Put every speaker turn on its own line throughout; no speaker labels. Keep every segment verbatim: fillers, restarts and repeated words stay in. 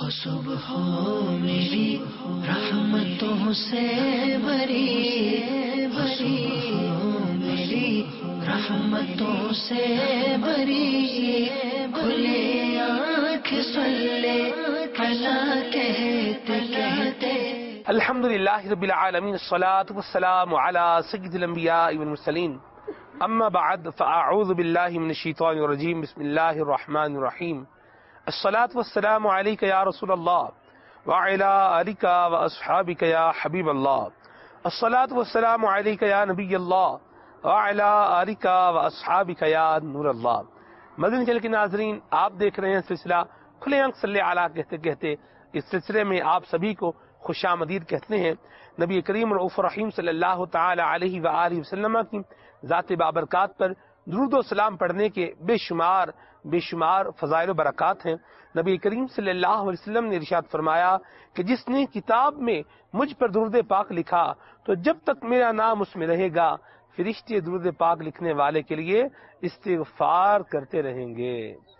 صبح میری رحمتوں سے بری بری میری رحمتوں سے بری کھلے آنکھ سلے کلا کہتے کہتے
الحمدللہ رب العالمین الصلاة والسلام علی سید الانبیاء والمرسلین اما بعد فاعوذ باللہ من الشیطان الرجیم بسم اللہ الرحمن الرحیم الصلاة والسلام علیک یا رسول اللہ وعلی آلک واصحابک یا حبیب اللہ الصلاة والسلام علیک یا نبی اللہ وعلی آلک واصحابک یا نور اللہ۔ مدنی چینل کے ناظرین، آپ دیکھ رہے ہیں سلسلہ کھلے آنکھ صلی علی کہتے کہتے۔ اس سلسلے میں آپ سبھی کو خوش آمدید کہتے ہیں۔ نبی کریم رؤوف رحیم صلی اللہ تعالی علیہ وآلہ وسلم کی ذات بابرکات پر درود و سلام پڑھنے کے بے شمار بے شمار فضائل و برکات ہیں۔ نبی کریم صلی اللہ علیہ وسلم نے ارشاد فرمایا کہ جس نے کتاب میں مجھ پر درود پاک لکھا تو جب تک میرا نام اس میں رہے گا فرشتے درود پاک لکھنے والے کے لیے استغفار کرتے رہیں گے۔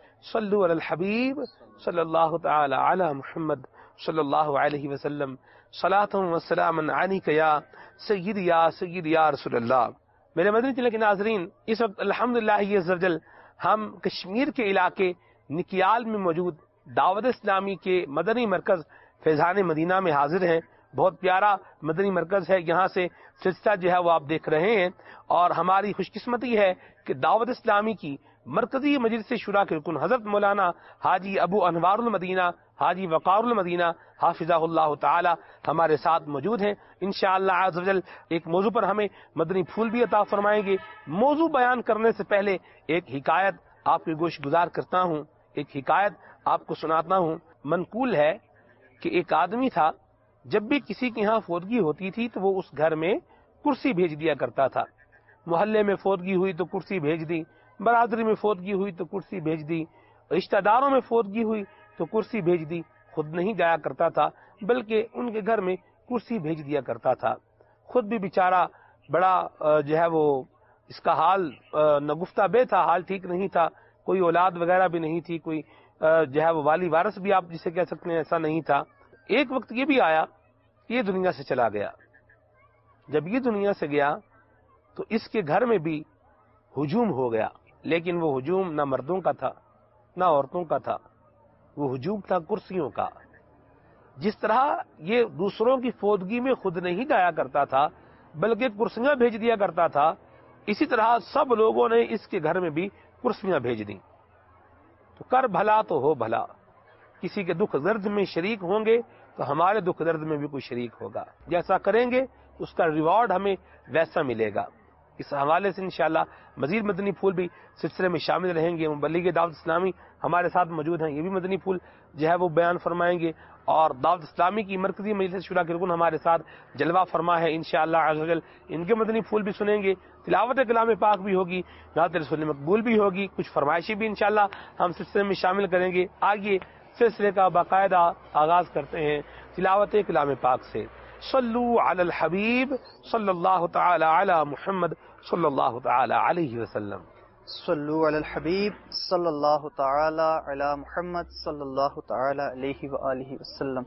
صلو علی الحبیب صلی اللہ تعالی علی محمد صلی اللہ علیہ وسلم صلاۃ و سلام علیک یا سید یا سید یا رسول اللہ۔ میرے مدنی چینل کے ناظرین، اس وقت الحمدللہ عز وجل ہم کشمیر کے علاقے نکیال میں موجود دعوت اسلامی کے مدنی مرکز فیضان مدینہ میں حاضر ہیں۔ بہت پیارا مدنی مرکز ہے، یہاں سے سلسلہ جو ہے وہ آپ دیکھ رہے ہیں، اور ہماری خوش قسمتی ہے کہ دعوت اسلامی کی مرکزی مجلس شورا کے رکن حضرت مولانا حاجی ابو انوار المدینہ حاجی وقار المدینہ حافظہ اللہ تعالی ہمارے ساتھ موجود ہیں۔ انشاءاللہ عز وجل ایک موضوع پر ہمیں مدنی پھول بھی عطا فرمائیں گے۔ موضوع بیان کرنے سے پہلے ایک حکایت آپ کی گوش گزار کرتا ہوں، ایک حکایت آپ کو سناتا ہوں۔ منقول ہے کہ ایک آدمی تھا، جب بھی کسی کے ہاں فوتگی ہوتی تھی تو وہ اس گھر میں کرسی بھیج دیا کرتا تھا۔ محلے میں فوتگی ہوئی تو کرسی بھیج دی، برادری میں فوتگی ہوئی تو کرسی بھیج دی، رشتہ داروں میں فوتگی ہوئی تو کرسی بھیج دی۔ خود نہیں جایا کرتا تھا بلکہ ان کے گھر میں کرسی بھیج دیا کرتا تھا۔ خود بھی بیچارہ بڑا جو ہے وہ اس کا حال نگفتہ بے تھا، حال ٹھیک نہیں تھا، کوئی اولاد وغیرہ بھی نہیں تھی، کوئی جو ہے وہ والی وارث بھی آپ جسے کہہ سکتے ہیں ایسا نہیں تھا۔ ایک وقت یہ بھی آیا، یہ دنیا سے چلا گیا۔ جب یہ دنیا سے گیا تو اس کے گھر میں بھی ہجوم ہو گیا، لیکن وہ ہجوم نہ مردوں کا تھا نہ عورتوں کا تھا، وہ ہجوم تھا کرسیوں کا۔ جس طرح یہ دوسروں کی فوتگی میں خود نہیں جایا کرتا تھا بلکہ کرسیاں بھیج دیا کرتا تھا، اسی طرح سب لوگوں نے اس کے گھر میں بھی کرسیاں بھیج دیں۔ تو کر بھلا تو ہو بھلا، کسی کے دکھ درد میں شریک ہوں گے تو ہمارے دکھ درد میں بھی کوئی شریک ہوگا، جیسا کریں گے اس کا ریوارڈ ہمیں ویسا ملے گا۔ اس حوالے سے انشاءاللہ مزید مدنی پھول بھی سلسلے میں شامل رہیں گے۔ مبلغ دعوت اسلامی ہمارے ساتھ موجود ہیں، یہ بھی مدنی پھول جو ہے وہ بیان فرمائیں گے، اور دعوت اسلامی کی مرکزی مجلس شورا کے رکن ہمارے ساتھ جلوہ فرما ہے انشاءاللہ عز وجل، ان کے مدنی پھول بھی سنیں گے، تلاوت کلام پاک بھی ہوگی، نعت رسول مقبول بھی ہوگی، کچھ فرمائشی بھی انشاءاللہ ہم سلسلے میں شامل کریں گے۔ آگے سلسلے کا باقاعدہ آغاز کرتے ہیں تلاوت کلام پاک سے۔ صلو علی الحبیب صلی اللہ تعالی علی محمد صلی اللہ تعالی علیہ وسلم۔
صلو علی الحبیب صلی اللہ تعالی علی محمد صلی اللہ تعالی علیہ وآلہ وسلم۔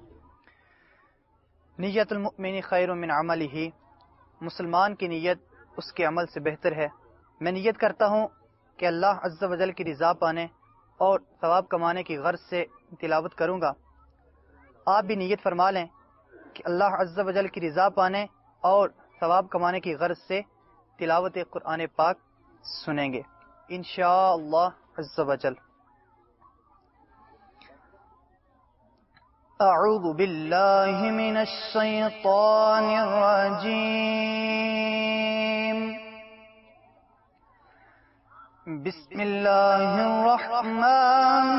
نیت المؤمن خیر من عملہ، مسلمان کی نیت اس کے عمل سے بہتر ہے۔ میں نیت کرتا ہوں کہ اللہ عز و جل کی رضا پانے اور ثواب کمانے کی غرض سے تلاوت کروں گا۔ آپ بھی نیت فرما لیں کہ اللہ عز و جل کی رضا پانے اور ثواب کمانے کی غرض سے تلاوت قرآن پاک سنیں گے انشاءاللہ عز و جل۔ اعوذ باللہ من الشیطان الرجیم، بسم اللہ الرحمن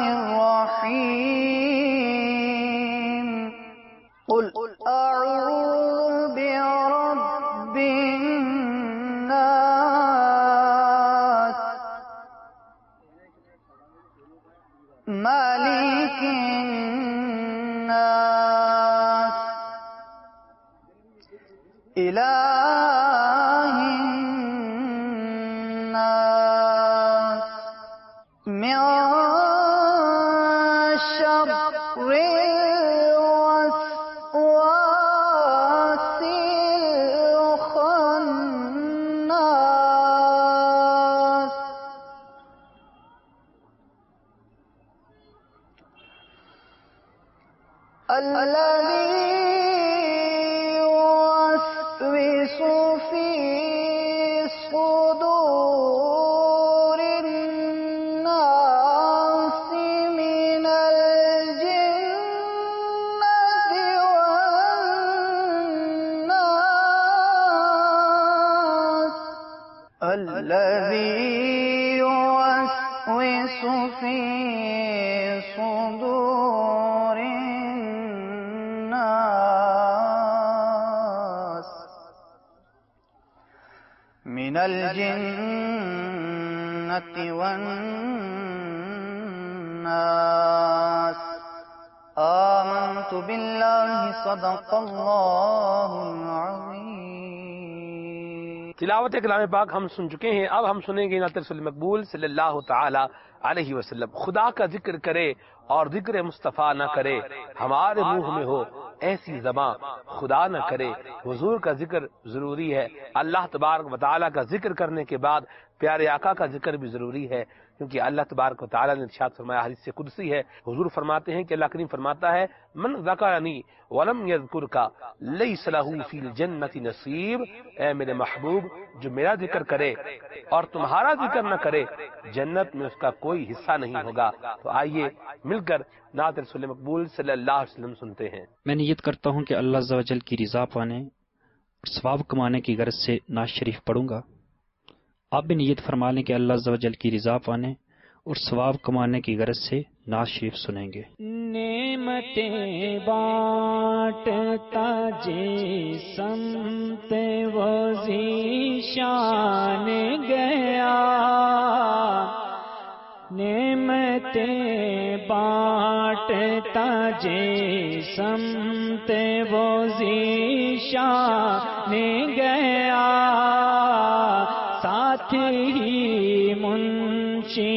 الرحیم، قل اعوذ برب الناس مالک الناس الہ الناس من شر الذي يوسوس في صدور الناس من الجنة والناس الذي يوسوس في صدور الناس من الجنة والناس آمنت بالله صدق الله العظيم.
تلاوت کلام پاک ہم سن چکے ہیں، اب ہم سنیں گے نعت رسول مقبول صلی اللہ تعالی علیہ وسلم. خدا کا ذکر کرے اور ذکر مصطفیٰ نہ کرے، ہمارے منہ میں ہو ایسی زباں خدا نہ کرے. حضور کا ذکر ضروری ہے. اللہ تبارک و تعالیٰ کا ذکر کرنے کے بعد پیارے آقا کا ذکر بھی ضروری ہے، کیونکہ اللہ تبارک و تعالیٰ نے ارشاد فرمایا، حدیث قدسی ہے، حضور فرماتے ہیں کہ اللہ کریم فرماتا ہے من ذکرنی ولم یذکرک لیس لہ فی الجنۃ نصیب. اے میرے محبوب، جو میرا ذکر کرے اور تمہارا ذکر نہ کرے جنت میں اس کا کوئی حصہ نہیں ہوگا. تو آئیے مل کر نعت رسول مقبول صلی اللہ علیہ وسلم سنتے ہیں.
میں نیت کرتا ہوں کہ اللہ عز و جل کی رضا پانے اور ثواب کمانے کی غرض سے نعت شریف پڑھوں گا. آپ بھی نیت فرما لیں کہ اللہ عز و جل کی رضا پانے اور ثواب کمانے کی غرض سے نعت شریف سنیں گے.
نعمتیں بانٹتا جسمت وہ ذیشان گیا، نعمتیں بانٹتا جسمت وہ ذیشان گیا، ساتھ ہی منشی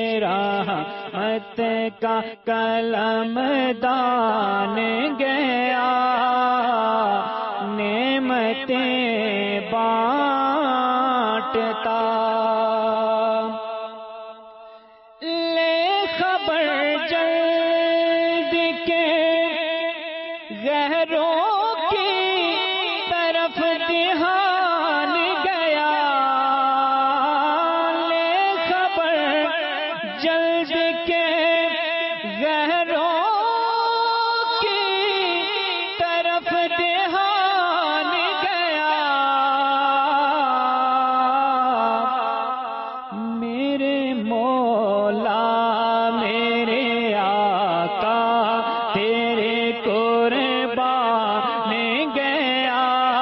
رحمت کا قلم دان گیا، نعمتیں بانٹتا. لے خبر جلد کے غیروں کی طرف دھیان گیا، لے خبر جلد کے غیروں کی طرف دھیان گیا، میرے مولا میرے آقا تیرے قربان گیا،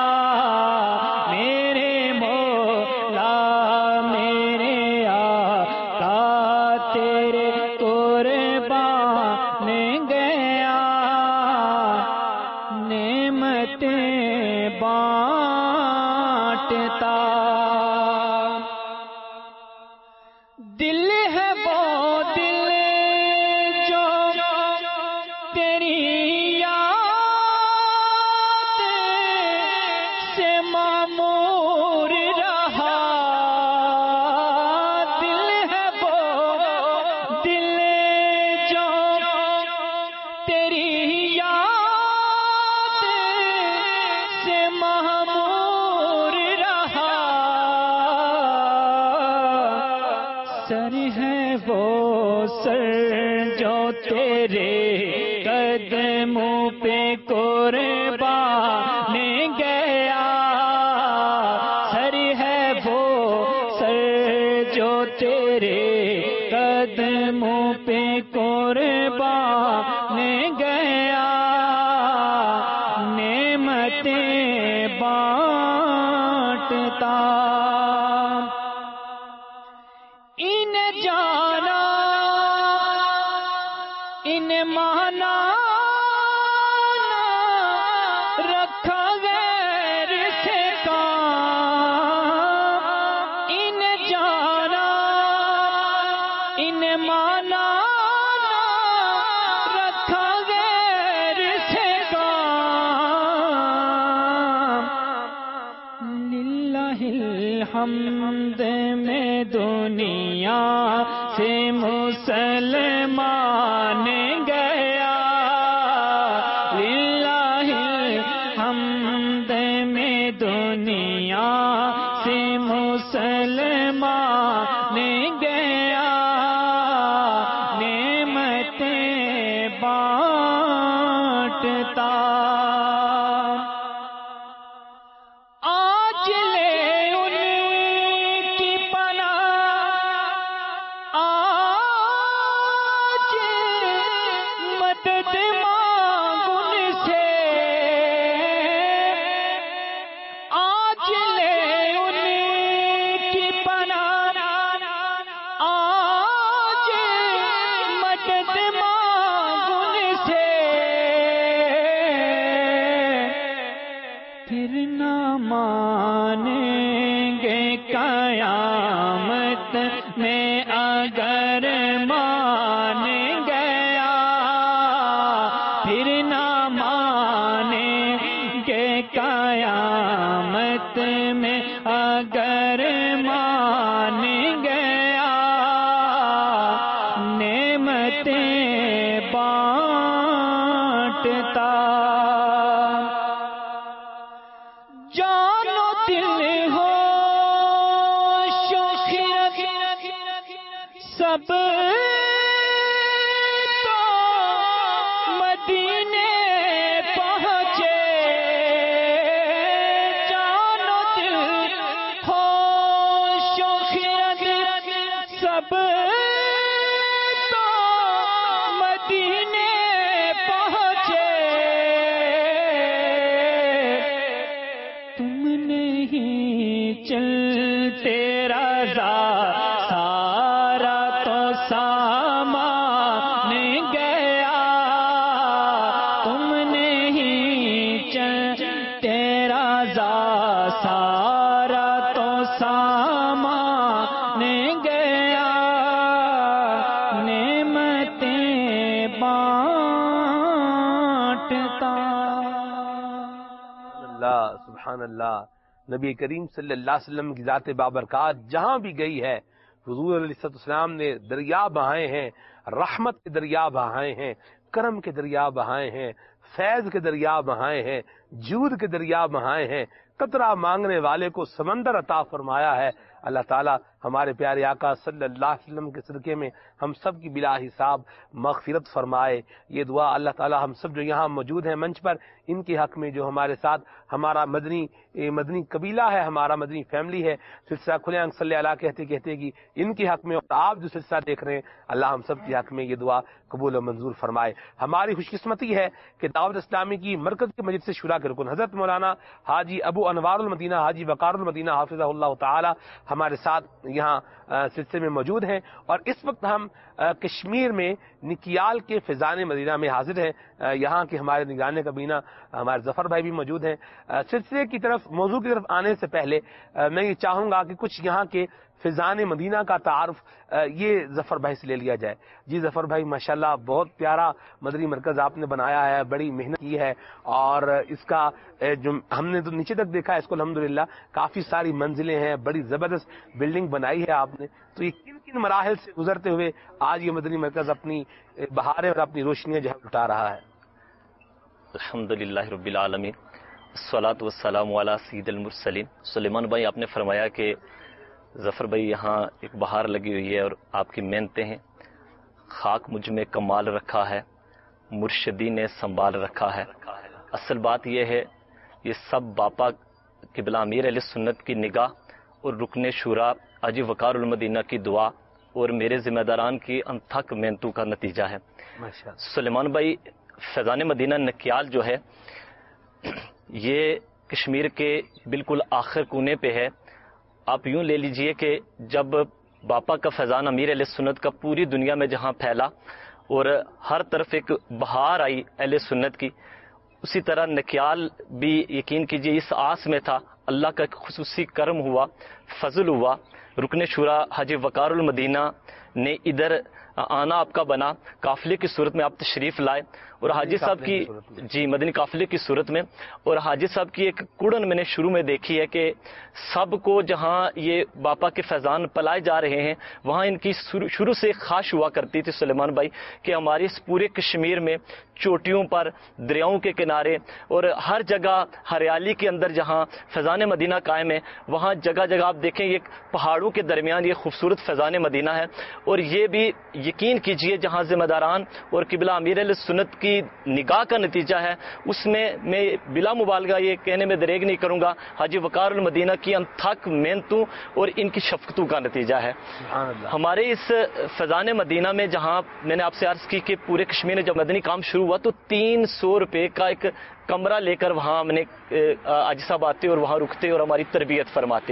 میرے مولا میرے آقا تیرے قربان گیا، نعمتیں بانٹتا. دل ہے وہ دل جو تیری یاد سے معمور رہا، دل ہے وہ دل جو تیری یاد سے معمور رہا، سر ہے وہ سر جو تیرے قدموں پہ قربان گیا، سر ہے وہ سر جو تیرے قدموں پہ قربان گیا، نعمتیں بانٹتا. ان جانا ان مانا رکھا غیر سے کام، ان جانا ان مانا رکھا غیر سے کام، للہ الحمد میں دنیا سے مسلمان گیا، پھر نہ مانیں گے قیامت میں اگر مان گیا نعمتیں بانٹتا جان و دل ہو شوخیت سب تو مدینے پہنچے جان و دل ہو شوخیت سب تو مدینے پہنچے تم نہیں چلتے رضا سارا تو سامان گیا تم نہیں چلتے رضا سارا تو سامان گیا نعمتیں بانٹتا
اللہ سبحان اللہ. نبی کریم صلی اللہ علیہ وسلم کی ذات بابرکات جہاں بھی گئی ہے حضور علیہ السلام نے دریا بہائے ہیں، رحمت کے دریا بہائے ہیں، کرم کے دریا بہائے ہیں، فیض کے دریا بہائے ہیں، جود کے دریا بہائے ہیں، قطرہ مانگنے والے کو سمندر عطا فرمایا ہے. اللہ تعالیٰ ہمارے پیارے آقا صلی اللہ علیہ وسلم کے صدقے میں ہم سب کی بلا حساب مغفرت فرمائے. یہ دعا اللہ تعالیٰ ہم سب جو یہاں موجود ہیں منچ پر، ان کے حق میں جو ہمارے ساتھ ہمارا مدنی مدنی قبیلہ ہے، ہمارا مدنی فیملی ہے، سلسلہ کھلے آنکھ صلی اللہ کہتے کہتے کہ ان کے حق میں، اور آپ جو سلسلہ دیکھ رہے ہیں، اللہ ہم سب کے حق میں یہ دعا قبول و منظور فرمائے. ہماری خوش قسمتی ہے کہ دعوت اسلامی کی مرکز کے مجلس شورا کے رکن حضرت مولانا حاجی ابو انوار المدینہ حاجی وقار المدینہ حافظہ اللہ تعالی ہمارے ساتھ یہاں سلسلے میں موجود ہیں، اور اس وقت ہم کشمیر میں نکیال کے فیضان مدینہ میں حاضر ہیں. یہاں کے ہمارے نگران کابینہ ہمارے ظفر بھائی بھی موجود ہیں. سلسلے کی طرف موضوع کی طرف آنے سے پہلے میں یہ چاہوں گا کہ کچھ یہاں کے فیضان مدینہ کا تعارف یہ ظفر بھائی سے لے لیا جائے. جی ظفر بھائی ماشاءاللہ بہت پیارا مدنی مرکز آپ نے بنایا ہے، بڑی محنت کی ہے، اور اس کا جو ہم نے تو نیچے تک دیکھا ہے اس کو الحمدللہ کافی ساری منزلیں ہیں، بڑی زبردست بلڈنگ بنائی ہے آپ نے. تو یہ کن کن مراحل سے گزرتے ہوئے آج یہ مدنی مرکز اپنی بہاریں اور اپنی روشنیاں جہاں لٹا رہا ہے؟
الحمدللہ رب العالمین، الصلاۃ والسلام علی سید المرسلین. سلیمان بھائی آپ نے فرمایا کہ ظفر بھائی یہاں ایک بہار لگی ہوئی ہے اور آپ کی محنتیں ہیں. خاک مجھ میں کمال رکھا ہے، مرشدی نے سنبھال رکھا ہے. اصل بات یہ ہے یہ سب باپا قبلہ امیر علیہ سنت کی نگاہ اور رکن شورا حاجی وقار المدینہ کی دعا اور میرے ذمہ داران کی انتھک محنتوں کا نتیجہ ہے. سلیمان بھائی فیضان مدینہ نکیال جو ہے یہ کشمیر کے بالکل آخر کونے پہ ہے. آپ یوں لے لیجئے کہ جب باپا کا فیضان امیر علیہ سنت کا پوری دنیا میں جہاں پھیلا اور ہر طرف ایک بہار آئی اہل سنت کی، اسی طرح نکیال بھی یقین کیجئے اس آس میں تھا. اللہ کا خصوصی کرم ہوا، فضل ہوا، رکن شورا حاجی وقار المدینہ نے ادھر آنا آپ کا بنا، قافلے کی صورت میں آپ تشریف لائے، اور حاجی صاحب کی جی مدنی قافلے کی صورت میں. اور حاجی صاحب کی ایک کڑن میں نے شروع میں دیکھی ہے کہ سب کو جہاں یہ باپا کے فیضان پلائے جا رہے ہیں وہاں ان کی شروع سے خواہش ہوا کرتی تھی سلیمان بھائی کہ ہمارے اس پورے کشمیر میں چوٹیوں پر، دریاؤں کے کنارے اور ہر جگہ ہریالی کے اندر جہاں فیضان مدینہ قائم ہے وہاں جگہ جگہ آپ دیکھیں یہ پہاڑوں کے درمیان یہ خوبصورت فیضان مدینہ ہے. اور یہ بھی یقین کیجئے جہاں ذمہ داران اور قبلہ امیر علیہ سنت کی نگاہ کا نتیجہ ہے، اس میں میں بلا مبالغہ یہ کہنے میں دریغ نہیں کروں گا حاجی وقار المدینہ کی انتھک محنتوں اور ان کی شفقتوں کا نتیجہ ہے. ہمارے اس فیضان مدینہ میں جہاں میں نے آپ سے عرض کی کہ پورے کشمیر میں جب مدنی کام شروع ہوا تو تین سو روپے کا ایک کمرہ لے کر وہاں ہم نے حاجی صاحب آتے اور وہاں رکتے اور ہماری تربیت فرماتے.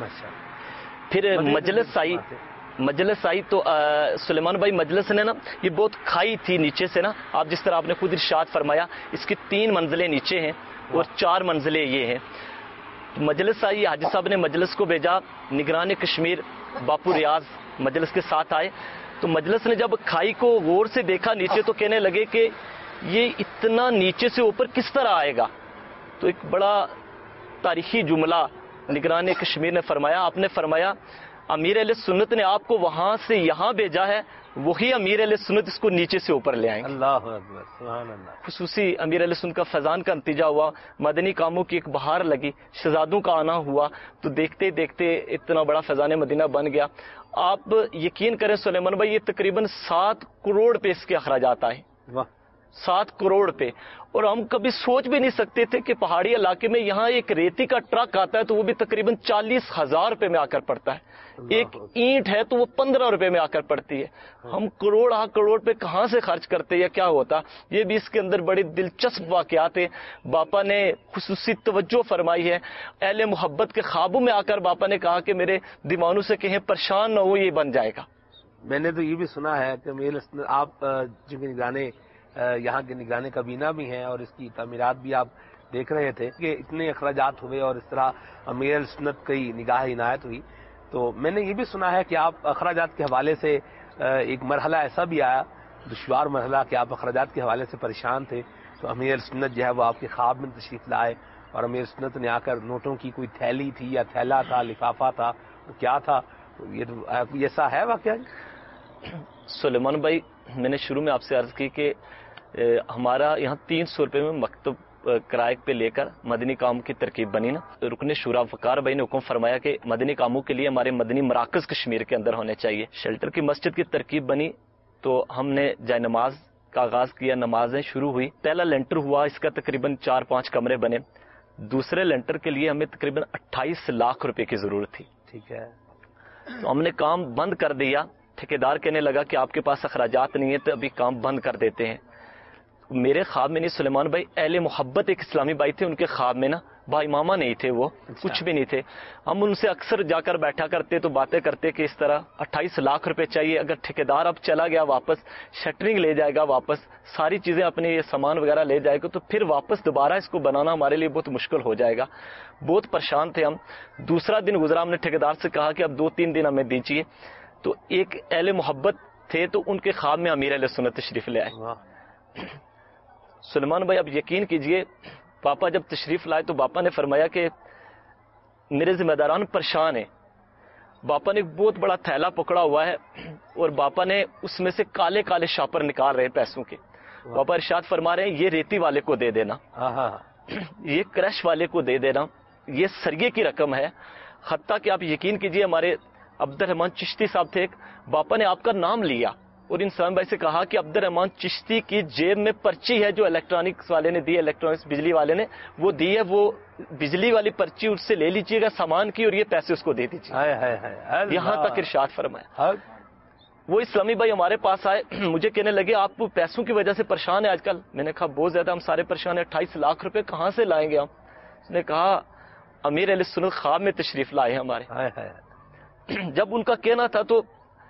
پھر مجلس آئی مجلس آئی تو سلیمان بھائی مجلس نے نا یہ بہت کھائی تھی نیچے سے نا، آپ جس طرح آپ نے خود ارشاد فرمایا اس کی تین منزلیں نیچے ہیں اور چار منزلیں یہ ہیں. مجلس آئی، حاجی صاحب نے مجلس کو بھیجا، نگران کشمیر باپو ریاض مجلس کے ساتھ آئے. تو مجلس نے جب کھائی کو غور سے دیکھا نیچے تو کہنے لگے کہ یہ اتنا نیچے سے اوپر کس طرح آئے گا؟ تو ایک بڑا تاریخی جملہ نگران کشمیر نے فرمایا. آپ نے فرمایا امیر اہل سنت نے آپ کو وہاں سے یہاں بھیجا ہے, وہی امیر اہل سنت اس کو نیچے سے اوپر لے آئیں گے.
اللہ اکبر, سبحان اللہ.
خصوصی امیر اہل سنت کا فیضان کا نتیجہ ہوا, مدنی کاموں کی ایک بہار لگی, شہزادوں کا آنا ہوا, تو دیکھتے دیکھتے اتنا بڑا فیضان مدینہ بن گیا. آپ یقین کریں سلیمان بھائی, یہ تقریباً سات کروڑ پہ اس کے اخراجات آئے.
واہ,
سات کروڑ پہ. اور ہم کبھی سوچ بھی نہیں سکتے تھے کہ پہاڑی علاقے میں یہاں ایک ریتی کا ٹرک آتا ہے تو وہ بھی تقریباً چالیس ہزار روپے میں آ کر پڑتا ہے. ایک اینٹ ہے تو وہ پندرہ روپے میں آ کر پڑتی ہے. ہم کروڑ ہاں کروڑ پہ کہاں سے خرچ کرتے یا کیا ہوتا؟ یہ بھی اس کے اندر بڑے دلچسپ واقعات ہیں. باپا نے خصوصی توجہ فرمائی ہے. اہل محبت کے خوابوں میں آ کر باپا نے کہا کہ میرے دیوانوں سے کہیں پریشان نہ ہو, یہ بن جائے گا.
میں نے تو یہ بھی سنا ہے کہ میل آپ جو کہ نگرانے یہاں کے نگرانے کابینہ بھی ہیں اور اس کی تعمیرات بھی آپ دیکھ رہے تھے کہ اتنے اخراجات ہوئے اور اس طرح امیر سنت کی نگاہ عنایت ہوئی. تو میں نے یہ بھی سنا ہے کہ آپ اخراجات کے حوالے سے ایک مرحلہ ایسا بھی آیا, دشوار مرحلہ, کہ آپ اخراجات کے حوالے سے پریشان تھے, تو امیر سنت جو ہے وہ آپ کے خواب میں تشریف لائے اور امیر سنت نے آ کر نوٹوں کی کوئی تھیلی تھی یا تھیلا تھا, لفافہ تھا, کیا تھا؟ تو یہ ایسا ہے واقعہ؟
سلیمان بھائی, میں نے شروع میں آپ سے عرض کی کہ ہمارا یہاں تین سو روپے میں مکتب کرائے پہ لے کر مدنی کام کی ترکیب بنی نا. رکن شورا وقار بھائی نے حکم فرمایا کہ مدنی کاموں کے لیے ہمارے مدنی مراکز کشمیر کے اندر ہونے چاہیے. شیلٹر کی مسجد کی ترکیب بنی تو ہم نے جائے نماز کا آغاز کیا, نمازیں شروع ہوئی. پہلا لینٹر ہوا, اس کا تقریباً چار پانچ کمرے بنے. دوسرے لینٹر کے لیے ہمیں تقریباً اٹھائیس لاکھ روپے کی ضرورت تھی.
ٹھیک ہے,
تو ہم نے کام بند کر دیا. ٹھیکیدار کہنے لگا کہ آپ کے پاس اخراجات نہیں ہے تو ابھی کام بند کر دیتے ہیں. میرے خواب میں نہیں سلیمان بھائی, اہل محبت ایک اسلامی بھائی تھے, ان کے خواب میں نا بھائی ماما نہیں تھے, وہ کچھ بھی نہیں تھے. ہم ان سے اکثر جا کر بیٹھا کرتے تو باتیں کرتے کہ اس طرح اٹھائیس لاکھ روپے چاہیے, اگر ٹھیکیدار اب چلا گیا واپس, شٹرنگ لے جائے گا واپس, ساری چیزیں اپنے یہ سامان وغیرہ لے جائے گا, تو پھر واپس دوبارہ اس کو بنانا ہمارے لیے بہت مشکل ہو جائے گا. بہت پریشان تھے ہم. دوسرا دن گزرا, ہم نے ٹھیکیدار سے کہا کہ اب دو تین دن ہمیں دیجیے. تو ایک اہل محبت تھے تو ان کے خواب میں امیر اہل سنت تشریف لے آئے. سلیمان بھائی اب یقین کیجئے, پاپا جب تشریف لائے تو باپا نے فرمایا کہ میرے ذمہ داران پریشان ہیں. باپا نے ایک بہت بڑا تھیلا پکڑا ہوا ہے اور باپا نے اس میں سے کالے کالے شاپر نکال رہے پیسوں کے. باپا ارشاد فرما رہے ہیں یہ ریتی والے کو دے دینا, یہ کرش والے کو دے دینا, یہ سریے کی رقم ہے. حتیٰ کہ آپ یقین کیجئے ہمارے عبد الرحمان چشتی صاحب تھے, باپا نے آپ کا نام لیا اور ان سلام بھائی سے کہا کہ عبد الرحمان چشتی کی جیب میں پرچی ہے جو الیکٹرانکس والے نے دی, الیکٹرانکس بجلی والے نے وہ دی ہے, وہ بجلی والی پرچی اس سے لے لیجیے گا سامان کی اور یہ پیسے اس کو دے دیجیے. یہاں تک ارشاد فرمایا. وہ اسلامی بھائی ہمارے پاس آئے, مجھے کہنے لگے آپ پیسوں کی وجہ سے پریشان ہیں آج کل. میں نے کہا بہت زیادہ, ہم سارے پریشان ہیں, اٹھائیس لاکھ روپے کہاں سے لائیں گے ہم؟ اس نے کہا امیر اہل سنت خواب میں تشریف لائے ہمارے. جب ان کا کہنا تھا تو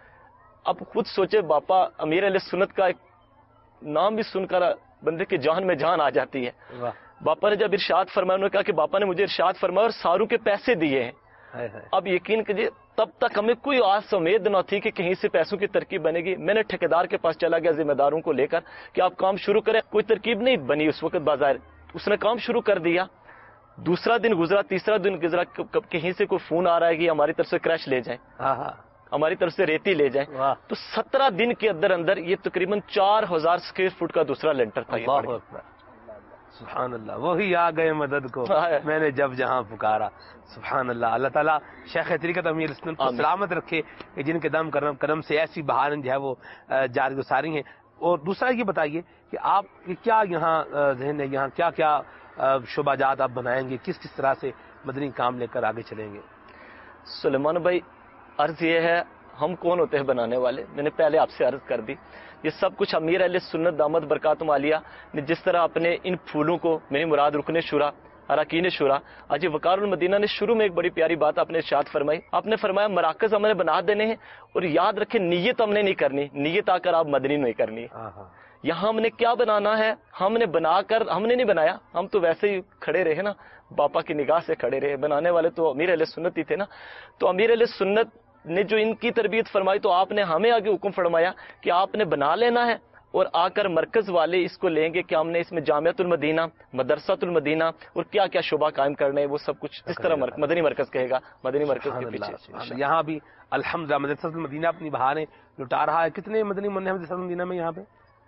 اب خود سوچے باپا, امیر اہل سنت کا ایک نام بھی سن کر بندے کی جان میں جان آ جاتی ہے. باپا نے جب ارشاد فرمایا, انہوں نے کہا کہ باپا نے مجھے ارشاد فرمایا اور ساروں کے پیسے دیے ہیں. اب یقین کیجیے تب تک ہمیں کوئی آس امید نہ تھی کہ کہیں سے پیسوں کی ترکیب بنے گی. میں نے ٹھیکیدار کے پاس چلا گیا ذمہ داروں کو لے کر کہ آپ کام شروع کریں. کوئی ترکیب نہیں بنی اس وقت بظاہر, اس نے کام شروع کر دیا. دوسرا دن گزرا, تیسرا دن گزرا, کہیں سے کوئی فون آ رہا ہے کہ ہماری طرف سے کریش لے جائیں, ہماری طرف سے ریتی لے جائیں. تو سترہ دن کے اندر اندر یہ تقریباً چار ہزار اسکوائر فٹ کا دوسرا لینٹر تھا.
سبحان اللہ, وہی آ گئے مدد کو, میں نے جب جہاں پکارا. سبحان اللہ. اللہ تعالیٰ شیخ طریقت امیر سنت کو سلامت رکھے کہ جن کے دم کرم قدم سے ایسی بہاریں جو ہے وہ جاری گساری ہیں. اور دوسرا یہ بتائیے کہ آپ کیا یہاں ذہن ہے, یہاں کیا کیا شعبہ جات آپ بنائیں گے, کس کس طرح سے مدنی کام لے کر آگے چلیں گے؟
سلیمان بھائی عرض یہ ہے, ہم کون ہوتے ہیں بنانے والے؟ میں نے پہلے آپ سے عرض کر دی. یہ سب کچھ امیر اہل سنت دامت برکاتہم عالیہ نے جس طرح اپنے ان پھولوں کو, میری مراد رکن شورا, اراکین شورا, آج وقار المدینہ نے شروع میں ایک بڑی پیاری بات آپ نے ارشاد فرمائی. آپ نے فرمایا مراکز ہم نے بنا دینے ہیں اور یاد رکھیں نیت ہم نے نہیں کرنی, نیت آ کر آپ مدنی نہیں کرنی. یہاں ہم نے کیا بنانا ہے, ہم نے بنا کر, ہم نے نہیں بنایا, ہم تو ویسے ہی کھڑے رہے نا, باپا کی نگاہ سے کھڑے رہے. بنانے والے تو امیر اہل سنت ہی تھے نا. تو امیر اہل سنت نے جو ان کی تربیت فرمائی تو آپ نے ہمیں آگے حکم فرمایا کہ آپ نے بنا لینا ہے اور آ کر مرکز والے اس کو لیں گے کہ ہم نے اس میں جامعۃ المدینہ، مدرسۃ المدینہ اور کیا کیا شعبہ قائم کرنے ہیں، وہ سب کچھ اس طرح مرکز مدنی مرکز کہے گا، مدنی مرکز کے پیچھے
یہاں بھی الحمدللہ مدرسۃ المدینہ اپنی بہاریں لٹا رہا ہے. کتنے مدنی منع مدرسۃ المدینہ میں یہاں پہ؟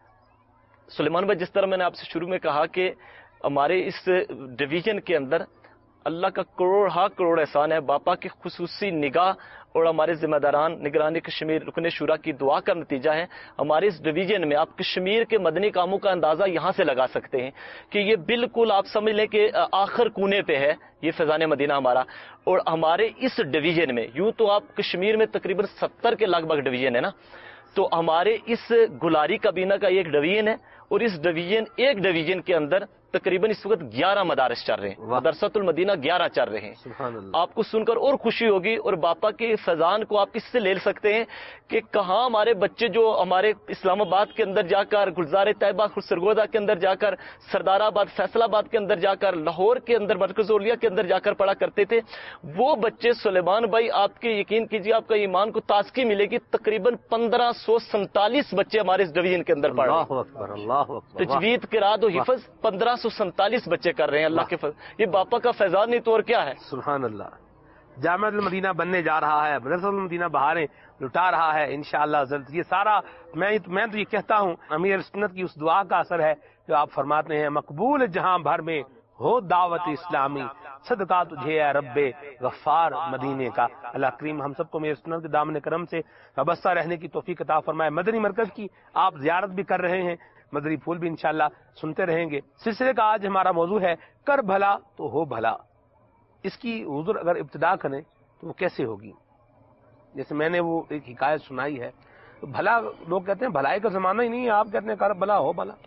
سلیمان بھائی، جس طرح میں نے آپ سے شروع میں کہا کہ ہمارے اس ڈویژن کے اندر اللہ کا کروڑ ہا کروڑ احسان ہے، باپا کی خصوصی نگاہ اور ہمارے ذمہ داران نگرانی کشمیر رکن شورا کی دعا کا نتیجہ ہے. ہمارے اس ڈویژن میں آپ کشمیر کے مدنی کاموں کا اندازہ یہاں سے لگا سکتے ہیں کہ یہ بالکل آپ سمجھ لیں کہ آخر کونے پہ ہے یہ فیضان مدینہ ہمارا. اور ہمارے اس ڈویژن میں یوں تو آپ کشمیر میں تقریباً ستر کے لگ بھگ ڈویژن ہے نا، تو ہمارے اس گلاری کابینہ کا ایک ڈویژن ہے اور اس ڈویژن ایک ڈویژن کے اندر تقریباً اس وقت گیارہ مدارس چل رہے ہیں، مدرسۃ المدینہ گیارہ چل رہے ہیں. آپ کو سن کر اور خوشی ہوگی اور باپا کے فیضان کو آپ اس سے لے سکتے ہیں کہ کہاں ہمارے بچے جو ہمارے اسلام آباد کے اندر جا کر، گلزار طیبہ سرگودا کے اندر جا کر، سردار آباد فیصل آباد کے اندر جا کر، لاہور کے اندر مرکز اولیا کے اندر جا کر پڑھا کرتے تھے، وہ بچے سلیمان بھائی آپ کے یقین کیجیے آپ کا ایمان کو تازگی ملے گی، تقریباً پندرہ سو سینتالیس بچے ہمارے اس ڈویژن کے اندر پڑھ رہے ہیں. تجوید قرات و حفظ پندرہ سو سینتالیس بچے کر رہے ہیں. اللہ کے فضل، یہ باپا کا فیضان نہیں تو اور کیا ہے.
سبحان اللہ. جامعۃ المدینہ بننے جا رہا ہے، مدرسۃ المدینہ بہاریں لٹا رہا ہے انشاءاللہ. یہ سارا میں میں تو یہ کہتا ہوں امیر سنت کی اس دعا کا اثر ہے جو آپ فرماتے ہیں مقبول جہاں بھر میں ہو دعوت اسلامی، صدقہ تجھے اے رب غفار مدینے کا. اللہ کریم ہم سب کو امیر سنت کے دامن کرم سے وابستہ رہنے کی توفیق عطا فرمائے. مدنی مرکز کی آپ زیارت بھی کر رہے ہیں، مدری پھول بھی انشاءاللہ سنتے رہیں گے. سلسلے کا آج ہمارا موضوع ہے کر بھلا تو ہو بھلا. اس کی حضور اگر ابتدا کریں تو وہ کیسے ہوگی؟ جیسے میں نے وہ ایک حکایت سنائی ہے، تو بھلا لوگ کہتے ہیں بھلائی کا زمانہ ہی نہیں ہے، آپ کہتے ہیں کر بھلا ہو بھلا.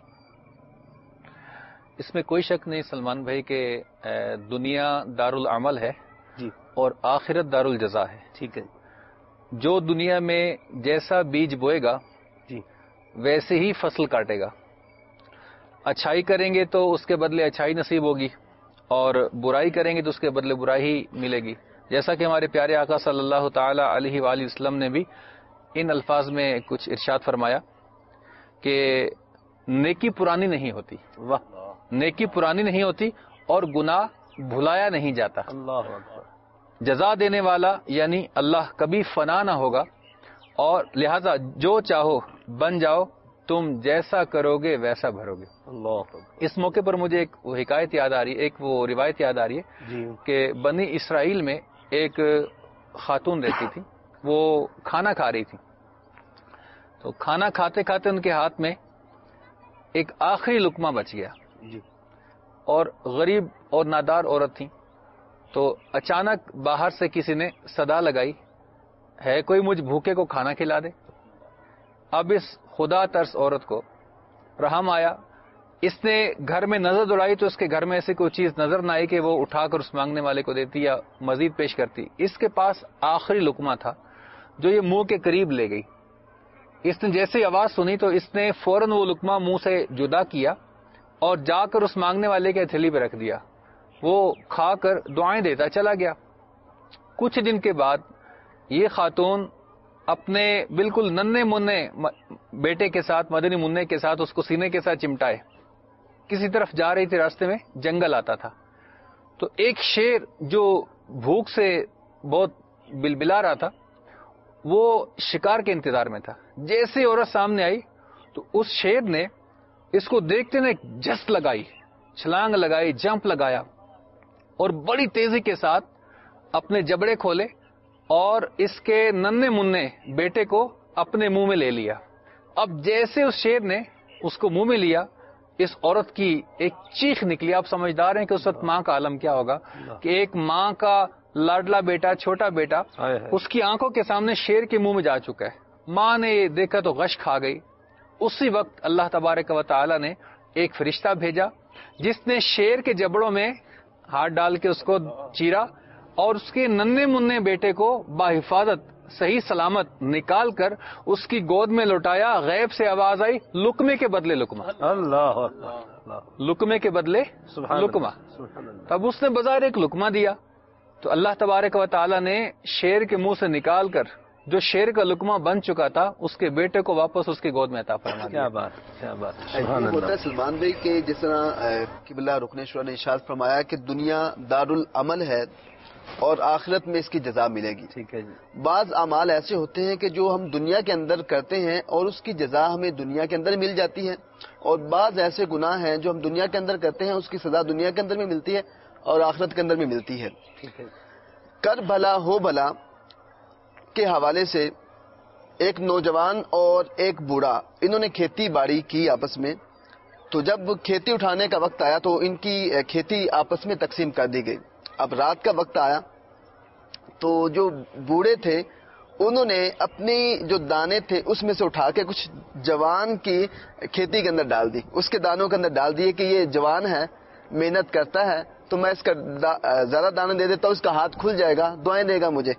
اس میں کوئی شک نہیں سلمان بھائی کہ دنیا دار العمل ہے
جی
اور آخرت دار الجزا ہے.
ٹھیک ہے.
جو دنیا میں جیسا بیج بوئے گا
جی
ویسے ہی فصل کاٹے گا. اچھائی کریں گے تو اس کے بدلے اچھائی نصیب ہوگی اور برائی کریں گے تو اس کے بدلے برائی ہی ملے گی. جیسا کہ ہمارے پیارے آقا صلی اللہ تعالی علیہ وآلہ وسلم نے بھی ان الفاظ میں کچھ ارشاد فرمایا کہ نیکی پرانی نہیں ہوتی.
واہ.
نیکی پرانی نہیں ہوتی اور گناہ بھلایا نہیں جاتا.
اللہ اکبر.
جزا دینے والا یعنی اللہ کبھی فنا نہ ہوگا اور لہذا جو چاہو بن جاؤ، تم جیسا کرو گے ویسا بھرو گے.
اللہ اکبر.
اس موقع پر مجھے ایک وہ حکایت یاد آ رہی ہے، ایک وہ روایت یاد آ رہی ہے
جی
کہ بنی اسرائیل میں ایک خاتون رہتی تھی، وہ کھانا کھا رہی تھی. تو کھانا کھاتے کھاتے ان کے ہاتھ میں ایک آخری لقمہ بچ گیا
جی
اور غریب اور نادار عورت تھی. تو اچانک باہر سے کسی نے صدا لگائی، ہے کوئی مجھ بھوکے کو کھانا کھلا دے. اب اس خدا ترس عورت کو رحم آیا، اس نے گھر میں نظر دوڑائی تو اس کے گھر میں ایسی کوئی چیز نظر نہ آئی کہ وہ اٹھا کر اس مانگنے والے کو دیتی یا مزید پیش کرتی. اس کے پاس آخری لقمہ تھا جو یہ منہ کے قریب لے گئی. اس نے جیسے آواز سنی تو اس نے فوراً وہ لقمہ منہ سے جدا کیا اور جا کر اس مانگنے والے کے تھیلی پہ رکھ دیا. وہ کھا کر دعائیں دیتا چلا گیا. کچھ دن کے بعد یہ خاتون اپنے بالکل ننے منے بیٹے کے ساتھ، مدنی منع کے ساتھ، اس کو سینے کے ساتھ چمٹائے کسی طرف جا رہی تھی. راستے میں جنگل آتا تھا تو ایک شیر جو بھوک سے بہت بلبلا رہا تھا وہ شکار کے انتظار میں تھا. جیسے عورت سامنے آئی تو اس شیر نے اس کو دیکھتے نے جس لگائی، چھلانگ لگائی، جمپ لگایا اور بڑی تیزی کے ساتھ اپنے جبڑے کھولے اور اس کے ننے منے بیٹے کو اپنے منہ میں لے لیا. اب جیسے اس شیر نے اس کو منہ میں لیا، اس عورت کی ایک چیخ نکلی. آپ سمجھدار ہیں کہ اس وقت ماں کا عالم کیا ہوگا کہ ایک ماں کا لاڈلا بیٹا، چھوٹا بیٹا اس کی آنکھوں کے سامنے شیر کے منہ میں جا چکا ہے. ماں نے یہ دیکھا تو غش کھا گئی. اسی وقت اللہ تبارک و تعالی نے ایک فرشتہ بھیجا جس نے شیر کے جبڑوں میں ہاتھ ڈال کے اس کو چیرا اور اس کے ننے منے بیٹے کو باحفاظت صحیح سلامت نکال کر اس کی گود میں لوٹایا. غیب سے آواز آئی لقمے کے بدلے لقمہ.
اللہ
لقمے کے بدلے لقمہ. تب اس نے بظاہر ایک لقمہ دیا تو اللہ تبارک و تعالی نے شیر کے منہ سے نکال کر جو شیر کا لقمہ بن چکا تھا اس کے بیٹے کو واپس اس کی گود میں عطا فرما دیا.
کیا بات کیا بات.
ہوتا ہے سلمان بھائی کہ جس طرح قبلہ رکن شورا نے ارشاد فرمایا کہ دنیا دارالعمل ہے اور آخرت میں اس کی جزا ملے گی.
ٹھیک ہے جی.
بعض اعمال ایسے ہوتے ہیں کہ جو ہم دنیا کے اندر کرتے ہیں اور اس کی جزا ہمیں دنیا کے اندر مل جاتی ہے, اور بعض ایسے گناہ ہیں جو ہم دنیا کے اندر کرتے ہیں اس کی سزا دنیا کے اندر بھی ملتی ہے اور آخرت کے اندر بھی ملتی ہے.
ٹھیک ہے.
کر بھلا ہو بھلا کے حوالے سے ایک نوجوان اور ایک بوڑھا انہوں نے کھیتی باڑی کی آپس میں, تو جب کھیتی اٹھانے کا وقت آیا تو ان کی کھیتی آپس میں تقسیم کر دی گئی. اب رات کا وقت آیا تو جو بوڑھے تھے انہوں نے اپنی جو دانے تھے اس میں سے اٹھا کے کچھ جوان کی کھیتی کے اندر ڈال دی, اس کے دانوں کے اندر ڈال دیے کہ یہ جوان ہے, محنت کرتا ہے, تو میں اس کا زیادہ دانے دے دیتا ہوں, اس کا ہاتھ کھل جائے گا, دعائیں دے گا مجھے.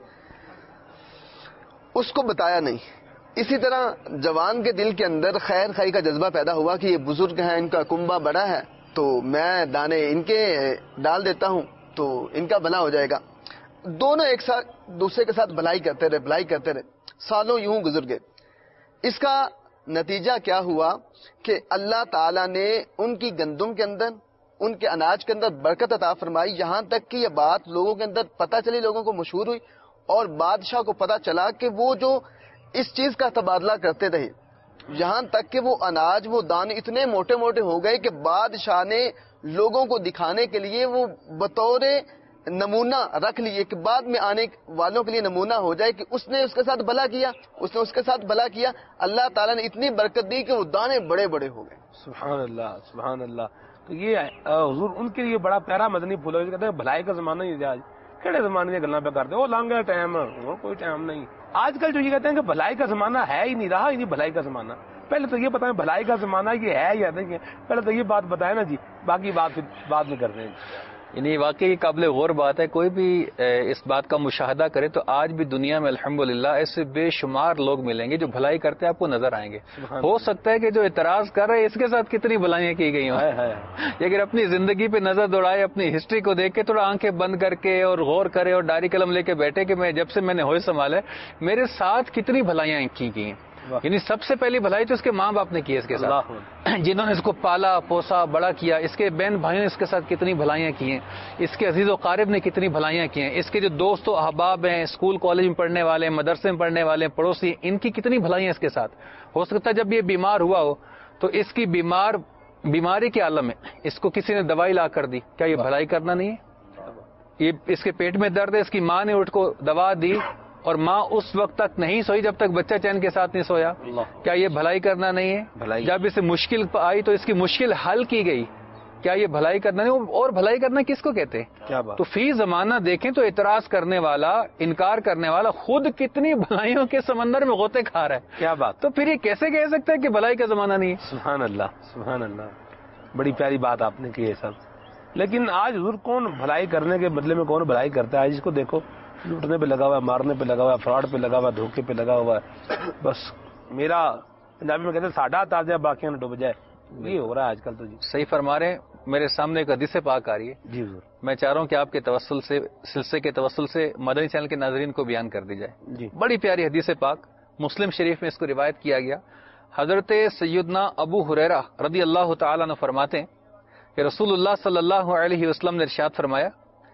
اس کو بتایا نہیں. اسی طرح جوان کے دل کے اندر خیر خائی کا جذبہ پیدا ہوا کہ یہ بزرگ ہیں, ان کا کنبہ بڑا ہے, تو میں دانے ان کے ڈال دیتا ہوں تو ان کا بھلا ہو جائے گا. دونوں ایک ساتھ دوسرے کے ساتھ بھلائی کرتے رہے بھلائی کرتے رہے سالوں یوں گزر گئے. اس کا نتیجہ کیا ہوا کہ اللہ تعالیٰ نے ان کی گندم کے اندر, ان کے اناج کے اندر برکت عطا فرمائی, یہاں تک کہ یہ بات لوگوں کے اندر پتہ چلی, لوگوں کو مشہور ہوئی, اور بادشاہ کو پتہ چلا کہ وہ جو اس چیز کا تبادلہ کرتے رہے, یہاں تک کہ وہ اناج وہ دانے اتنے موٹے موٹے ہو گئے کہ بادشاہ نے لوگوں کو دکھانے کے لیے وہ بطور نمونہ رکھ لیے کہ بعد میں آنے والوں کے لیے نمونہ ہو جائے کہ اس نے اس کے ساتھ بھلا کیا, اس نے اس کے ساتھ بھلا کیا. اللہ تعالیٰ نے اتنی برکت دی کہ وہ دانے بڑے بڑے ہو گئے.
سبحان اللہ سبحان اللہ. تو یہ حضور ان کے لیے بڑا پیارا مدنی پھول ہے. کہتے ہیں بھلائی کا زمانہ ہی آج, کہڑے زمانے کی گلاں پہ کرتے وہ لانگ گیا ٹائم, وہ کوئی ٹائم نہیں. آج کل جو یہ کہتے ہیں کہ بھلائی کا زمانہ ہے ہی نہیں رہا, ہی نہیں بھلائی کا زمانہ. پہلے تو یہ بتائیں بھلائی کا زمانہ یہ ہے یا نہیں ہے, پہلے تو یہ بات بتائیں نا جی, باقی بات پھر بعد میں کرتے ہیں.
یعنی واقعی قابل غور بات ہے. کوئی بھی اس بات کا مشاہدہ کرے تو آج بھی دنیا میں الحمدللہ ایسے بے شمار لوگ ملیں گے جو بھلائی کرتے آپ کو نظر آئیں گے. ہو سکتا ہے کہ جو اعتراض کر رہے اس کے ساتھ کتنی بھلائیاں کی گئی ہوں, اگر اپنی زندگی پہ نظر دوڑائے, اپنی ہسٹری کو دیکھ کے تھوڑا آنکھیں بند کر کے اور غور کرے اور ڈائری قلم لے کے بیٹھے کہ میں جب سے میں نے ہوش سنبھالا ہے میرے ساتھ کتنی بھلائیاں کی گئی ہیں. یعنی سب سے پہلی بھلائی تو اس کے ماں باپ نے کی اس کے ساتھ, جنہوں نے اس کو پالا پوسا بڑا کیا. اس کے بہن بھائیوں نے اس کے ساتھ کتنی بھلائیاں کی ہیں, اس کے عزیز و قارب نے کتنی بھلائیاں کی ہیں, اس کے جو دوست و احباب ہیں, اسکول کالج میں پڑھنے والے, مدرسے میں پڑھنے والے, پڑوسی, ان کی کتنی بھلائیاں اس کے ساتھ. ہو سکتا ہے جب یہ بیمار ہوا ہو تو اس کی بیمار بیماری کے عالم میں اس کو کسی نے دوائی لا کر دی, کیا یہ بھلائی کرنا نہیں ہے؟ یہ اس کے پیٹ میں درد ہے, اس کی ماں نے اٹھ کو دوا دی اور ماں اس وقت تک نہیں سوئی جب تک بچہ چین کے ساتھ نہیں سویا, کیا یہ بھلائی کرنا نہیں ہے؟ جب اسے مشکل آئی تو اس کی مشکل حل کی گئی, کیا یہ بھلائی کرنا نہیں؟ اور بھلائی کرنا کس کو کہتے ہیں؟
کیا بات.
تو فی زمانہ دیکھیں تو اعتراض کرنے والا, انکار کرنے والا خود کتنی بھلائیوں کے سمندر میں غوطے کھا رہا ہے.
کیا بات.
تو پھر یہ کیسے کہہ سکتا ہے کہ بھلائی کا زمانہ نہیں ہے؟
سبحان اللہ سبحان اللہ. بڑی پیاری بات آپ نے کی ہے سب. لیکن آج حضور کون بھلائی کرنے کے بدلے میں کون بھلائی کرتا ہے؟ آج اس کو دیکھو, لوٹنے پہ لگا ہوا ہے, مارنے پہ لگا ہوا ہے, فراڈ پہ لگا ہوا ہے, دھوکے پہ لگا ہوا ہے. بس میرا پنجابی میں کہتے ہیں ساڈا تازہ باقیاں نہ ڈوب جائے, یہ ہو رہا ہے آج کل. تو جی
صحیح فرما رہے ہیں. میرے سامنے ایک حدیث پاک آ رہی ہے
جی حضور,
میں چاہ رہا ہوں کہ آپ کے توسل سے سلسلے کے توسل سے مدنی چینل کے ناظرین کو بیان کر دی جائے.
جی
بڑی پیاری حدیث پاک, مسلم شریف میں اس کو روایت کیا گیا. حضرت سیدنا ابو ہریرہ رضی اللہ تعالیٰ عنہ فرماتے ہیں کہ رسول اللہ صلی اللہ علیہ وسلم نے ارشاد فرمایا,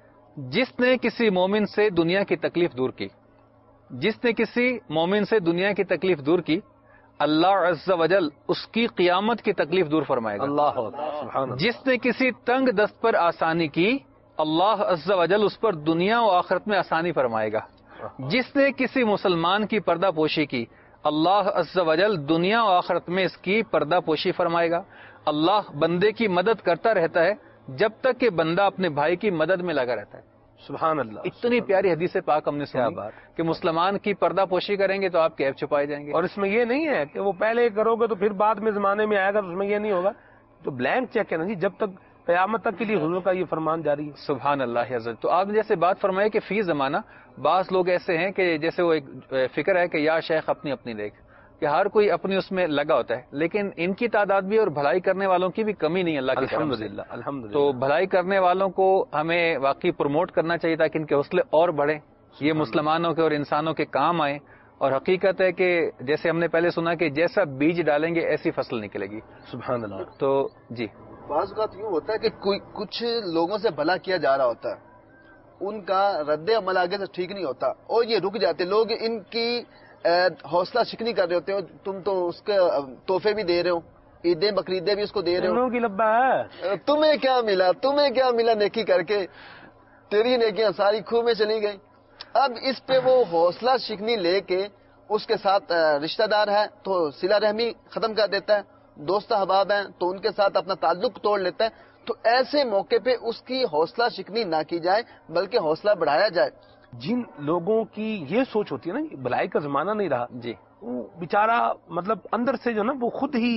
جس نے کسی مومن سے دنیا کی تکلیف دور کی جس نے کسی مومن سے دنیا کی تکلیف دور کی اللہ عز و جل اس کی قیامت کی تکلیف دور فرمائے گا.
اللہ سبحان اللہ.
جس نے کسی تنگ دست پر آسانی کی اللہ عز و جل اس پر دنیا و آخرت میں آسانی فرمائے گا. جس نے کسی مسلمان کی پردہ پوشی کی اللہ عز و جل دنیا و آخرت میں اس کی پردہ پوشی فرمائے گا. اللہ بندے کی مدد کرتا رہتا ہے جب تک کہ بندہ اپنے بھائی کی مدد میں لگا رہتا ہے.
سبحان اللہ.
اتنی پیاری حدیث پاک ہم نے سنا کہ مسلمان کی پردہ پوشی کریں گے تو آپ کے عیب چھپائے جائیں گے.
اور اس میں یہ نہیں ہے کہ وہ پہلے کرو گے تو پھر بعد میں زمانے میں آئے گا, تو اس میں یہ نہیں ہوگا. تو بلینک چیک ہے نا جی, جب تک قیامت تک کے لیے حضور کا یہ فرمان جاری ہے.
سبحان اللہ حضرت. تو آپ نے جیسے بات فرمائی کہ فی زمانہ بعض لوگ ایسے ہیں کہ جیسے وہ ایک فکر ہے کہ یا شیخ اپنی اپنی دیکھ, کہ ہر کوئی اپنی اس میں لگا ہوتا ہے, لیکن ان کی تعداد بھی اور بھلائی کرنے والوں کی بھی کمی نہیں اللہ کی طرف سے.
الحمدللہ.
تو بھلائی کرنے والوں کو ہمیں واقعی پروموٹ کرنا چاہیے تاکہ ان کے حوصلے اور بڑھیں, یہ مسلمانوں کے اور انسانوں کے کام آئیں, اور حقیقت ہے کہ جیسے ہم نے پہلے سنا کہ جیسا بیج ڈالیں گے ایسی فصل نکلے گی.
سبحان اللہ.
تو جی
بعض اوقات یوں ہوتا ہے کہ کوئی کچھ لوگوں سے بھلا کیا جا رہا ہوتا ہے, ان کا رد عمل آگے سے ٹھیک نہیں ہوتا اور یہ رک جاتے, لوگ ان کی حوصلہ شکنی کر رہے ہوتے ہو, تم تو اس کے تحفے بھی دے رہے ہو, عیدیں بقریدیں بھی اس کو دے رہے ہو,
کی لبا ہے,
تمہیں کیا ملا, تمہیں کیا ملا نیکی کر کے, تیری نیکیاں ساری خوں میں چلی گئی. اب اس پہ وہ حوصلہ شکنی لے کے اس کے ساتھ رشتہ دار ہے تو صلہ رحمی ختم کر دیتا ہے, دوست احباب ہیں تو ان کے ساتھ اپنا تعلق توڑ لیتا ہے. تو ایسے موقع پہ اس کی حوصلہ شکنی نہ کی جائے بلکہ حوصلہ بڑھایا جائے.
جن لوگوں کی یہ سوچ ہوتی ہے نا بھلائی کا زمانہ نہیں رہا,
جی
وہ بیچارہ مطلب اندر سے جو نا وہ خود ہی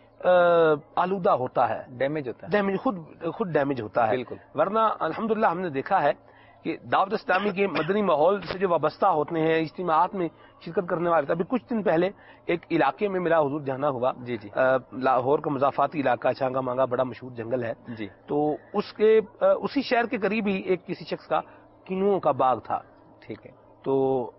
آلودہ ہوتا ہے,
ڈیمیج ہوتا ہے,
ڈیمیج خود خود ڈیمیج ہوتا ہے.
بالکل.
ورنہ الحمدللہ ہم نے دیکھا ہے کہ دعوت اسلامی کے مدنی ماحول سے جو وابستہ ہوتے ہیں, اجتماعات میں شرکت کرنے والے, ابھی کچھ دن پہلے ایک علاقے میں میرا حضور جانا ہوا.
جی جی
لاہور کا مضافاتی علاقہ چانگا مانگا بڑا مشہور جنگل ہے.
جی
تو اس کے اسی شہر کے قریب ہی ایک کسی شخص کا کنوؤں کا باغ تھا.
ٹھیک ہے.
تو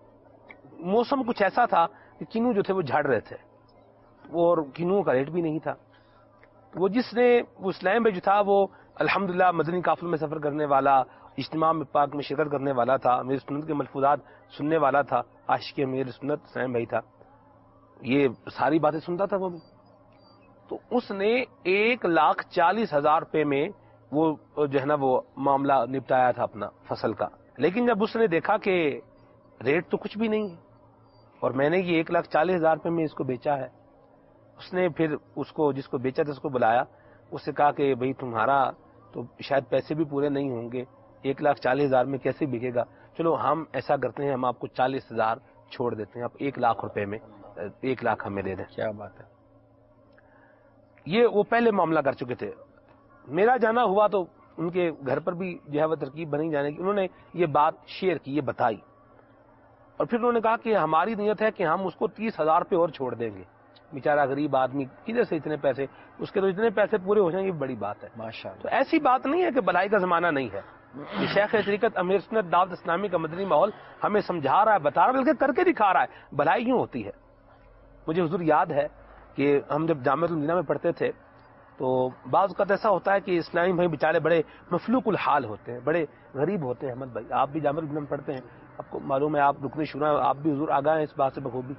موسم کچھ ایسا تھا کہ کنو جو تھے وہ جھڑ رہے تھے اور کنوؤں کا ریٹ بھی نہیں تھا. وہ جس نے وہ اسلام میں جو تھا وہ الحمدللہ مدنی قافلوں میں سفر کرنے والا, اجتماع میں پاک میں شرکت کرنے والا تھا, امیر سنت کے ملفوظات سننے والا تھا, عاشق امیر سنت اسلام بھائی تھا, یہ ساری باتیں سنتا تھا وہ بھی. تو اس نے ایک لاکھ چالیس ہزار روپے میں وہ جو ہے نا وہ معاملہ نپٹایا تھا اپنا فصل کا. لیکن جب اس نے دیکھا کہ ریٹ تو کچھ بھی نہیں ہے اور میں نے یہ ایک لاکھ چالیس ہزار روپے میں اس کو بیچا ہے, اس نے پھر اس کو جس کو بیچا تھا اس کو بلایا, اس سے کہا کہ بھئی تمہارا تو شاید پیسے بھی پورے نہیں ہوں گے, ایک لاکھ چالیس ہزار میں کیسے بکے گا, چلو ہم ایسا کرتے ہیں ہم آپ کو چالیس ہزار چھوڑ دیتے ہیں, آپ ایک لاکھ روپے میں ایک لاکھ ہمیں دے دیں.
کیا بات ہے.
یہ وہ پہلے معاملہ کر چکے تھے. میرا جانا ہوا تو ان کے گھر پر بھی جو ہے وہ ترکیب بنی جانے کی, انہوں نے یہ بات شیئر کی, یہ بتائی, اور پھر انہوں نے کہا کہ ہماری نیت ہے کہ ہم اس کو تیس ہزار روپے اور چھوڑ دیں گے. بیچارہ غریب آدمی کدھر سے اتنے پیسے, اس کے تو اتنے پیسے پورے ہو جائیں یہ بڑی بات ہے.
ماشاءاللہ.
تو ایسی بات نہیں ہے کہ بھلائی کا زمانہ نہیں ہے. یہ شیخ طریقت امیر سنت دعوت اسلامی کا مدنی ماحول ہمیں سمجھا رہا ہے, بتا رہا ہے, بلکہ کر کے دکھا رہا ہے بھلائی کیوں ہوتی ہے. مجھے حضور یاد ہے کہ ہم جب جامعۃ المدینہ میں پڑھتے تھے تو بعض اوقات ایسا ہوتا ہے کہ اسلامی بھائی بیچارے بڑے مفلوق الحال ہوتے ہیں, بڑے غریب ہوتے ہیں. احمد بھائی آپ بھی جامعۃ المدینہ میں پڑھتے ہیں, آپ کو معلوم ہے, آپ رکن شورا, آپ بھی حضور آگاہ ہیں اس بات سے بخوبی.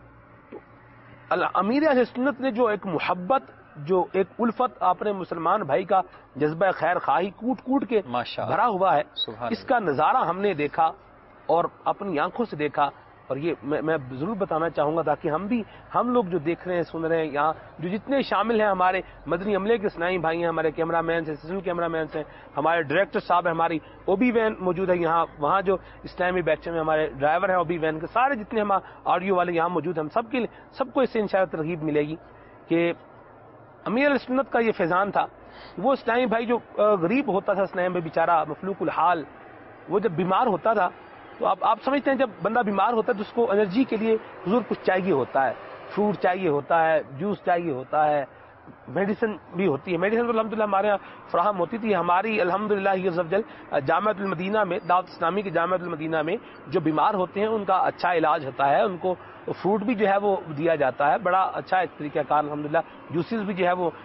تو امیر اہل سنت نے جو ایک محبت, جو ایک الفت اپنے مسلمان بھائی کا جذبہ خیر خواہی کوٹ کوٹ کے بھرا ہوا ہے, اس کا نظارہ ہم نے دیکھا اور اپنی آنکھوں سے دیکھا. اور یہ میں, میں ضرور بتانا چاہوں گا تاکہ ہم بھی, ہم لوگ جو دیکھ رہے ہیں سن رہے ہیں یہاں جو جتنے شامل ہیں, ہمارے مدنی عملے کے اسلامی بھائی ہیں, ہمارے کیمرہ مینس ہیں, اسسٹنٹ کیمرہ مینس ہیں, ہمارے ڈائریکٹر صاحب ہیں, ہماری او بی وین موجود ہے یہاں, وہاں جو اسلامی بیچے میں ہمارے ڈرائیور ہیں او بی وین کے, سارے جتنے ہم آڈیو والے یہاں موجود ہیں, ہم سب کے سب کو اس سے انشاءاللہ ترغیب ملے گی کہ امیر سنت کا یہ فیضان تھا. وہ اسلامی بھائی جو غریب ہوتا تھا, اسلام میں بیچارہ مفلوق الحال, وہ جب بیمار ہوتا تھا تو آپ آپ سمجھتے ہیں جب بندہ بیمار ہوتا ہے تو اس کو انرجی کے لیے حضور کچھ چاہیے ہوتا ہے, فروٹ چاہیے ہوتا ہے, جوس چاہیے ہوتا ہے, میڈیسن بھی ہوتی ہے. میڈیسن تو الحمدللہ ہمارے یہاں فراہم ہوتی تھی. ہماری الحمدللہ یہ زفجل جامعۃ المدینہ میں, دعوت اسلامی کی جامعۃ المدینہ میں جو بیمار ہوتے ہیں ان کا اچھا علاج ہوتا ہے, ان کو فروٹ بھی جو ہے وہ دیا جاتا ہے, بڑا اچھا ایک طریقہ کار الحمدللہ. جوسز بھی جو ہے وہ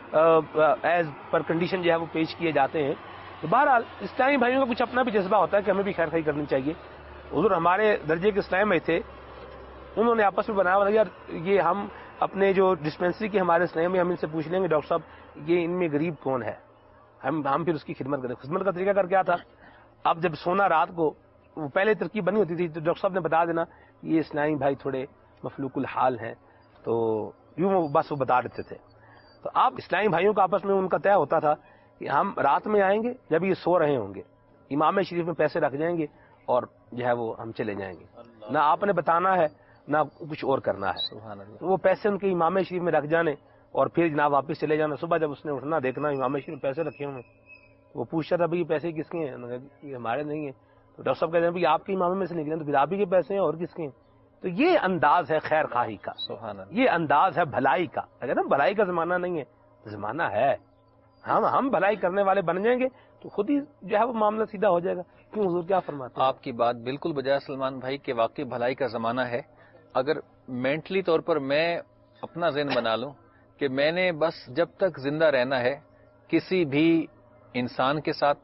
ایز پر کنڈیشن جو ہے وہ پیش کیے جاتے ہیں. تو بہرحال اسلامی بھائیوں کا کچھ اپنا بھی جذبہ ہوتا ہے کہ ہمیں بھی خیر خواہی کرنی چاہیے. حضور ہمارے درجے کے اسلام میں تھے, انہوں نے آپس میں بنایا یار یہ ہم اپنے جو ڈسپینسری کے ہمارے اسلام میں ہم ان سے پوچھ لیں گے ڈاکٹر صاحب یہ ان میں غریب کون ہے, ہم ہم پھر اس کی خدمت کریں. خدمت کا طریقہ کر کیا تھا, اب جب سونا رات کو, وہ پہلے ترکیب بنی ہوتی تھی تو ڈاکٹر صاحب نے بتا دینا یہ اسلامی بھائی تھوڑے مفلوق الحال ہیں, تو یوں وہ بس وہ بتا دیتے تھے. تو آپ اسلامی بھائیوں کا آپس میں ان کا طے ہوتا تھا کہ ہم رات میں آئیں گے جب یہ سو رہے ہوں گے, امام شریف میں پیسے رکھ جائیں گے اور جو ہے وہ ہم چلے جائیں گے, نہ آپ نے بتانا ہے نہ کچھ اور کرنا ہے. تو وہ پیسے ان کے امام شریف میں رکھ جانے اور پھر جناب واپس چلے جانا. صبح جب اس نے اٹھنا دیکھنا امام شریف میں پیسے رکھے ہوئے, وہ پوچھتا تھا بھائی یہ پیسے کس کے ہیں, یہ ہمارے نہیں ہیں. تو ڈاکٹر صاحب کہتے ہیں بھائی آپ کے امام میں سے نکلے تو پھر آپ ہی کے پیسے ہیں اور کس کے ہیں. تو یہ انداز ہے خیر خواہی کا, یہ انداز ہے بھلائی کا. اگر نا بھلائی کا زمانہ نہیں ہے, زمانہ ہے, ہم ہم بھلائی کرنے والے بن جائیں گے تو خود ہی جو ہے وہ معاملہ سیدھا ہو جائے گا. کیوں حضور کیا فرماتے ہیں؟
آپ کی بات بالکل بجائے سلمان بھائی کہ واقعی بھلائی کا زمانہ ہے. اگر مینٹلی طور پر میں اپنا ذہن بنا لوں کہ میں نے بس جب تک زندہ رہنا ہے کسی بھی انسان کے ساتھ،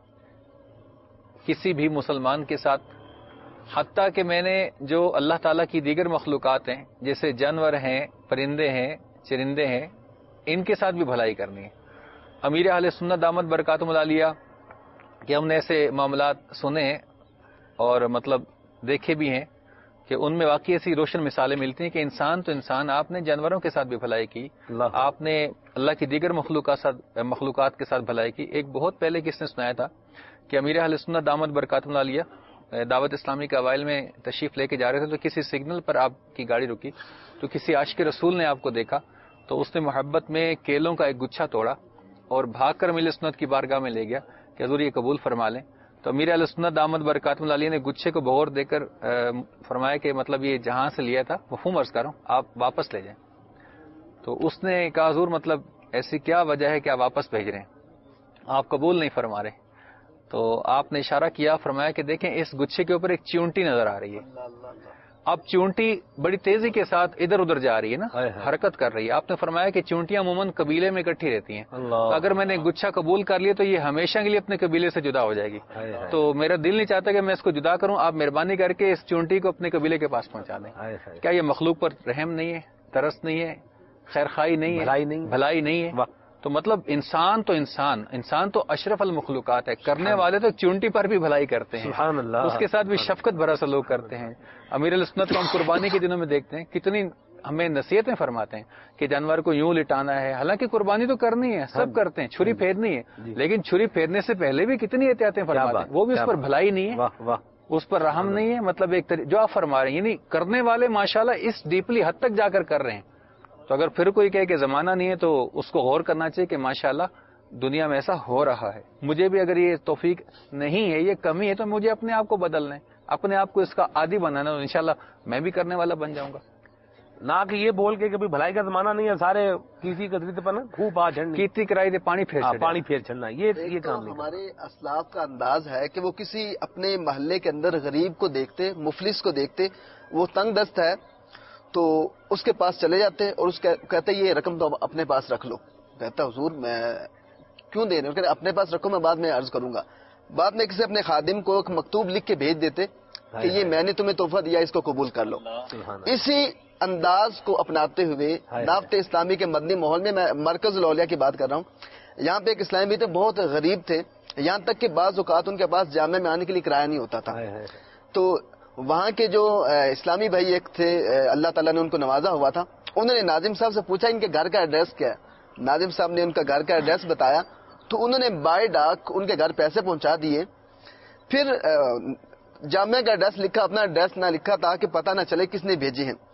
کسی بھی مسلمان کے ساتھ، حتیٰ کہ میں نے جو اللہ تعالیٰ کی دیگر مخلوقات ہیں جیسے جانور ہیں، پرندے ہیں، چرندے ہیں، ان کے ساتھ بھی بھلائی کرنی ہے۔ امیر اہل سنت دامت برکاتہم العالیہ کہ ہم نے ایسے معاملات سنے ہیں اور مطلب دیکھے بھی ہیں کہ ان میں واقعی ایسی روشن مثالیں ملتی ہیں کہ انسان تو انسان، آپ نے جانوروں کے ساتھ بھی بھلائی کی، آپ نے اللہ کی دیگر مخلوقات مخلوقات کے ساتھ بھلائی کی۔ ایک بہت پہلے کس نے سنایا تھا کہ امیر اہل سنت دامت برکاتہم العالیہ دعوت اسلامی کے اوائل میں تشریف لے کے جا رہے تھے تو کسی سگنل پر آپ کی گاڑی رکی تو کسی عاشق رسول نے آپ کو دیکھا تو اس نے محبت میں کیلوں کا ایک گچھا توڑا اور بھاگ کر امیر سنت کی بارگاہ میں لے گیا کہ حضور یہ قبول فرما لیں۔ تو امیر اہل سنت دامت برکاتہم العالیہ نے گچھے کو بغور دے کر فرمایا کہ مطلب یہ جہاں سے لیا تھا مفہوم عرض کروں آپ واپس لے جائیں۔ تو اس نے کہا حضور مطلب ایسی کیا وجہ ہے کہ آپ واپس بھیج رہے ہیں، آپ قبول نہیں فرما رہے؟ تو آپ نے اشارہ کیا، فرمایا کہ دیکھیں اس گچھے کے اوپر ایک چیونٹی نظر آ رہی ہے، اب چیونٹی بڑی تیزی کے ساتھ ادھر ادھر جا رہی ہے نا، حرکت کر رہی ہے۔ آپ نے فرمایا کہ چیونٹیاں عموماً قبیلے میں اکٹھی رہتی ہیں، تو اگر میں نے گچھا قبول کر لیا تو یہ ہمیشہ کے لیے اپنے قبیلے سے جدا ہو جائے گی، تو میرا دل نہیں چاہتا کہ میں اس کو جدا کروں، آپ مہربانی کر کے اس چیونٹی کو اپنے قبیلے کے پاس پہنچا دیں۔ کیا یہ مخلوق پر رحم نہیں ہے، ترس نہیں ہے، خیر خائی نہیں ہے، بھلائی نہیں بھلائی نہیں ہے؟ تو مطلب انسان تو انسان انسان تو اشرف المخلوقات ہے، کرنے والے تو چونٹی پر بھی بھلائی کرتے ہیں، سبحان اللہ، اس کے ساتھ بھی شفقت بھرا سلوک کرتے ہیں۔ امیر السنت کو ہم قربانی کے دنوں میں دیکھتے ہیں کتنی ہمیں نصیحتیں فرماتے ہیں کہ جانور کو یوں لٹانا ہے، حالانکہ قربانی تو کرنی ہے، سب کرتے ہیں، چھری پھیرنی ہے، لیکن چھری پھیرنے سے پہلے بھی کتنی احتیاطیں فرماتے ہیں، وہ بھی اس پر بھلائی نہیں ہے، اس پر رحم نہیں ہے، مطلب ایک جو آپ فرما رہے ہیں یعنی کرنے والے ماشاءاللہ اس ڈیپلی حد تک جا کر کر رہے ہیں۔ تو اگر پھر کوئی کہے کہ زمانہ نہیں ہے تو اس کو غور کرنا چاہیے کہ ماشاءاللہ دنیا میں ایسا ہو رہا ہے۔ مجھے بھی اگر یہ توفیق نہیں ہے، یہ کمی ہے، تو مجھے اپنے آپ کو بدلنا ہے، اپنے آپ کو اس کا عادی بنانا ہے، انشاءاللہ میں بھی کرنے والا بن جاؤں گا۔
نہ کہ یہ بول کے کبھی بھلائی کا زمانہ نہیں ہے، سارے کسی قدرت پر نا خوب آ جھڑنا،
کیتی کرائی دے پانی پھیر چھڑنا،
پانی پھیر چھڑنا، یہ یہ کام نہیں۔
ہمارے اسلاف کا انداز ہے کہ وہ کسی اپنے محلے کے اندر غریب کو دیکھتے، مفلس کو دیکھتے، وہ تنگ دست ہے تو اس کے پاس چلے جاتے اور اس کہتے یہ رقم تو اپنے پاس رکھ لو۔ کہتا حضور میں کیوں دے رہے ہوں؟ کہتے اپنے پاس رکھو، میں بعد میں عرض کروں گا۔ بعد میں کسی اپنے خادم کو ایک مکتوب لکھ کے بھیج دیتے کہ یہ میں نے تمہیں تحفہ دیا، اس کو قبول کر لو۔ اسی انداز کو اپناتے ہوئے دعوت اسلامی کے مدنی ماحول میں، میں مرکز الاولیاء کی بات کر رہا ہوں، یہاں پہ ایک اسلامی بھی تھے، بہت غریب تھے، یہاں تک کہ بعض اوقات ان کے پاس جامع میں آنے کے لیے کرایہ نہیں ہوتا تھا۔ تو وہاں کے جو اسلامی بھائی ایک تھے، اللہ تعالیٰ نے ان کو نوازا ہوا تھا، انہوں نے ناظم صاحب سے پوچھا ان کے گھر کا ایڈریس کیا ہے۔ ناظم صاحب نے ان کا گھر کا ایڈریس بتایا تو انہوں نے بائی ڈاک ان کے گھر پیسے پہنچا دیے، پھر جامعہ کا ایڈریس لکھا، اپنا ایڈریس نہ لکھا تاکہ پتہ نہ چلے کس نے بھیجے ہیں،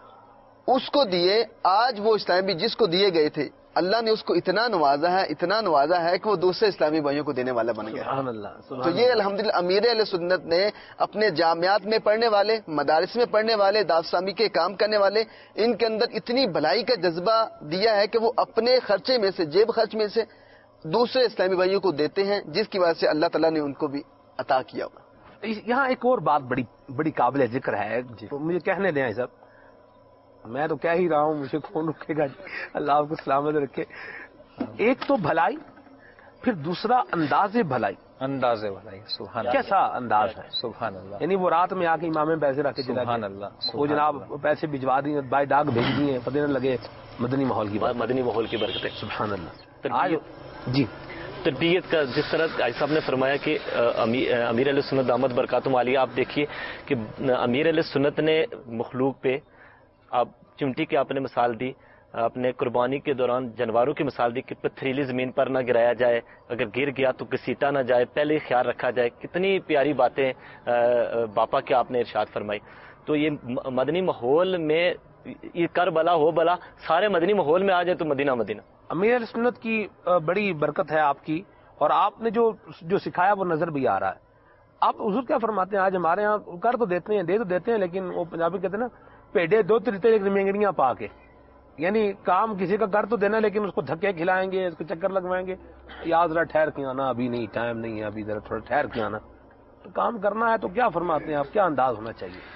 اس کو دیے۔ آج وہ اسلامی جس کو دیے گئے تھے اللہ نے اس کو اتنا نوازا ہے، اتنا نوازا ہے کہ وہ دوسرے اسلامی بھائیوں کو دینے والا بن گیا۔
سبحان اللہ، سبحان
تو یہ الحمدللہ امیر اہل سنت نے اپنے جامعات میں پڑھنے والے، مدارس میں پڑھنے والے، دعوت اسلامی کے کام کرنے والے، ان کے اندر اتنی بھلائی کا جذبہ دیا ہے کہ وہ اپنے خرچے میں سے، جیب خرچ میں سے دوسرے اسلامی بھائیوں کو دیتے ہیں، جس کی وجہ سے اللہ تعالیٰ نے ان کو بھی عطا کیا ہوگا۔
یہاں ایک اور بات بڑی بڑی قابل ذکر ہے، تو مجھے کہنے دیں صاحب، میں تو کہہ ہی رہا ہوں، مجھے کون رکے گا، اللہ آپ کو سلامت رکھے۔ ایک تو بھلائی، پھر دوسرا انداز بھلائی،
انداز بھلائی، سبحان اللہ،
کیسا انداز ہے،
سبحان اللہ،
یعنی وہ رات میں آ کے امام میں پیسے رکھ کے چلا
سبحان
گیا،
اللہ،
وہ جناب پیسے بھجوا دیے، بائی ڈاک بھیج دیے، پتہ نہ لگے، مدنی ماحول کی بات،
مدنی ماحول کی برکتیں،
سبحان اللہ۔
آج
جی
تربیت کا جس طرح آج صاحب نے فرمایا کہ امیر علیہ سنت دامت برکاتہم عالیہ، آپ دیکھیے کہ امیر علیہ سنت نے مخلوق پہ، آپ چمٹی کی آپ نے مثال دی، اپنے قربانی کے دوران جانوروں کی مثال دی کہ پتھریلی زمین پر نہ گرایا جائے، اگر گر گیا تو گھسیٹا نہ جائے، پہلے ہی خیال رکھا جائے۔ کتنی پیاری باتیں باپا کے آپ نے ارشاد فرمائی۔ تو یہ مدنی ماحول میں، یہ کر بلا ہو بلا، سارے مدنی ماحول میں آ جائے تو مدینہ مدینہ۔
امیر علیہ سنت کی بڑی برکت ہے آپ کی، اور آپ نے جو جو سکھایا وہ نظر بھی آ رہا ہے۔ آپ حضور کیا فرماتے ہیں؟ آج ہمارے یہاں کر تو دیتے ہیں، دے تو دیتے ہیں، لیکن وہ پنجابی کہتے ہیں نا، پیڑے دو تریتے مینگڑیاں پا کے، یعنی کام کسی کا کر تو دینا، لیکن اس کو دھکے کھلائیں گے، اس کو چکر لگوائیں گے، یاد ذرا ٹھہر کے آنا، ابھی نہیں، ٹائم نہیں ہے، ابھی ذرا تھوڑا ٹھہر کے آنا۔ تو کام کرنا ہے تو کیا فرماتے ہیں آپ، کیا انداز ہونا چاہیے؟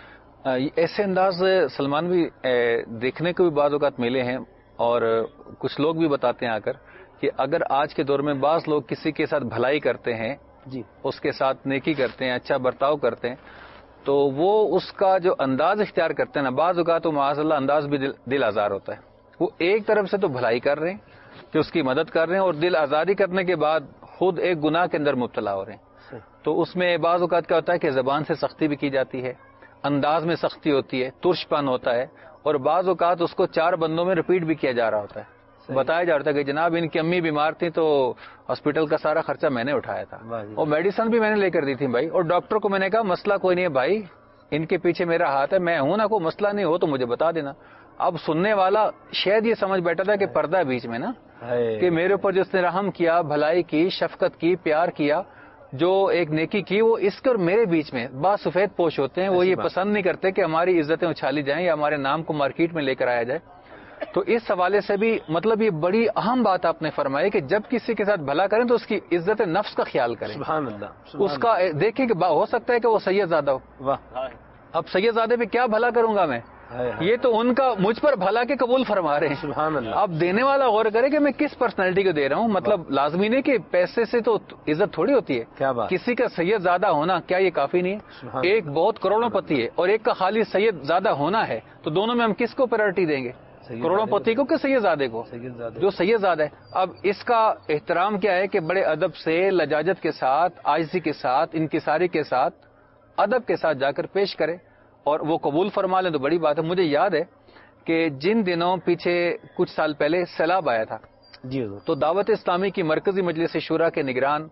ایسے انداز سلمان بھی دیکھنے کو بھی بعض اوقات ملے ہیں، اور کچھ لوگ بھی بتاتے ہیں آ کر کہ اگر آج کے دور میں بعض لوگ کسی کے ساتھ بھلائی کرتے ہیں،
جی
اس کے ساتھ نیکی کرتے ہیں، اچھا برتاؤ کرتے ہیں، تو وہ اس کا جو انداز اختیار کرتے ہیں نا، بعض اوقات معاذ اللہ انداز بھی دل, دل آزار ہوتا ہے. وہ ایک طرف سے تو بھلائی کر رہے ہیں کہ اس کی مدد کر رہے ہیں، اور دل آزاری کرنے کے بعد خود ایک گناہ کے اندر مبتلا ہو رہے ہیں. تو اس میں بعض اوقات کیا ہوتا ہے کہ زبان سے سختی بھی کی جاتی ہے، انداز میں سختی ہوتی ہے، ترش پن ہوتا ہے، اور بعض اوقات اس کو چار بندوں میں ریپیٹ بھی کیا جا رہا ہوتا ہے. بتایا جا رہا تھا کہ جناب ان کی امی بیمار تھیں تو ہاسپٹل کا سارا خرچہ میں نے اٹھایا تھا، اور میڈیسن بھی میں نے لے کر دی تھی بھائی، اور ڈاکٹر کو میں نے کہا مسئلہ کوئی نہیں ہے بھائی، ان کے پیچھے میرا ہاتھ ہے، میں ہوں نا، کوئی مسئلہ نہیں ہو تو مجھے بتا دینا. اب سننے والا شاید یہ سمجھ بیٹھا تھا کہ پردہ ہے بیچ میں نا، کہ میرے اوپر جس نے رحم کیا، بھلائی کی، شفقت کی، پیار کیا، جو ایک نیکی کی، وہ اس کے اور میرے بیچ میں بعض سفید پوش ہوتے ہیں، وہ یہ پسند نہیں کرتے کہ ہماری عزتیں اچھالی جائیں یا ہمارے نام کو مارکیٹ میں لے کر آیا جائے. تو اس حوالے سے بھی مطلب یہ بڑی اہم بات آپ نے فرمائی کہ جب کسی کے ساتھ بھلا کریں تو اس کی عزت نفس کا خیال کریں.
سبحان اللہ.
اس کا دیکھیں کہ ہو سکتا ہے کہ وہ سید زادہ ہو.
واہ.
اب سید زادے پہ کیا بھلا کروں گا میں؟ یہ تو ان کا مجھ پر بھلا کے قبول فرما رہے ہیں.
سبحان اللہ.
اب دینے والا غور کرے کہ میں کس پرسنالٹی کو دے رہا ہوں. مطلب لازمی نہیں کہ پیسے سے تو عزت تھوڑی ہوتی ہے.
کیا بات.
کسی کا سید زادہ ہونا کیا یہ کافی نہیں ہے؟ ایک بہت کروڑوں پتی ہے اور ایک کا خالی سید زادہ ہونا ہے، تو دونوں میں ہم کس کو پرائرٹی دیں گے؟ کروڑوں پتی کو کہ سید زادے کو؟ جو سید زادہ ہے. اب اس کا احترام کیا ہے کہ بڑے ادب سے، لجاجت کے ساتھ، عاجزی کے ساتھ، انکساری کے ساتھ، ادب کے ساتھ جا کر پیش کرے اور وہ قبول فرما لیں تو بڑی بات ہے. مجھے یاد ہے کہ جن دنوں پیچھے کچھ سال پہلے سیلاب آیا تھا،
جی
تو دعوت اسلامی کی مرکزی مجلس شورا کے نگران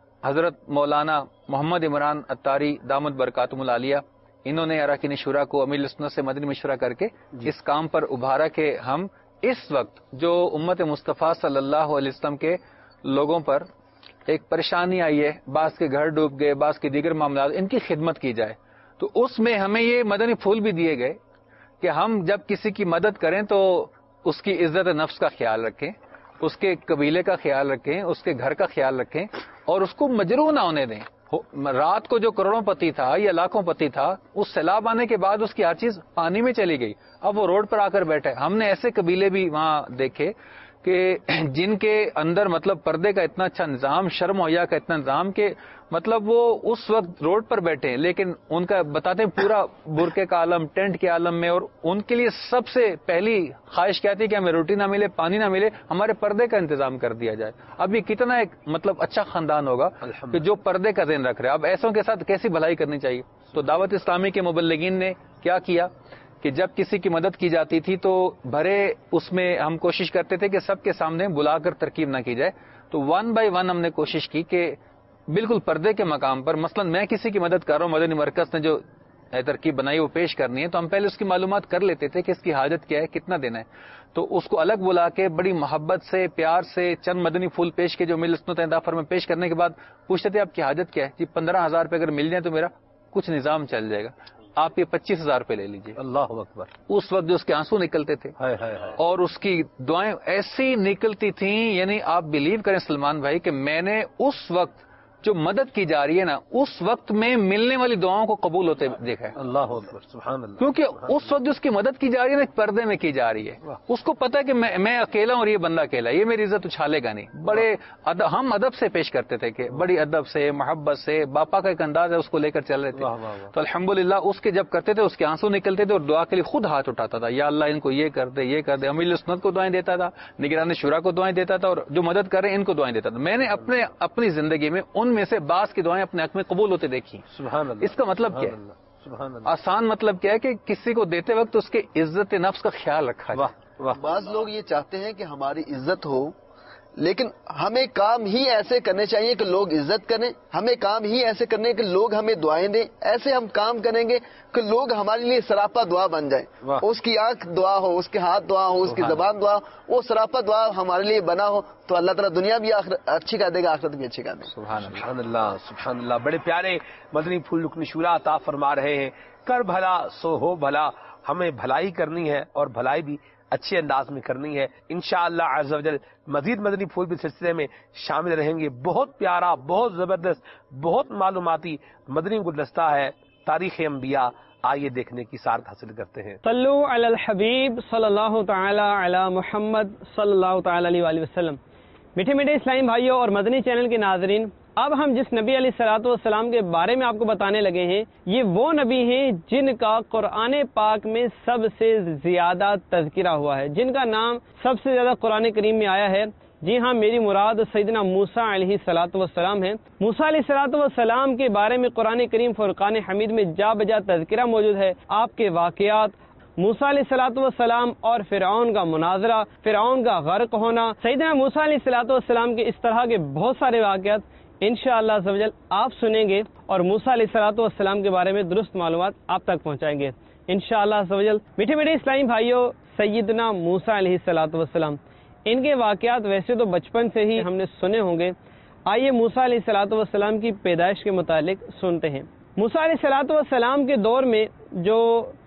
حضرت مولانا محمد عمران اتاری دامت برکاتہم العالیہ، انہوں نے اراکین شورا کو امیر سنت سے مدنی مشورہ کر کے اس کام پر ابھارا کہ ہم اس وقت جو امت مصطفیٰ صلی اللہ علیہ وسلم کے لوگوں پر ایک پریشانی آئی ہے، بعض کے گھر ڈوب گئے، بعض کے دیگر معاملات، ان کی خدمت کی جائے. تو اس میں ہمیں یہ مدنی پھول بھی دیے گئے کہ ہم جب کسی کی مدد کریں تو اس کی عزت نفس کا خیال رکھیں، اس کے قبیلے کا خیال رکھیں، اس کے گھر کا خیال رکھیں، اور اس کو مجروح نہ ہونے دیں. رات کو جو کروڑوں پتی تھا یا لاکھوں پتی تھا، اس سیلاب آنے کے بعد اس کی ہر چیز پانی میں چلی گئی، اب وہ روڈ پر آ کر بیٹھے. ہم نے ایسے قبیلے بھی وہاں دیکھے کہ جن کے اندر مطلب پردے کا اتنا اچھا نظام، شرم و حیا کا اتنا نظام کہ مطلب وہ اس وقت روڈ پر بیٹھے، لیکن ان کا بتاتے ہیں پورا برقعے کا عالم، ٹینٹ کے عالم میں، اور ان کے لیے سب سے پہلی خواہش کیا تھی کہ ہمیں روٹی نہ ملے، پانی نہ ملے، ہمارے پردے کا انتظام کر دیا جائے. اب یہ کتنا ایک مطلب اچھا خاندان ہوگا کہ جو پردے کا ذہن رکھ رہے. اب ایسوں کے ساتھ کیسی بھلائی کرنی چاہیے. تو دعوت اسلامی کے مبلغین نے کیا کیا کہ جب کسی کی مدد کی جاتی تھی تو بھرے اس میں ہم کوشش کرتے تھے کہ سب کے سامنے بلا کر ترکیب نہ کی جائے. تو ون بائی ون ہم نے کوشش کی کہ بالکل پردے کے مقام پر، مثلا میں کسی کی مدد کر رہا ہوں، مدنی مرکز نے جو ترکیب بنائی وہ پیش کرنی ہے، تو ہم پہلے اس کی معلومات کر لیتے تھے کہ اس کی حاجت کیا ہے، کتنا دینا ہے. تو اس کو الگ بلا کے بڑی محبت سے، پیار سے چند مدنی پھول پیش کے جو مل سنت دافر میں پیش کرنے کے بعد پوچھتے تھے آپ کی حاجت کیا ہے؟ جی پندرہ ہزار روپے اگر مل جائیں تو میرا کچھ نظام چل جائے گا، آپ یہ پچیس ہزار روپے لے لیجیے.
اللہ اکبر.
اس وقت جو اس کے آنسو نکلتے تھے اور اس کی دعائیں ایسی نکلتی تھیں، یعنی آپ بلیو کریں سلمان بھائی کہ میں نے اس وقت جو مدد کی جا رہی ہے نا، اس وقت میں ملنے والی دعاؤں کو قبول ہوتے دیکھا ہے. اللہ اکبر. سبحان اللہ. کیونکہ اس وقت جو اس کی مدد کی جا رہی ہے نا، ایک پردے میں کی جا رہی ہے. اس کو پتا ہے کہ میں میں اکیلا ہوں اور یہ بندہ اکیلا، یہ میری عزت اچھالے گا نہیں. بڑے ادب ہم ادب سے پیش کرتے تھے کہ بڑی ادب سے، محبت سے، باپا کا ایک انداز ہے اس کو لے کر چل رہے تھے. تو الحمدللہ اس کے جب کرتے تھے اس کے آنسو نکلتے تھے اور دعا کے لیے خود ہاتھ اٹھاتا تھا، یا اللہ ان کو یہ کر دے، یہ کر دے. امیر سنت کو دعائیں دیتا تھا، نگران شورا کو دعائیں دیتا تھا، اور جو مدد کر رہے ہیں ان کو دعائیں دیتا تھا. میں نے اپنے اپنی زندگی میں ان میں سے بعض کی دعائیں اپنے حق میں قبول ہوتے دیکھی. سبحان اللہ. اس کا مطلب کیا ہے؟ سبحان اللہ. آسان مطلب کیا ہے کہ کسی کو دیتے وقت اس کے عزت نفس کا خیال رکھا جائے.
بعض لوگ یہ چاہتے ہیں کہ ہماری عزت ہو، لیکن ہمیں کام ہی ایسے کرنے چاہیے کہ لوگ عزت کریں، ہمیں کام ہی ایسے کرنے کہ لوگ ہمیں دعائیں دیں. ایسے ہم کام کریں گے کہ لوگ ہمارے لیے سراپا دعا بن جائیں. اس کی آنکھ دعا ہو، اس کے ہاتھ دعا ہو، اس کی زبان دعا ہو، وہ سراپا دعا ہمارے لیے بنا ہو تو اللہ تعالیٰ دنیا بھی اچھی کر دے گا، آخرت بھی اچھی کر دے گا.
سبحان اللہ. سبحان اللہ. بڑے پیارے مدنی پھول رکن شورا عطا فرما رہے ہیں. کر بھلا سو ہو بھلا. ہمیں بھلائی کرنی ہے اور بھلائی بھی اچھے انداز میں کرنی ہے. انشاءاللہ عز و جل مزید مدنی پھول بھی سلسلے میں شامل رہیں گے. بہت پیارا، بہت زبردست، بہت معلوماتی مدنی گلدستہ ہے تاریخ انبیاء آئیے دیکھنے کی سعادت حاصل کرتے ہیں۔
صلو علی الحبیب صلی اللہ تعالی علی محمد صلی اللہ تعالی علیہ وآلہ وسلم۔ میٹھے میٹھے اسلام بھائیوں اور مدنی چینل کے ناظرین، اب ہم جس نبی علیہ الصلوۃ والسلام کے بارے میں آپ کو بتانے لگے ہیں، یہ وہ نبی ہیں جن کا قرآن پاک میں سب سے زیادہ تذکرہ ہوا ہے، جن کا نام سب سے زیادہ قرآن کریم میں آیا ہے۔ جی ہاں، میری مراد سیدنا موسیٰ علیہ الصلوۃ والسلام ہے۔ موسیٰ علیہ الصلوۃ والسلام کے بارے میں قرآن کریم فرقان حمید میں جا بجا تذکرہ موجود ہے۔ آپ کے واقعات، موسیٰ علیہ الصلوۃ والسلام اور فرعون کا مناظرہ، فرعون کا غرق ہونا، سیدنا موسیٰ علیہ الصلوۃ والسلام کے اس طرح کے بہت سارے واقعات انشاءاللہ عز و جل آپ سنیں گے اور موسیٰ علیہ الصلوۃ والسلام کے بارے میں درست معلومات آپ تک پہنچائیں گے انشاءاللہ عز و جل۔ میٹھے میٹھے اسلامی بھائیوں، سیدنا موسیٰ علیہ الصلوۃ والسلام، ان کے واقعات ویسے تو بچپن سے ہی ہم نے سنے ہوں گے۔ آئیے موسیٰ علیہ الصلوۃ والسلام کی پیدائش کے متعلق سنتے ہیں۔ موسیٰ علیہ الصلوۃ والسلام کے دور میں جو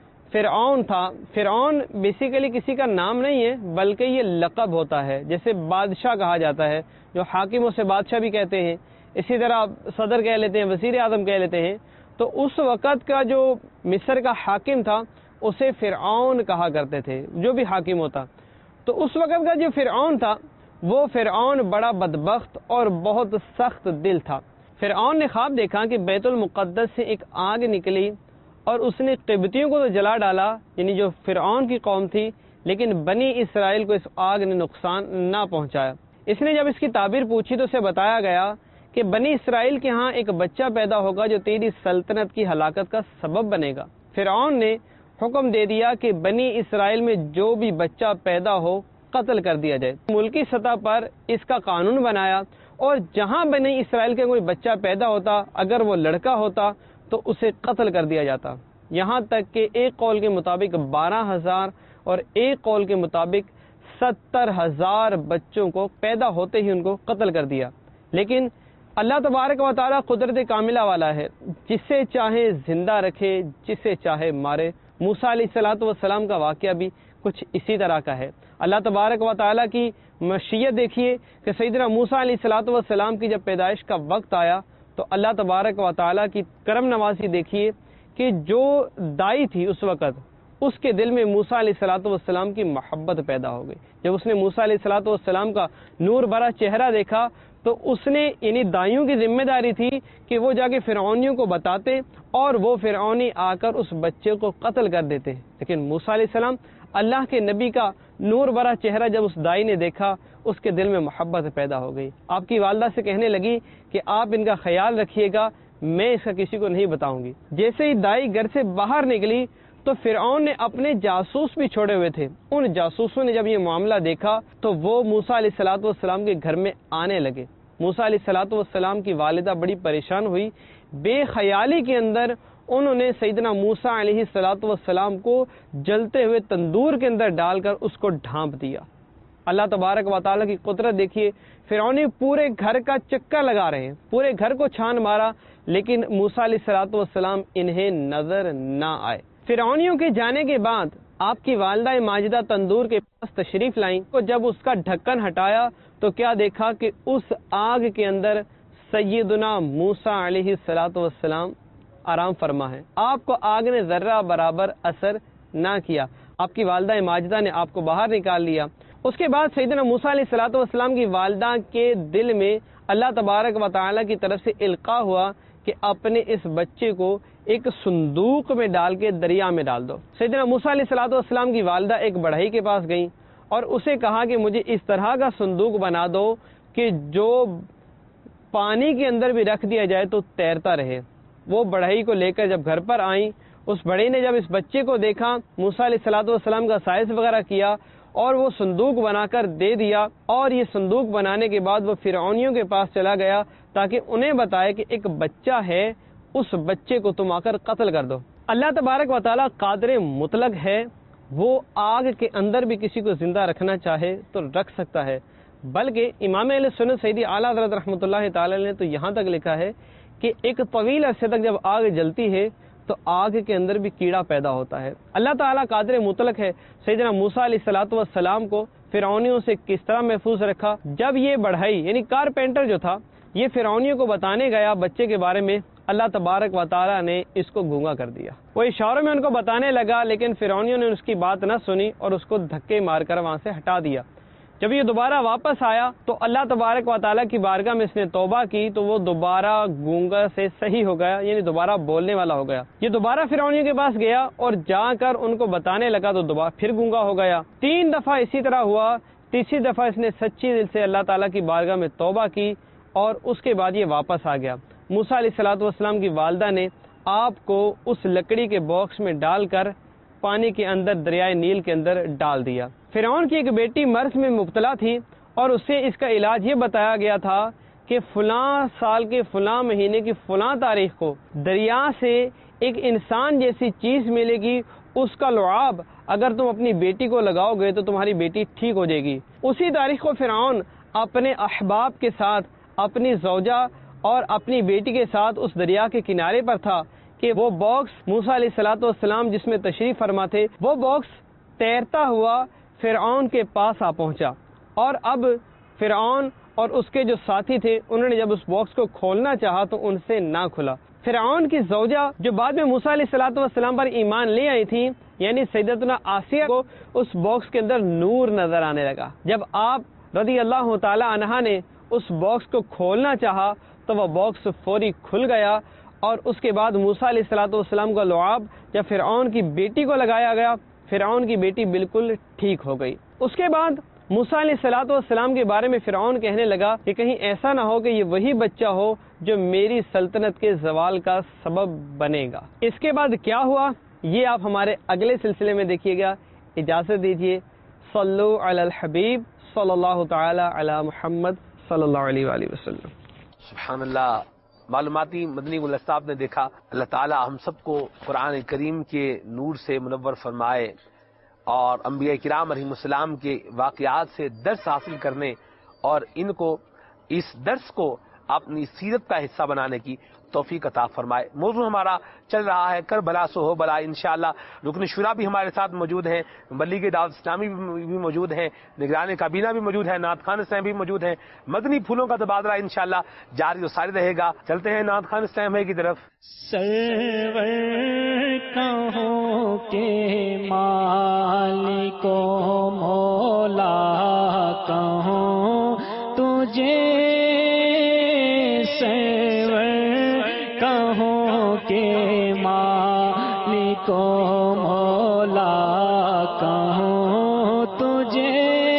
فرعون تھا، فرعون بیسیکلی کسی کا نام نہیں ہے بلکہ یہ لقب ہوتا ہے، جیسے بادشاہ کہا جاتا ہے، جو حاکموں سے بادشاہ بھی کہتے ہیں، اسی طرح صدر کہہ لیتے ہیں، وزیر اعظم کہہ لیتے ہیں۔ تو اس وقت کا جو مصر کا حاکم تھا اسے فرعون کہا کرتے تھے، جو بھی حاکم ہوتا۔ تو اس وقت کا جو فرعون تھا وہ فرعون بڑا بدبخت اور بہت سخت دل تھا۔ فرعون نے خواب دیکھا کہ بیت المقدس سے ایک آگ نکلی اور اس نے قبطیوں کو تو جلا ڈالا، یعنی جو فرعون کی قوم تھی، لیکن بنی اسرائیل کو اس آگ نے نقصان نہ پہنچایا۔ اس نے جب اس کی تعبیر پوچھی تو اسے بتایا گیا کہ بنی اسرائیل کے ہاں ایک بچہ پیدا ہوگا جو تیری سلطنت کی ہلاکت کا سبب بنے گا۔ فرعون نے حکم دے دیا کہ بنی اسرائیل میں جو بھی بچہ پیدا ہو قتل کر دیا جائے۔ ملکی سطح پر اس کا قانون بنایا اور جہاں بنی اسرائیل کا کوئی بچہ پیدا ہوتا، اگر وہ لڑکا ہوتا تو اسے قتل کر دیا جاتا، یہاں تک کہ ایک قول کے مطابق بارہ ہزار اور ایک قول کے مطابق ستر ہزار بچوں کو پیدا ہوتے ہی ان کو قتل کر دیا۔ لیکن اللہ تبارک و تعالیٰ قدرت کاملہ والا ہے، جسے چاہے زندہ رکھے، جسے چاہے مارے۔ موسیٰ علیہ الصلوۃ والسلام کا واقعہ بھی کچھ اسی طرح کا ہے۔ اللہ تبارک و تعالیٰ کی مشیت دیکھیے کہ سیدنا موسیٰ علیہ الصلوۃ والسلام کی جب پیدائش کا وقت آیا تو اللہ تبارک و تعالیٰ کی کرم نوازی دیکھیے کہ جو دائی تھی اس وقت، اس کے دل میں موسیٰ علیہ الصلوۃ والسلام کی محبت پیدا ہو گئی۔ جب اس نے موسیٰ علیہ الصلوۃ والسلام کا نور بھرا چہرہ دیکھا تو اس نے، یعنی دائیوں کی ذمہ داری تھی کہ وہ جا کے فرعونیوں کو بتاتے اور وہ فرعونی آ کر اس بچے کو قتل کر دیتے، لیکن موسیٰ علیہ السلام، اللہ کے نبی کا نور بھرا چہرہ جب اس دائی نے دیکھا، اس کے دل میں محبت پیدا ہو گئی۔ آپ کی والدہ سے کہنے لگی کہ آپ ان کا خیال رکھیے گا، میں اس کا کسی کو نہیں بتاؤں گی۔ جیسے ہی دائی گھر سے باہر نکلی تو فرعون نے اپنے جاسوس بھی چھوڑے ہوئے تھے، ان جاسوسوں نے جب یہ معاملہ دیکھا تو وہ موسیٰ علیہ الصلوۃ والسلام کے گھر میں آنے لگے۔ موسیٰ علیہ الصلوۃ والسلام کی والدہ بڑی پریشان ہوئی، بے خیالی کے اندر انہوں نے سیدنا موسیٰ علیہ الصلوۃ والسلام کو جلتے ہوئے تندور کے اندر ڈال کر اس کو ڈھانپ دیا۔ اللہ تبارک و تعالیٰ کی قدرت دیکھیے، فرعون پورے گھر کا چکر لگا رہے ہیں، پورے گھر کو چھان مارا، لیکن موسیٰ علیہ الصلوۃ والسلام انہیں نظر نہ آئے۔ فرعونیوں کے جانے کے بعد آپ کی والدہ ماجدہ تندور کے پاس تشریف لائیں تو جب اس کا ڈھکن ہٹایا تو کیا دیکھا کہ اس آگ کے اندر سیدنا موسیٰ علیہ الصلوۃ والسلام آرام فرما ہے۔ آپ کو آگ نے ذرہ برابر اثر نہ کیا۔ آپ کی والدہ ماجدہ نے آپ کو باہر نکال لیا۔ اس کے بعد سیدنا موسیٰ علیہ الصلوۃ والسلام کی والدہ کے دل میں اللہ تبارک و تعالیٰ کی طرف سے القاء ہوا کہ اپنے اس بچے کو ایک صندوق میں ڈال کے دریا میں ڈال دو۔ سیدنا موسیٰ علیہ الصلوۃ والسلام کی والدہ ایک بڑھئی کے پاس گئیں اور اسے کہا کہ مجھے اس طرح کا صندوق بنا دو کہ جو پانی کے اندر بھی رکھ دیا جائے تو تیرتا رہے۔ وہ بڑھئی کو لے کر جب گھر پر آئیں، اس بڑھئی نے جب اس بچے کو دیکھا، موسیٰ علیہ الصلوۃ والسلام کا سائز وغیرہ کیا اور وہ صندوق بنا کر دے دیا، اور یہ صندوق بنانے کے بعد وہ فرعونیوں کے پاس چلا گیا تاکہ انہیں بتائے کہ ایک بچہ ہے، اس بچے کو تم آ کر قتل کر دو۔ اللہ تبارک و تعالیٰ قادر مطلق ہے، وہ آگ کے اندر بھی کسی کو زندہ رکھنا چاہے تو رکھ سکتا ہے۔ بلکہ امام اہل سنت سیدی اعلیٰ حضرت رحمۃ اللہ تعالی نے تو یہاں تک لکھا ہے کہ ایک طویل عرصے تک جب آگ جلتی ہے تو آگ کے اندر بھی کیڑا پیدا ہوتا ہے۔ اللہ تعالیٰ قادر مطلق ہے۔ سیدنا موسیٰ علیہ الصلوۃ والسلام کو فرعونیوں سے کس طرح محفوظ رکھا؟ جب یہ بڑھئی یعنی کارپینٹر جو تھا یہ فرعونیوں کو بتانے گیا بچے کے بارے میں، اللہ تبارک و تعالیٰ نے اس کو گونگا کر دیا۔ وہ اشاروں میں ان کو بتانے لگا، لیکن فرعونیوں نے اس کی بات نہ سنی اور اس کو دھکے مار کر وہاں سے ہٹا دیا۔ جب یہ دوبارہ واپس آیا تو اللہ تبارک و تعالیٰ کی بارگاہ میں اس نے توبہ کی تو وہ دوبارہ گونگا سے صحیح ہو گیا، یعنی دوبارہ بولنے والا ہو گیا۔ یہ دوبارہ فرعونیوں کے پاس گیا اور جا کر ان کو بتانے لگا تو دوبارہ پھر گونگا ہو گیا۔ تین دفعہ اسی طرح ہوا۔ تیسری دفعہ اس نے سچی دل سے اللہ تعالیٰ کی بارگاہ میں توبہ کی اور اس کے بعد یہ واپس آ گیا۔ موسیٰ علیہ الصلوۃ والسلام کی والدہ نے آپ کو اس لکڑی کے باکس میں ڈال کر پانی کے اندر دریائے نیل کے اندر ڈال دیا۔ فرعون کی ایک بیٹی مرض میں مبتلا تھی اور اسے اس کا علاج یہ بتایا گیا تھا کہ فلاں سال کے فلاں مہینے کی فلاں تاریخ کو دریا سے ایک انسان جیسی چیز ملے گی، اس کا لعاب اگر تم اپنی بیٹی کو لگاؤ گے تو تمہاری بیٹی ٹھیک ہو جائے گی۔ اسی تاریخ کو فرعون اپنے احباب کے ساتھ، اپنی زوجہ اور اپنی بیٹی کے ساتھ اس دریا کے کنارے پر تھا کہ وہ باکس موسیٰ علیہ الصلوۃ والسلام جس میں تشریف فرما تھے، وہ باکس تیرتا ہوا فرعون کے پاس آ پہنچا، اور اب فرعون اور اس کے جو ساتھی تھے انہوں نے جب اس باکس کو کھولنا چاہا تو ان سے نہ کھلا۔ فرعون کی زوجہ جو بعد میں موسیٰ علیہ الصلوۃ والسلام پر ایمان لے آئی تھی، یعنی سیدتنا آسیہ کو اس باکس کے اندر نور نظر آنے لگا۔ جب آپ رضی اللہ تعالی عنہا نے اس باکس کو کھولنا چاہا تو وہ باکس فوری کھل گیا، اور اس کے بعد موسیٰ علیہ الصلوۃ والسلام کا لعاب جب فرعون کی بیٹی کو لگایا گیا، فرعون کی بیٹی بالکل ٹھیک ہو گئی۔ اس کے بعد موسیٰ علیہ الصلوۃ والسلام کے بارے میں فرعون کہنے لگا کہ کہیں ایسا نہ ہو کہ یہ وہی بچہ ہو جو میری سلطنت کے زوال کا سبب بنے گا۔ اس کے بعد کیا ہوا یہ آپ ہمارے اگلے سلسلے میں دیکھیے گا۔ اجازت دیجیے۔ صلو علی الحبیب صلی اللہ تعالی علی محمد صلی اللہ علیہ وآلہ وسلم۔
سبحان اللہ۔ معلوماتی مدنی گلستاب نے دیکھا، اللہ تعالی ہم سب کو قرآن کریم کے نور سے منور فرمائے اور انبیاء کرام علیہ السلام کے واقعات سے درس حاصل کرنے اور ان کو اس درس کو اپنی سیرت کا حصہ بنانے کی توفیق عطا فرمائے۔ موضوع ہمارا چل رہا ہے کربلا سو ہو بلا۔ انشاءاللہ رکن شورا بھی ہمارے ساتھ موجود ہیں، بلیغ دعوت اسلامی بھی موجود ہیں، نگران کابینہ بھی موجود ہے، نعت خوان صاحب بھی موجود ہیں۔ مدنی پھولوں کا تبادلہ انشاءاللہ جاری و ساری رہے گا۔ چلتے ہیں نعت خوان صاحب کی طرف۔
سرور کہوں کہ مالک و مولا کہوں تجھے، کہ مالک و مولا کہوں تجھے،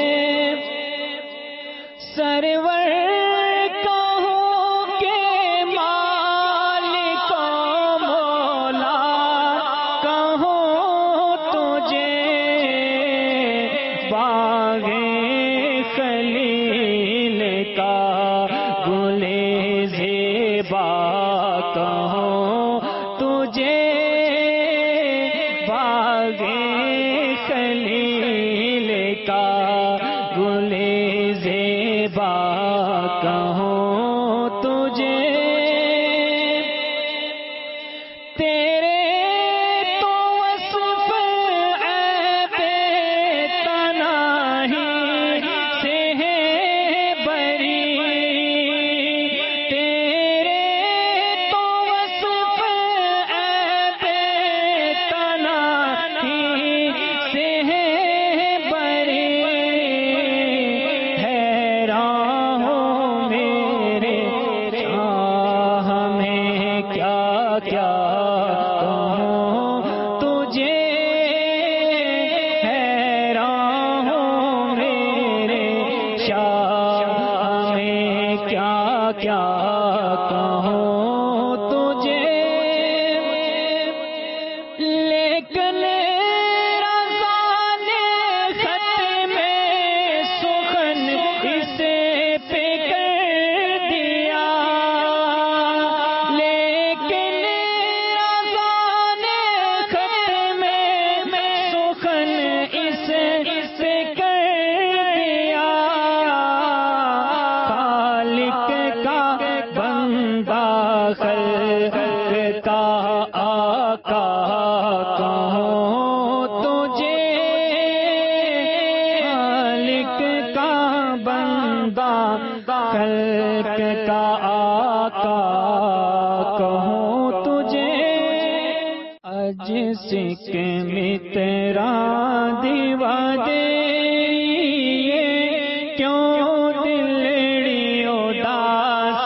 سرور کہوں کہ مالک و مولا کہوں تجھے، باغ خلیل کا گل زیبا کہوں تجھے، باغ خلیل کا گل زیبا کہوں تجھے، تیرے تو وصف عیب تنہی سے ہے بری، تیرے تو وصف عیب تنہی سے ہے بری، حیران ہوں میرے شاہ میں کیا کیا کہوں تجھے، حیران ہوں میرے شاہ میں کیا کیا کہوں تجھے، لیکن رضا نے ختم سخن اسے پہ کر دیا، لیکن رضا نے ختم سخن اسے پہ کر دیا، خالق کا بندہ خلق کا آقا کہوں تجھے، خالق کا بندہ خلق کا سکھ میں تیرا دیوا دے کیوں دلڑی اداس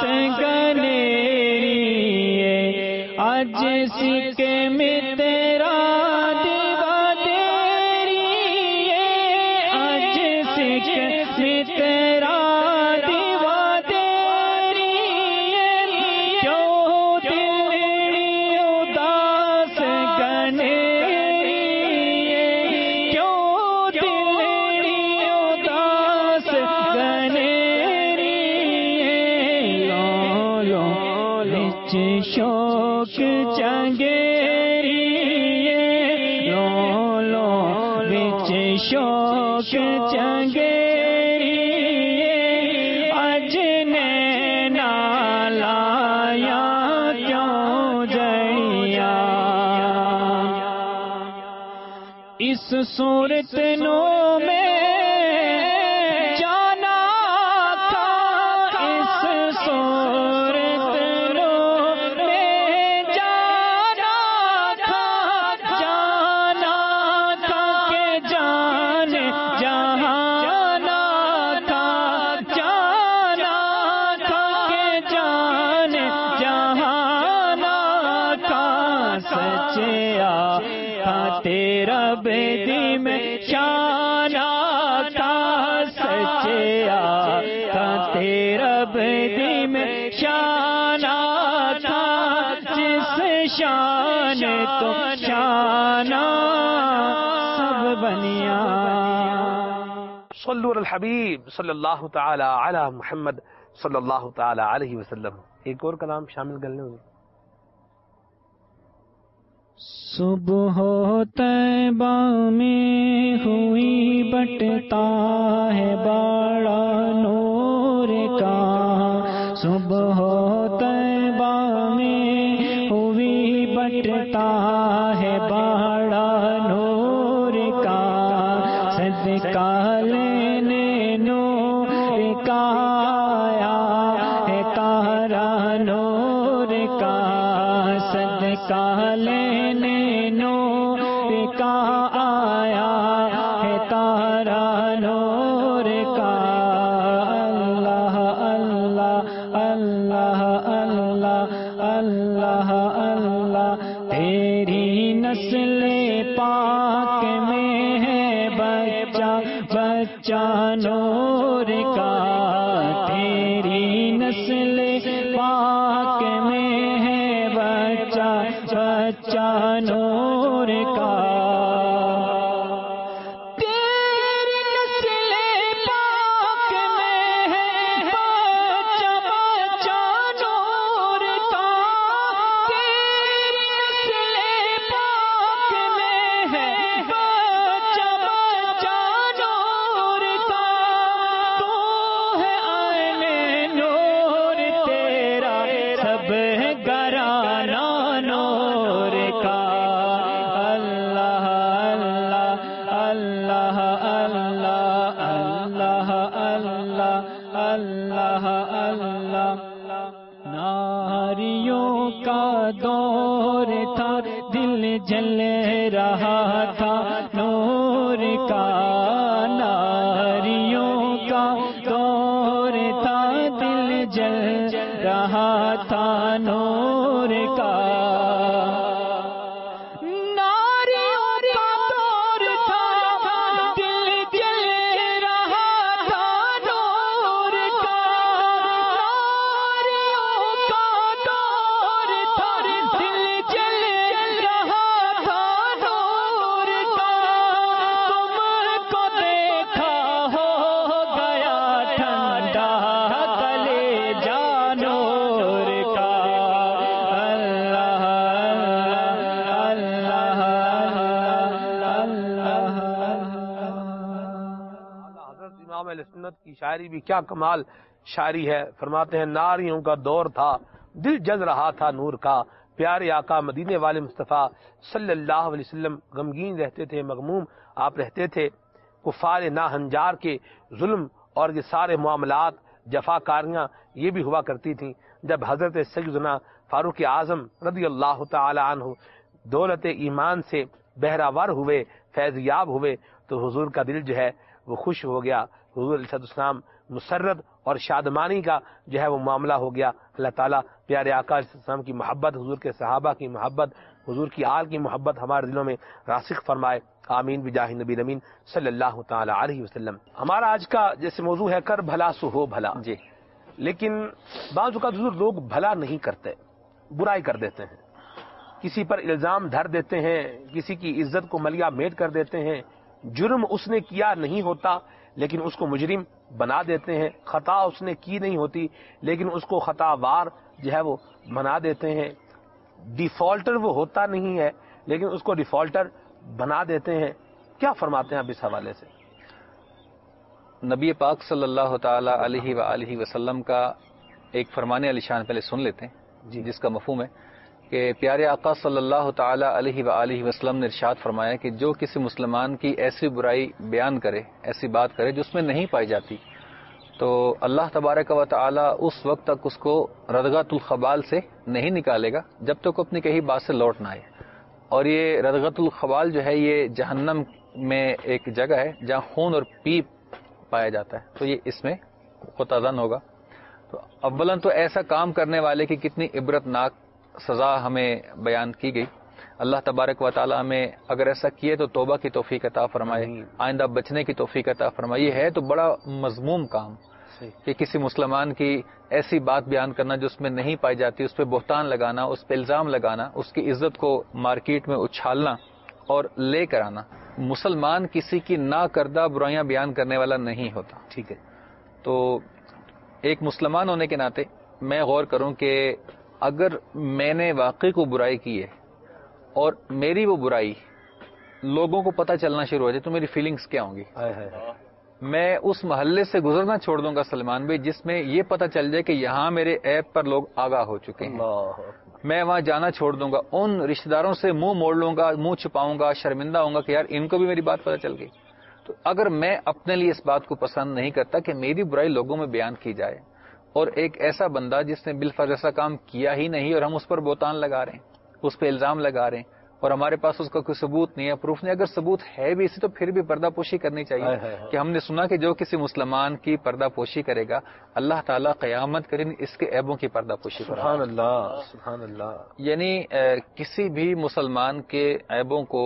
گنیری آج سکھ میں تیرا دیوا دیری آج سکھ میں تیرا شوق چنگیری لو لو بچ شوق چنگیری اج نے نالایا کیوں جڑیا اس صورت نو میں جانا تھا اس صورت تیرا بیدی میں شانہ تھا سچیا تھا تیرا بیدی میں شانہ تھا جس شان تو شانہ سب بنیا.
صلو علی الحبیب صلی اللہ تعالی علی محمد صلی اللہ تعالی علیہ وسلم. ایک اور کلام شامل کر لیں.
صبح طیبہ میں ہوئی بٹتا ہے بڑا نور کا صبح طیبہ میں ہوئی بٹتا ہے بڑا نور کا صدقہ لینے نور کا آیا ہے تارا نور کا صدقہ لینے کا آیا ہے تارا نور کا. اللہ اللہ اللہ اللہ اللہ تیری نسل پاک میں ہے بچہ بچہ نور کا تیری نسل پاک میں ہے بچہ بچہ نور کا. ناریوں کا دور تھا دل جل رہا تھا نور کا ناریوں کا دور تھا دل جل رہا تھا نور کا.
سنت کی شاعری بھی کیا کمال شاعری ہے. فرماتے ہیں ناریوں کا دور تھا دل جل رہا تھا نور کا پیارے آقا مدینے والے مصطفیٰ صلی اللہ علیہ وسلم غمگین رہتے تھے مغموم آپ رہتے تھے. کفار ناہنجار کے ظلم اور یہ سارے معاملات جفا کاریاں یہ بھی ہوا کرتی تھیں جب حضرت سیدنا فاروق اعظم رضی اللہ تعالی عنہ دولت ایمان سے بہراور ہوئے، فیض یاب ہوئے، تو حضور کا دل جو ہے وہ خوش ہو گیا، حضور علیہ السلام مسرت اور شادمانی کا جو ہے وہ معاملہ ہو گیا۔ اللہ تعالیٰ پیارے آقا علیہ السلام کی محبت، حضور کے صحابہ کی محبت، حضور کی آل کی محبت ہمارے دلوں میں راسخ فرمائے، آمین بجاہ نبی امین صلی اللہ تعالی علیہ وسلم۔ ہمارا آج کا جیسے موضوع ہے کر بھلا سو ہو بھلا،
جی،
لیکن بعض اوقات حضور لوگ بھلا نہیں کرتے، برائی کر دیتے ہیں، کسی پر الزام دھر دیتے ہیں، کسی کی عزت کو ملیا میٹ کر دیتے ہیں، جرم اس نے کیا نہیں ہوتا لیکن اس کو مجرم بنا دیتے ہیں، خطا اس نے کی نہیں ہوتی لیکن اس کو خطا وار جو ہے وہ بنا دیتے ہیں، ڈیفالٹر وہ ہوتا نہیں ہے لیکن اس کو ڈیفالٹر بنا دیتے ہیں۔ کیا فرماتے ہیں آپ اس حوالے سے؟
نبی پاک صلی اللہ تعالی علیہ وآلہ وسلم کا ایک فرمان علی شان پہلے سن لیتے ہیں، جی، جس کا مفہوم ہے کہ پیارے آقا صلی اللہ تعالی علیہ وآلہ وسلم نے ارشاد فرمایا کہ جو کسی مسلمان کی ایسی برائی بیان کرے، ایسی بات کرے جو اس میں نہیں پائی جاتی، تو اللہ تبارک و تعالی اس وقت تک اس کو ردغۃ الخبال سے نہیں نکالے گا جب تک اپنی کہی بات سے لوٹ نہ آئے۔ اور یہ ردغۃ الخبال جو ہے یہ جہنم میں ایک جگہ ہے جہاں خون اور پیپ پایا جاتا ہے، تو یہ اس میں خطازن ہوگا۔ تو اولاً تو ایسا کام کرنے والے کی کتنی عبرت ناک سزا ہمیں بیان کی گئی۔ اللہ تبارک و تعالی ہمیں اگر ایسا کیے تو توبہ کی توفیق عطا فرمائے، آئندہ بچنے کی توفیق عطا فرمائے۔ یہ ہے تو بڑا مذموم کام کہ کسی مسلمان کی ایسی بات بیان کرنا جو اس میں نہیں پائی جاتی، اس پہ بہتان لگانا، اس پہ الزام لگانا، اس کی عزت کو مارکیٹ میں اچھالنا اور لے کر آنا۔ مسلمان کسی کی نہ کردہ برائیاں بیان کرنے والا نہیں ہوتا، ٹھیک ہے؟ تو ایک مسلمان ہونے کے ناطے میں غور کروں کہ اگر میں نے واقعی کو برائی کی ہے اور میری وہ برائی لوگوں کو پتہ چلنا شروع ہو جائے تو میری فیلنگز کیا ہوں گی؟ میں اس محلے سے گزرنا چھوڑ دوں گا سلمان بھائی جس میں یہ پتہ چل جائے کہ یہاں میرے ایپ پر لوگ آگاہ ہو چکے ہیں۔ میں وہاں جانا چھوڑ دوں گا، ان رشتہ داروں سے منہ موڑ لوں گا، منہ چھپاؤں گا، شرمندہ ہوں گا کہ یار ان کو بھی میری بات پتہ چل گئی۔ تو اگر میں اپنے لیے اس بات کو پسند نہیں کرتا کہ میری برائی لوگوں میں بیان کی جائے، اور ایک ایسا بندہ جس نے بالفرض ایسا کام کیا ہی نہیں اور ہم اس پر بہتان لگا رہے ہیں، اس پہ الزام لگا رہے ہیں اور ہمارے پاس اس کا کوئی ثبوت نہیں ہے، پروف نہیں، اگر ثبوت ہے بھی اسی تو پھر بھی پردہ پوشی کرنی چاہیے کہ ہم نے سنا کہ جو کسی مسلمان کی پردہ پوشی کرے گا اللہ تعالیٰ قیامت کے دن اس کے عیبوں کی پردہ پوشی کرے گا۔
سبحان اللہ، سبحان اللہ۔
یعنی کسی بھی مسلمان کے عیبوں کو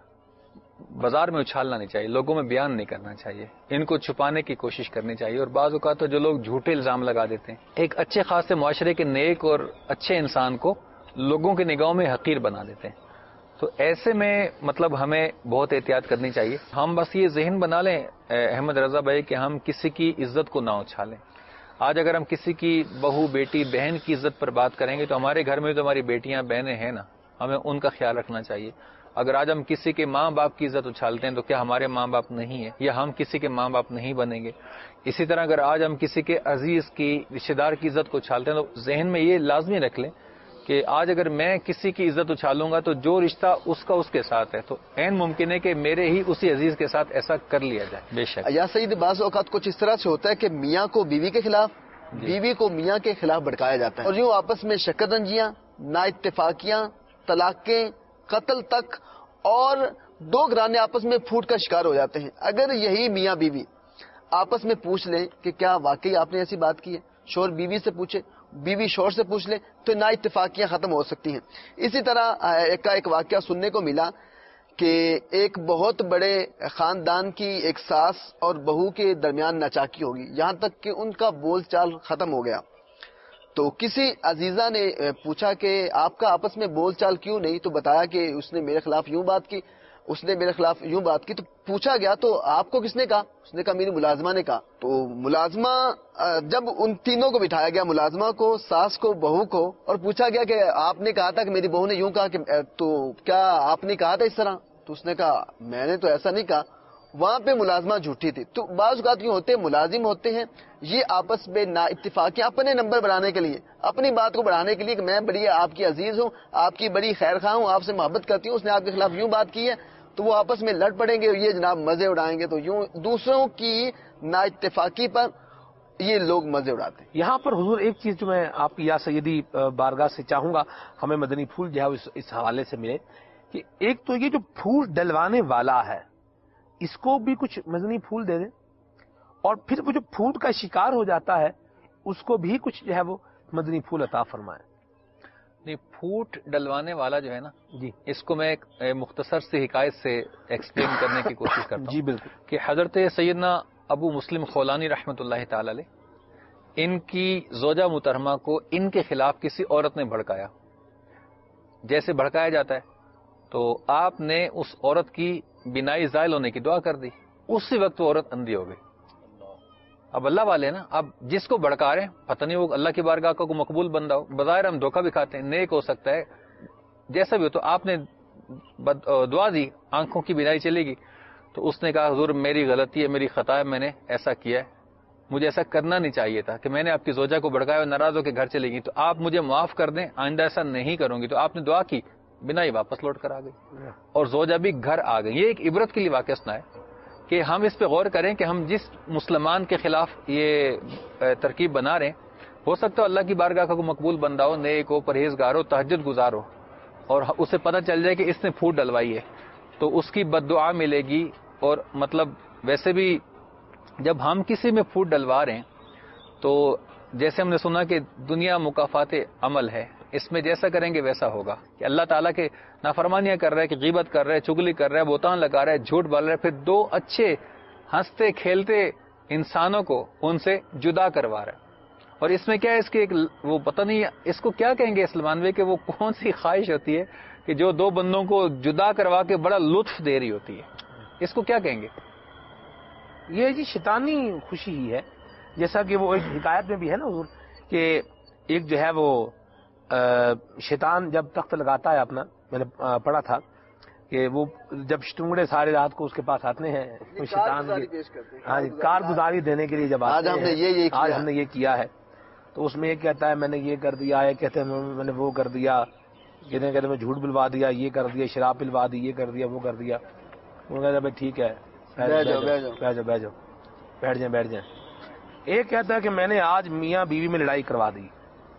بازار میں اچھالنا نہیں چاہیے، لوگوں میں بیان نہیں کرنا چاہیے، ان کو چھپانے کی کوشش کرنی چاہیے۔ اور بعض اوقات تو جو لوگ جھوٹے الزام لگا دیتے ہیں ایک اچھے خاصے معاشرے کے نیک اور اچھے انسان کو لوگوں کی نگاہوں میں حقیر بنا دیتے ہیں، تو ایسے میں مطلب ہمیں بہت احتیاط کرنی چاہیے۔ ہم بس یہ ذہن بنا لیں احمد رضا بھائی کہ ہم کسی کی عزت کو نہ اچھالیں۔ آج اگر ہم کسی کی بہو بیٹی بہن کی عزت پر بات کریں گے تو ہمارے گھر میں تو ہماری بیٹیاں بہنیں ہیں نا، ہمیں ان کا خیال رکھنا چاہیے۔ اگر آج ہم کسی کے ماں باپ کی عزت اچھالتے ہیں تو کیا ہمارے ماں باپ نہیں ہیں یا ہم کسی کے ماں باپ نہیں بنیں گے؟ اسی طرح اگر آج ہم کسی کے عزیز کی رشتہ دار کی عزت کو اچھالتے ہیں تو ذہن میں یہ لازمی رکھ لیں کہ آج اگر میں کسی کی عزت اچھالوں گا تو جو رشتہ اس کا اس کے ساتھ ہے تو عین ممکن ہے کہ میرے ہی اسی عزیز کے ساتھ ایسا کر لیا جائے۔ بے شک
یا سید بعض اوقات کچھ اس طرح سے ہوتا ہے کہ میاں کو بیوی کے خلاف، بیوی کو میاں کے خلاف بھڑکایا جاتا ہے اور یوں آپس میں شکر رنجیاں، نا اتفاقیاں، طلاقیں، قتل تک اور دو گھرانے آپس میں پھوٹ کا شکار ہو جاتے ہیں۔ اگر یہی میاں بیوی آپس میں پوچھ لیں کہ کیا واقعی آپ نے ایسی بات کی ہے، شوہر بیوی سے پوچھے، بیوی شوہر سے پوچھ لے تو نا اتفاقیاں ختم ہو سکتی ہیں۔ اسی طرح ایک کا ایک واقعہ سننے کو ملا کہ ایک بہت بڑے خاندان کی ایک ساس اور بہو کے درمیان ناچاکی ہوگی، یہاں تک کہ ان کا بول چال ختم ہو گیا۔ تو کسی عزیزہ نے پوچھا کہ آپ کا آپس میں بول چال کیوں نہیں، تو بتایا کہ اس نے میرے خلاف یوں بات کی، اس نے میرے خلاف یوں بات کی۔ تو پوچھا گیا تو آپ کو کس نے کہا؟ اس نے کہا میری ملازمہ نے کہا۔ تو ملازمہ جب ان تینوں کو بٹھایا گیا، ملازمہ کو، ساس کو، بہو کو، اور پوچھا گیا کہ آپ نے کہا تھا کہ میری بہو نے یوں کہا کہ تو کیا آپ نے کہا تھا اس طرح؟ تو اس نے کہا میں نے تو ایسا نہیں کہا۔ وہاں پہ ملازمہ جھوٹی تھی۔ تو بعض اوقات یوں ہوتے ہیں، ملازم ہوتے ہیں یہ آپس میں نا اتفاقی اپنے نمبر بڑھانے کے لیے، اپنی بات کو بڑھانے کے لیے کہ میں بڑی آپ کی عزیز ہوں، آپ کی بڑی خیر خواہ ہوں، آپ سے محبت کرتی ہوں، اس نے آپ کے خلاف یوں بات کی ہے، تو وہ آپس میں لڑ پڑیں گے اور یہ جناب مزے اڑائیں گے۔ تو یوں دوسروں کی نا اتفاقی پر یہ لوگ مزے اڑاتے ہیں۔
یہاں پر حضور ایک چیز جو میں آپ کی یا سیدی بارگاہ سے چاہوں گا ہمیں مدنی پھول جو ہے اس حوالے سے ملے کہ ایک تو یہ جو پھوٹ ڈلوانے والا ہے اس کو بھی کچھ مدنی پھول دے دیں، اور پھر وہ جو پھوٹ کا شکار ہو جاتا ہے اس کو بھی کچھ جو ہے وہ مدنی پھول عطا فرمائیں۔
نہیں، پھوٹ ڈلوانے والا جو ہے نا
جی
اس کو میں ایک مختصر سی حکایت سے ایکسپلین کرنے کی کوشش کرتا ہوں۔
جی بالکل۔
کہ حضرت سیدنا ابو مسلم خولانی رحمۃ اللہ تعالی علیہ، ان کی زوجہ محترمہ کو ان کے خلاف کسی عورت نے بھڑکایا، جیسے بھڑکایا جاتا ہے تو آپ نے اس عورت کی بینائی زائل ہونے کی دعا کر دی، اسی وقت وہ عورت اندھی ہو گئی۔ اب اللہ والے نا، اب جس کو بھڑکا رہے ہیں پتہ نہیں وہ اللہ کی بارگاہ کا کوئی مقبول بندہ ہو، بظاہر ہم دھوکہ بھی کھاتے ہیں، نیک ہو سکتا ہے، جیسا بھی ہو، تو آپ نے دعا دی، آنکھوں کی بینائی چلے گی، تو اس نے کہا حضور میری غلطی ہے، میری خطا ہے، میں نے ایسا کیا ہے، مجھے ایسا کرنا نہیں چاہیے تھا کہ میں نے آپ کی زوجہ کو بھڑکایا اور ناراض ہو کے گھر چلے گی، تو آپ مجھے معاف کر دیں، آئندہ ایسا نہیں کروں گی۔ تو آپ نے دعا کی، بینائی واپس لوٹ کر آ گئی اور زوجہ بھی گھر آ گئی۔ یہ ایک عبرت کے لیے واقعہ سنا ہے کہ ہم اس پہ غور کریں کہ ہم جس مسلمان کے خلاف یہ ترکیب بنا رہے ہیں، ہو سکتا ہے اللہ کی بارگاہ کا کوئی مقبول بندہ ہو، نیک ہو، پرہیزگار ہو، تہجد گزار ہو، اور اسے پتہ چل جائے کہ اس نے پھوٹ ڈلوائی ہے تو اس کی بد دعا ملے گی۔ اور مطلب ویسے بھی جب ہم کسی میں پھوٹ ڈلوا رہے ہیں تو جیسے ہم نے سنا کہ دنیا مکافات عمل ہے، اس میں جیسا کریں گے ویسا ہوگا، کہ اللہ تعالیٰ کے نافرمانیاں کر رہا ہے، کہ غیبت کر رہا ہے، چگلی کر رہا ہے، بہتان لگا رہا ہے، جھوٹ بول رہا ہے، پھر دو اچھے ہنستے کھیلتے انسانوں کو ان سے جدا کروا رہا ہے۔ اور اس میں کیا ہے، اس کی ایک وہ پتہ نہیں اس کو کیا کہیں گے اسلمان کہ وہ کون سی خواہش ہوتی ہے کہ جو دو بندوں کو جدا کروا کے بڑا لطف دے رہی ہوتی ہے، اس کو کیا کہیں گے؟
یہ جی شیطانی خوشی ہی ہے، جیسا کہ وہ ایک حکایت میں بھی ہے نا حضور کہ ایک جو ہے وہ شیطان جب تخت لگاتا ہے اپنا، میں نے پڑھا تھا کہ وہ جب شٹونگڑے سارے رات کو اس کے پاس آتے ہیں، شیطان ہاں جی کارگزاری دینے کے لیے جب آتے ہیں، آج ہم نے یہ کیا ہے، تو اس میں یہ کہتا ہے میں نے یہ کر دیا ہے، کہتے ہیں میں نے وہ کر دیا، کہتے ہیں کہتے میں جھوٹ بلوا دیا، یہ کر دیا، شراب پلوا دی، یہ کر دیا، وہ کر دیا۔ وہ کہتا ہے بھائی ٹھیک ہے، بیٹھ جاؤ بیٹھ جاؤ بیٹھ جاؤ بیٹھ جائیں بیٹھ جائیں۔ ایک کہتا ہے کہ میں نے آج میاں بیوی میں لڑائی کروا دی،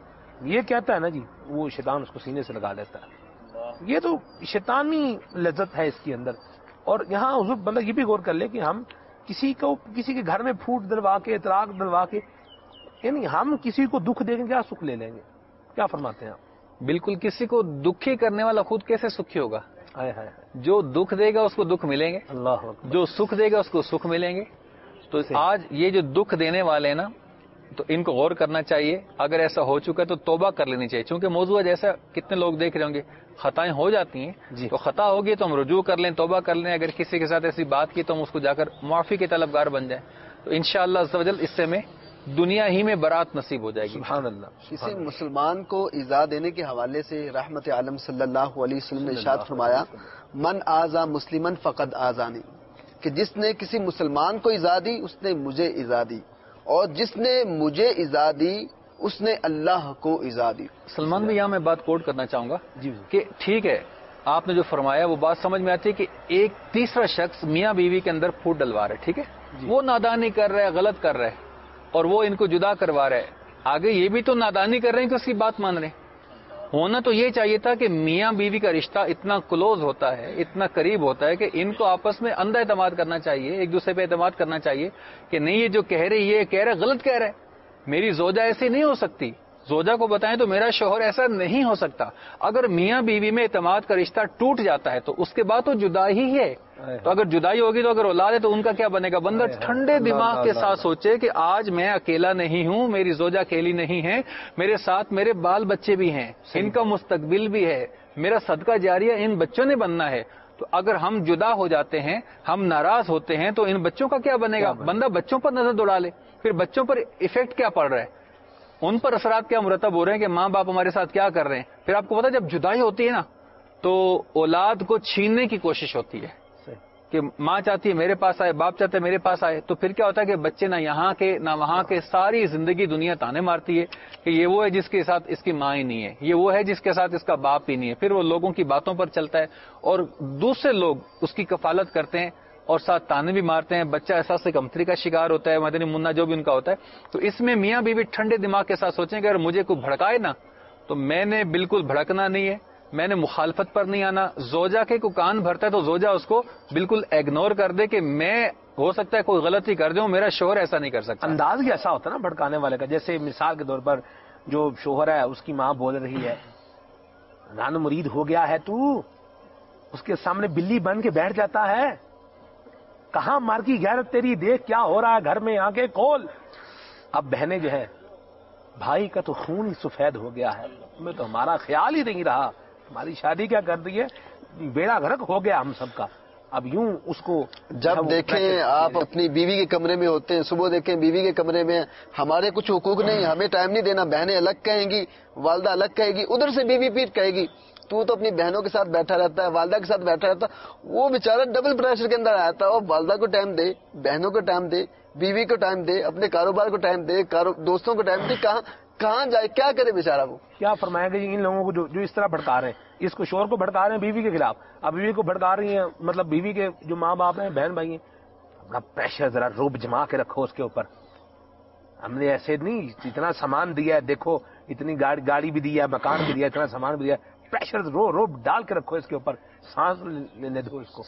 یہ کہتا ہے نا جی، وہ شیطان اس کو سینے سے لگا لیتا ہے۔ یہ تو شیطانی لذت ہے اس کے اندر۔ اور یہاں حضور بندہ یہ بھی غور کر لے کہ ہم کسی کو کسی کے گھر میں پھوٹ دلوا کے، اطراق دلوا کے، یعنی ہم کسی کو دکھ دیں گے کیا سکھ لے لیں گے؟ کیا فرماتے ہیں آپ؟
بالکل، کسی کو دکھی کرنے والا خود کیسے سکھی ہوگا؟
ہائے ہائے،
جو دکھ دے گا اس کو دکھ ملیں گے،
اللہ اکبر،
جو سکھ دے گا اس کو سکھ ملیں گے۔ تو آج یہ جو دکھ دینے والے ہیں نا، تو ان کو غور کرنا چاہیے، اگر ایسا ہو چکا ہے تو توبہ کر لینی چاہیے، چونکہ موضوع جیسا کتنے لوگ دیکھ رہے ہوں گے، خطائیں ہو جاتی ہیں
جی،
تو خطا ہوگی تو ہم رجوع کر لیں، توبہ کر لیں، اگر کسی کے ساتھ ایسی بات کی تو ہم اس کو جا کر معافی کے طلبگار بن جائیں، تو انشاءاللہ عز و جل اس سے میں دنیا ہی میں برات نصیب ہو جائے گی۔
سبحان اللہ۔
کسی مسلمان کو ایذا دینے کے حوالے سے رحمت عالم صلی اللہ علیہ وسلم نے ارشاد فرمایا، من آذا مسلمن فقد آذانی، کہ جس نے کسی مسلمان کو ایذا دی اس نے مجھے ایذا دی، اور جس نے مجھے ایذا دی اس نے اللہ کو ایذا دی۔
سلمان بھی یہاں میں بات کوٹ کرنا چاہوں گا
جی
کہ ٹھیک ہے آپ نے جو فرمایا وہ بات سمجھ میں آتی ہے کہ ایک تیسرا شخص میاں بیوی کے اندر پھوٹ ڈلوا رہا ہے، ٹھیک ہے، وہ نادانی کر رہا ہے، غلط کر رہا ہے، اور وہ ان کو جدا کروا رہا ہے، آگے یہ بھی تو نادانی کر رہے ہیں کہ اس کی بات مان رہے ہیں۔ ہونا تو یہ چاہیے تھا کہ میاں بیوی کا رشتہ اتنا کلوز ہوتا ہے، اتنا قریب ہوتا ہے کہ ان کو آپس میں اندھا اعتماد کرنا چاہیے، ایک دوسرے پہ اعتماد کرنا چاہیے کہ نہیں یہ جو کہہ رہے یہ کہہ رہے غلط کہہ رہے، میری زوجہ ایسی نہیں ہو سکتی، زوجہ کو بتائیں تو میرا شوہر ایسا نہیں ہو سکتا۔ اگر میاں بیوی میں اعتماد کا رشتہ ٹوٹ جاتا ہے تو اس کے بعد تو جدائی ہی ہے، تو اگر جدائی ہوگی تو اگر اولاد ہے تو ان کا کیا بنے گا؟ بندہ ٹھنڈے دماغ کے ساتھ سوچے کہ آج میں اکیلا نہیں ہوں، میری زوجہ اکیلی نہیں ہے، میرے ساتھ میرے بال بچے بھی ہیں، ان کا مستقبل بھی ہے، میرا صدقہ جاریہ ان بچوں نے بننا ہے۔ تو اگر ہم جدا ہو جاتے ہیں، ہم ناراض ہوتے ہیں تو ان بچوں کا کیا بنے گا؟ بندہ بچوں پر نظر دوڑا لے، پھر بچوں پر ایفیکٹ کیا پڑ رہا ہے، ان پر اثرات کیا مرتب ہو رہے ہیں کہ ماں باپ ہمارے ساتھ کیا کر رہے ہیں۔ پھر آپ کو پتا جب جدائی ہوتی ہے نا تو اولاد کو چھیننے کی کوشش ہوتی ہے کہ ماں چاہتی ہے میرے پاس آئے، باپ چاہتے ہیں میرے پاس آئے، تو پھر کیا ہوتا ہے کہ بچے نہ یہاں کے نہ وہاں کے، ساری زندگی دنیا تانے مارتی ہے کہ یہ وہ ہے جس کے ساتھ اس کی ماں ہی نہیں ہے، یہ وہ ہے جس کے ساتھ اس کا باپ ہی نہیں ہے، پھر وہ لوگوں کی باتوں پر چلتا ہے اور دوسرے لوگ اس کی کفالت کرتے ہیں اور ساتھ تانے بھی مارتے ہیں، بچہ احساس کمتری کا شکار ہوتا ہے، مدنی منا جو بھی ان کا ہوتا ہے۔ تو اس میں میاں بیوی ٹھنڈے دماغ کے ساتھ سوچیں کہ اگر مجھے کوئی بھڑکائے نا تو میں نے بالکل بھڑکنا نہیں ہے، میں نے مخالفت پر نہیں آنا. زوجہ کے کو کان بھرتا ہے تو زوجہ اس کو بالکل اگنور کر دے کہ میں ہو سکتا ہے کوئی غلطی کر دوں, میرا شوہر ایسا نہیں کر سکتا.
انداز ہی ایسا ہوتا ہے نا بھڑکانے والے کا. جیسے مثال کے طور پر جو شوہر ہے اس کی ماں بول رہی ہے رن مرید ہو گیا ہے تو, اس کے سامنے بلی بن کے بیٹھ جاتا ہے, کہاں مار کی غیرت تیری, دیکھ کیا ہو رہا ہے گھر میں, آ کے کھول. اب بہنیں جو ہے بھائی کا تو خون ہی سفید ہو گیا ہے, میں تو ہمارا خیال ہی نہیں رہا, ہماری شادی کیا کر دی ہے, بیڑا غرق ہو گیا ہم سب کا. اب یوں اس کو
جب دیکھیں آپ اپنی بیوی کے کمرے میں ہوتے ہیں, صبح دیکھیں بیوی کے کمرے میں, ہمارے کچھ حقوق نہیں, ہمیں ٹائم نہیں دینا, بہنیں الگ کہیں گی, والدہ الگ کہے گی, ادھر سے بیوی پیٹ کہے گی تو تو اپنی بہنوں کے ساتھ بیٹھا رہتا ہے, والدہ کے ساتھ بیٹھا رہتا ہے, وہ بیچارہ ڈبل پریشر کے اندر آتا ہے. اور والدہ کو ٹائم دے, بہنوں کو ٹائم دے, بیوی کو ٹائم دے, اپنے کاروبار کو ٹائم دے, دوستوں کو ٹائم دے, کہاں کہاں جائے, کیا کرے بیچارہ وہ.
کیا فرمایا گا ان لوگوں کو جو, جو اس طرح بھڑکا رہے ہیں, اس کو شوہر کو بھڑکا رہے ہیں بیوی کے خلاف, اب بیوی کو بھڑکا رہی ہیں, مطلب بیوی کے جو ماں باپ ہیں, بہن بھائی ہیں, اپنا پریشر ذرا روب جما کے رکھو اس کے اوپر. ہم نے ایسے نہیں, اتنا سامان دیا ہے, دیکھو اتنی گاڑی گاڑی بھی دیا ہے, مکان بھی دیا ہے, اتنا سامان بھی دیا ہے, پریشر رو روب ڈال کے رکھو اس کے اوپر, سانس لینے دو اس کو.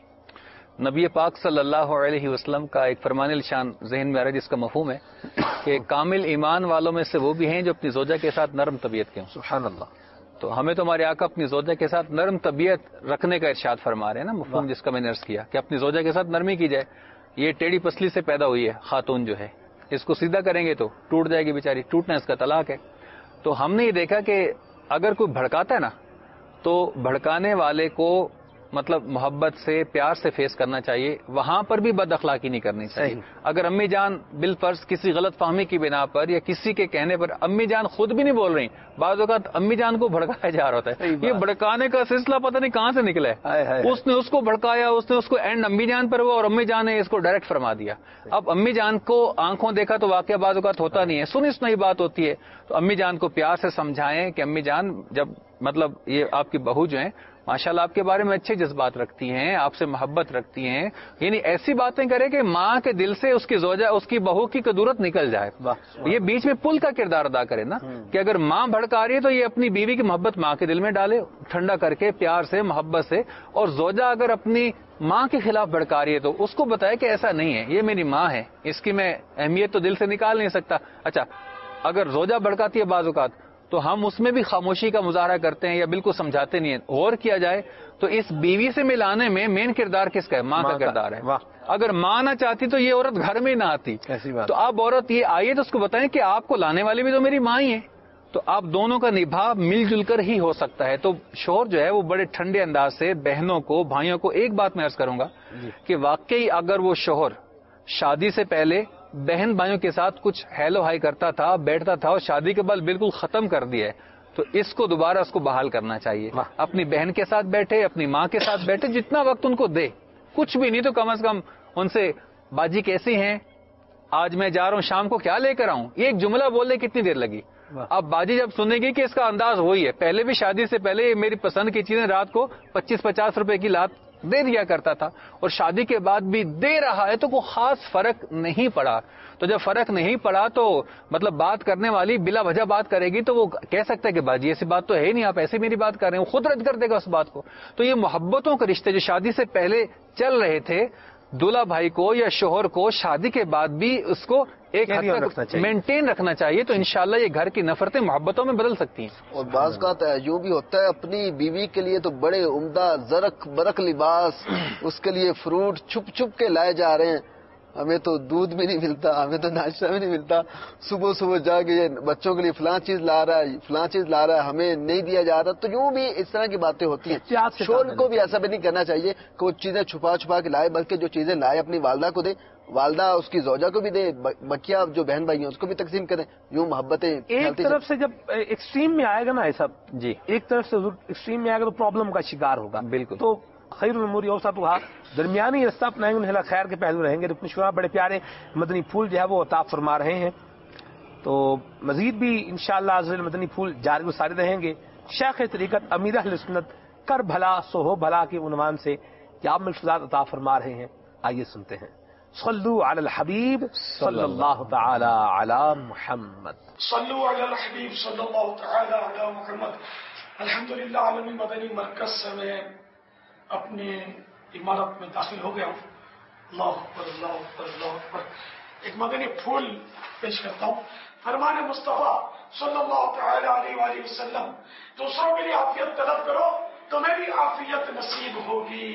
نبی پاک صلی اللہ علیہ وسلم کا ایک فرمان الشان ذہن میں آ رہا ہے جس کا مفہوم ہے کہ کامل ایمان والوں میں سے وہ بھی ہیں جو اپنی زوجہ کے ساتھ نرم طبیعت کے ہوں.
سبحان اللہ.
تو ہمیں تو ہمارے آقا اپنی زوجہ کے ساتھ نرم طبیعت رکھنے کا ارشاد فرما رہے ہیں نا, مفہوم جس کا میں نے عرض کیا کہ اپنی زوجہ کے ساتھ نرمی کی جائے. یہ ٹیڑھی پسلی سے پیدا ہوئی ہے خاتون جو ہے, اس کو سیدھا کریں گے تو ٹوٹ جائے گی بیچاری, ٹوٹنا اس کا طلاق ہے. تو ہم نے یہ دیکھا کہ اگر کوئی بھڑکاتا ہے نا تو بھڑکانے والے کو مطلب محبت سے پیار سے فیس کرنا چاہیے, وہاں پر بھی بد اخلاقی نہیں کرنی چاہیے. اگر امی جان بالفرض کسی غلط فہمی کی بنا پر یا کسی کے کہنے پر, امی جان خود بھی نہیں بول رہی, بعض اوقات امی جان کو بھڑکایا جا رہا ہوتا ہے. یہ بھڑکانے کا سلسلہ پتہ نہیں کہاں سے نکلا ہے, اس نے اس کو بھڑکایا, اس نے اس کو اینڈ امی جان پر ہوا اور امی جان نے اس کو ڈائریکٹ فرما دیا. اب امی جان کو آنکھوں دیکھا تو واقعہ بعض اوقات ہوتا نہیں ہے, سنی سنائی بات ہوتی ہے. تو امی جان کو پیار سے سمجھائیں کہ امی جان جب مطلب یہ آپ کی بہو جو ہیں ماشاءاللہ آپ کے بارے میں اچھے جذبات رکھتی ہیں, آپ سے محبت رکھتی ہیں, یعنی ایسی باتیں کرے کہ ماں کے دل سے اس کی زوجہ اس کی بہو کی قدورت نکل جائے. یہ بیچ میں پل کا کردار ادا کرے نا, کہ اگر ماں بھڑکا رہی ہے تو یہ اپنی بیوی کی محبت ماں کے دل میں ڈالے, ٹھنڈا کر کے پیار سے محبت سے. اور زوجہ اگر اپنی ماں کے خلاف بھڑکا رہی ہے تو اس کو بتائے کہ ایسا نہیں ہے, یہ میری ماں ہے, اس کی میں اہمیت تو دل سے نکال نہیں سکتا. اچھا اگر زوجہ بھڑکاتی ہے بعض اوقات تو ہم اس میں بھی خاموشی کا مظاہرہ کرتے ہیں یا بالکل سمجھاتے نہیں ہیں. غور کیا جائے تو اس بیوی سے ملانے میں مین کردار کس کا ہے؟ ماں کا کردار ہے. اگر ماں نہ چاہتی تو یہ عورت گھر میں نہ آتی. تو اب عورت یہ آئیے تو اس کو بتائیں کہ آپ کو لانے والی بھی تو میری ماں ہی ہے, تو آپ دونوں کا نبھا مل جل کر ہی ہو سکتا ہے. تو شوہر جو ہے وہ بڑے ٹھنڈے انداز سے بہنوں کو بھائیوں کو ایک بات میں عرض کروں گا کہ واقعی اگر وہ شوہر شادی سے پہلے بہن بھائیوں کے ساتھ کچھ ہیلو ہائی کرتا تھا, بیٹھتا تھا, اور شادی کے بعد بالکل ختم کر دیا ہے, تو اس کو دوبارہ اس کو بحال کرنا چاہیے. اپنی بہن کے ساتھ بیٹھے, اپنی ماں کے ساتھ بیٹھے, جتنا وقت ان کو دے, کچھ بھی نہیں تو کم از کم ان سے باجی کیسی ہیں, آج میں جا رہا ہوں شام کو کیا لے کر آؤں, یہ ایک جملہ بولنے کتنی دیر لگی. اب باجی جب سنے گی کہ اس کا انداز وہی ہے, پہلے بھی شادی سے پہلے میری پسند کی چیزیں رات کو پچیس پچاس روپے کی لات دے دیا کرتا تھا اور شادی کے بعد بھی دے رہا ہے, تو کوئی خاص فرق نہیں پڑا. تو جب فرق نہیں پڑا تو مطلب بات کرنے والی بلا وجہ بات کرے گی تو وہ کہہ سکتا ہے کہ باجی ایسی بات تو ہے نہیں, آپ ایسی میری بات کر رہے ہیں, وہ خود رد کر دے گا اس بات کو. تو یہ محبتوں کے رشتے جو شادی سے پہلے چل رہے تھے, دولہا بھائی کو یا شوہر کو شادی کے بعد بھی اس کو ایک حد تک مینٹین رکھنا چاہیے, تو انشاءاللہ یہ گھر کی نفرتیں محبتوں میں بدل سکتی ہیں.
اور بعض کا یوں بھی ہوتا ہے, اپنی بیوی کے لیے تو بڑے عمدہ زرق برق لباس, اس کے لیے فروٹ چھپ چھپ کے لائے جا رہے ہیں, ہمیں تو دودھ بھی نہیں ملتا, ہمیں تو ناشتہ بھی نہیں ملتا, صبح صبح جا کے بچوں کے لیے فلاں چیز لا رہا ہے, فلاں چیز لا رہا ہے, ہمیں نہیں دیا جا رہا. تو یوں بھی اس طرح کی باتیں ہوتی ہیں. شوہر کو بھی ایسا بھی نہیں کرنا چاہیے کہ وہ چیزیں چھپا چھپا کے لائے, بلکہ جو چیزیں لائے اپنی والدہ کو دے, والدہ اس کی زوجہ کو بھی دے, بکیا جو بہن بھائی ہیں اس کو بھی تقسیم کریں. یوں محبتیں
ایک طرف سے جب ایکسٹریم میں آئے گا نا یہ سب,
جی
ایک طرف سے ایکسٹریم میں آئے گا تو پرابلم کا شکار ہوگا.
بالکل.
تو خیر الامور اوسطها, درمیانی رستہ اپنائیں گے, انشاءاللہ خیر کے پہلو رہیں گے. رکن شورا بڑے پیارے مدنی پھول جو ہے وہ عطا فرما رہے ہیں, تو مزید بھی انشاءاللہ عزیز مدنی پھول جاری و ساری رہیں گے. شیخ طریقت امیر اہل سنت کر بھلا سو ہو بھلا کے عنوان سے کیا ملفوظات عطا فرما رہے ہیں, آئیے سنتے ہیں. صلو علی الحبیب صلی اللہ تعالی علی محمد.
صلو علی الحبیب صلی اللہ تعالی علی محمد. الحمدللہ عالمی مدنی مرکز سے میں اپنی عمارت میں داخل ہو گیا ہوں. اللہ اکبر اللہ اکبر اللہ اکبر. ایک مدنی پھول پیش کرتا ہوں. فرمان مصطفیٰ صلی اللہ تعالی علیہ وآلہ وسلم, دوسروں کے لیے عافیت طلب کرو تمہیں بھی عافیت نصیب ہوگی.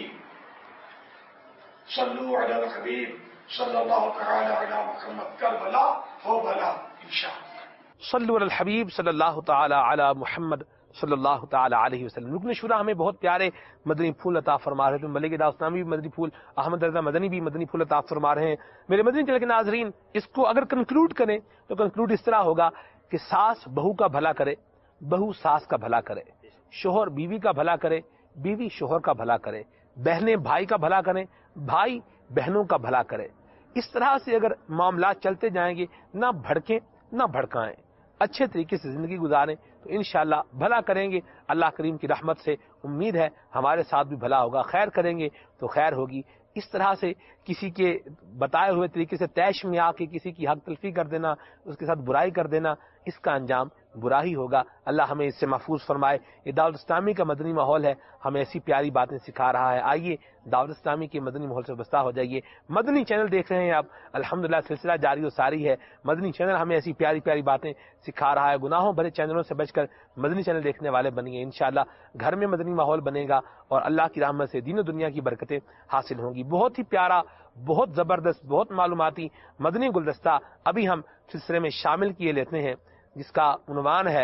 صلو علی الحبیب صلی اللہ تعالی علی محمد, کر بلا ہو بلا انشاءاللہ.
صلو علی الحبیب صلی اللہ تعالی علی محمد صلی اللہ تعالی علیہ وسلم. رکن شورا ہمیں بہت پیارے مدنی پھول عطا فرما رہے ہیں. ملک داستانی بھی مدنی پھول, احمد رضا مدنی بھی مدنی پھول عطا فرما رہے ہیں. میرے مدنی چینل کے ناظرین, اس کو اگر کنکلوڈ کریں تو کنکلوڈ اس طرح ہوگا کہ ساس بہو کا بھلا کرے, بہو ساس کا بھلا کرے, شوہر بیوی کا بھلا کرے, بیوی شوہر کا بھلا کرے, بہنیں بھائی کا بھلا کریں, بھائی بہنوں کا بھلا کرے. اس طرح سے اگر معاملات چلتے جائیں گے, نہ بھڑکیں نہ بھڑکائیں, اچھے طریقے سے زندگی گزاریں تو انشاءاللہ بھلا کریں گے. اللہ کریم کی رحمت سے امید ہے ہمارے ساتھ بھی بھلا ہوگا. خیر کریں گے تو خیر ہوگی. اس طرح سے کسی کے بتائے ہوئے طریقے سے تیش میں آ کے کسی کی حق تلفی کر دینا, اس کے ساتھ برائی کر دینا, اس کا انجام برا ہی ہوگا. اللہ ہمیں اس سے محفوظ فرمائے. یہ دعوت اسلامی کا مدنی ماحول ہے, ہمیں ایسی پیاری باتیں سکھا رہا ہے. آئیے دعوت اسلامی کے مدنی ماحول سے وابستہ ہو جائیے. مدنی چینل دیکھ رہے ہیں آپ, الحمدللہ سلسلہ جاری و ساری ہے. مدنی چینل ہمیں ایسی پیاری پیاری باتیں سکھا رہا ہے. گناہوں بھرے چینلوں سے بچ کر مدنی چینل دیکھنے والے بنیے. انشاءاللہ گھر میں مدنی ماحول بنے گا اور اللہ کی رحمت سے دین و دنیا کی برکتیں حاصل ہوں گی. بہت ہی پیارا, بہت زبردست, بہت معلوماتی مدنی گلدستہ ابھی ہم سلسلے میں شامل کیے لیتے ہیں, جس کا عنوان ہے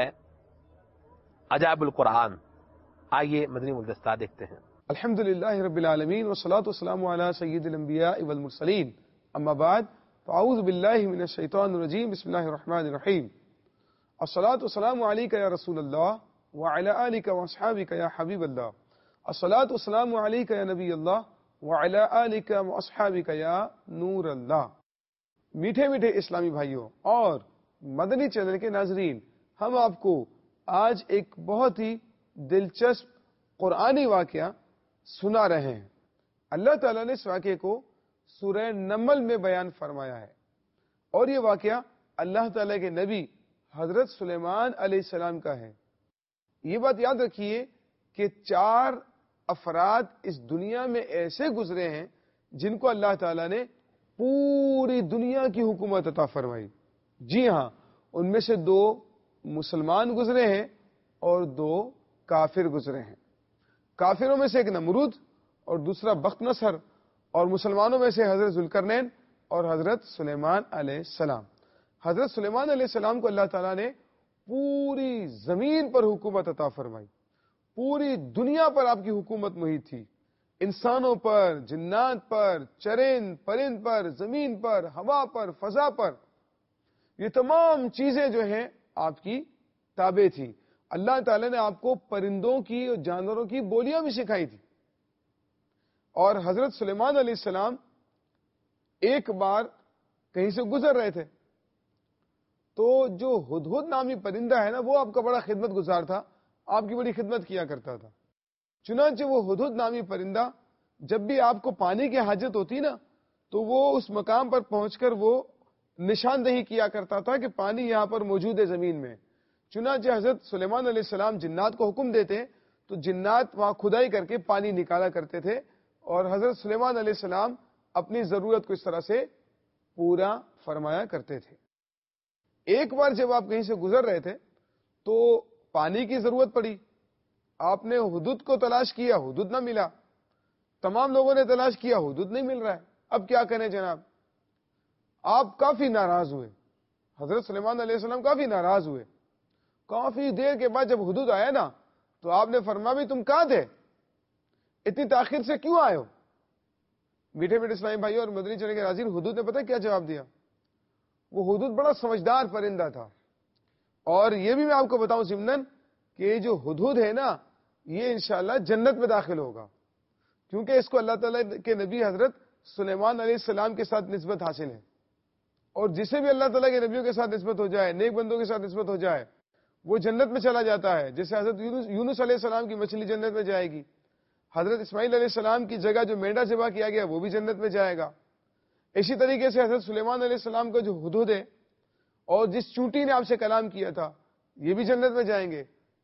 عجائب القرآن. آئیے مدنی گلدستہ دیکھتے ہیں.
الحمدللہ رب العالمین والصلاة والسلام علی سید الانبیاء والمرسلین, اما بعد فاعوذ باللہ من الشیطان الرجیم, بسم اللہ الرحمن الرحیم. الصلاة والسلام علیک یا رسول اللہ وعلی آلک واصحابک یا حبیب اللہ. الصلاة والسلام علیک یا نبی اللہ وعلی آلک واصحابک یا نور اللہ. میٹھے میٹھے اسلامی بھائیوں اور مدنی چینل کے ناظرین, ہم آپ کو آج ایک بہت ہی دلچسپ قرآنی واقعہ سنا رہے ہیں. اللہ تعالیٰ نے اس واقعے کو سورہ نمل میں بیان فرمایا ہے, اور یہ واقعہ اللہ تعالیٰ کے نبی حضرت سلیمان علیہ السلام کا ہے. یہ بات یاد رکھیے کہ چار افراد اس دنیا میں ایسے گزرے ہیں جن کو اللہ تعالیٰ نے پوری دنیا کی حکومت عطا فرمائی. جی ہاں, ان میں سے دو مسلمان گزرے ہیں اور دو کافر گزرے ہیں. کافروں میں سے ایک نمرود اور دوسرا بخت نصر, اور مسلمانوں میں سے حضرت ذوالقرنین اور حضرت سلیمان علیہ السلام. حضرت سلیمان علیہ السلام کو اللہ تعالیٰ نے پوری زمین پر حکومت عطا فرمائی. پوری دنیا پر آپ کی حکومت محیط تھی, انسانوں پر, جنات پر, چرند پرند پر, زمین پر, ہوا پر, فضا پر. یہ تمام چیزیں جو ہیں آپ کی تابع تھی. اللہ تعالیٰ نے آپ کو پرندوں کی اور جانوروں کی بولیاں بھی سکھائی تھی. اور حضرت سلیمان علیہ السلام ایک بار کہیں سے گزر رہے تھے, تو جو ہدہد نامی پرندہ ہے نا, وہ آپ کا بڑا خدمت گزار تھا, آپ کی بڑی خدمت کیا کرتا تھا. چنانچہ وہ ہدہد نامی پرندہ جب بھی آپ کو پانی کی حاجت ہوتی نا, تو وہ اس مقام پر پہنچ کر وہ نشاندہی کیا کرتا تھا کہ پانی یہاں پر موجود ہے زمین میں. چنانچہ حضرت سلیمان علیہ السلام جنات کو حکم دیتے تو جنات وہاں کھدائی کر کے پانی نکالا کرتے تھے, اور حضرت سلیمان علیہ السلام اپنی ضرورت کو اس طرح سے پورا فرمایا کرتے تھے. ایک بار جب آپ کہیں سے گزر رہے تھے تو پانی کی ضرورت پڑی. آپ نے ہدہد کو تلاش کیا, ہدہد نہ ملا. تمام لوگوں نے تلاش کیا, ہدہد نہیں مل رہا ہے. اب کیا کریں جناب؟ آپ کافی ناراض ہوئے. حضرت سلیمان علیہ السلام کافی ناراض ہوئے. کافی دیر کے بعد جب ہدہد آیا نا, تو آپ نے فرمایا بھی تم کہاں تھے, اتنی تاخیر سے کیوں آئے ہو؟ میٹھے میٹھے اسلامی بھائی اور مدنی چینل کے ناظرین, ہدہد نے پتہ کیا جواب دیا؟ وہ ہدہد بڑا سمجھدار پرندہ تھا. اور یہ بھی میں آپ کو بتاؤں ضمناً کہ یہ جو ہدہد ہے نا, یہ انشاءاللہ جنت میں داخل ہوگا, کیونکہ اس کو اللہ تعالیٰ کے نبی حضرت سلیمان علیہ السلام کے ساتھ نسبت حاصل ہے. اور جسے بھی اللہ تعالیٰ کے نبیوں کے ساتھ نسبت ہو جائے, نیک بندوں کے ساتھ نسبت ہو جائے, وہ جنت میں چلا جاتا ہے. جیسے حضرت یونس علیہ السلام کی مچھلی جنت میں جائے گی, حضرت اسماعیل علیہ السلام کی جگہ جو مینڈا ذبح کیا گیا وہ بھی جنت میں جائے گا. اسی طریقے سے حضرت سلیمان علیہ السلام کا جو ہدہد ہے اور جس چونٹی نے آپ سے کلام کیا تھا, یہ بھی جنت میں جائیں گے.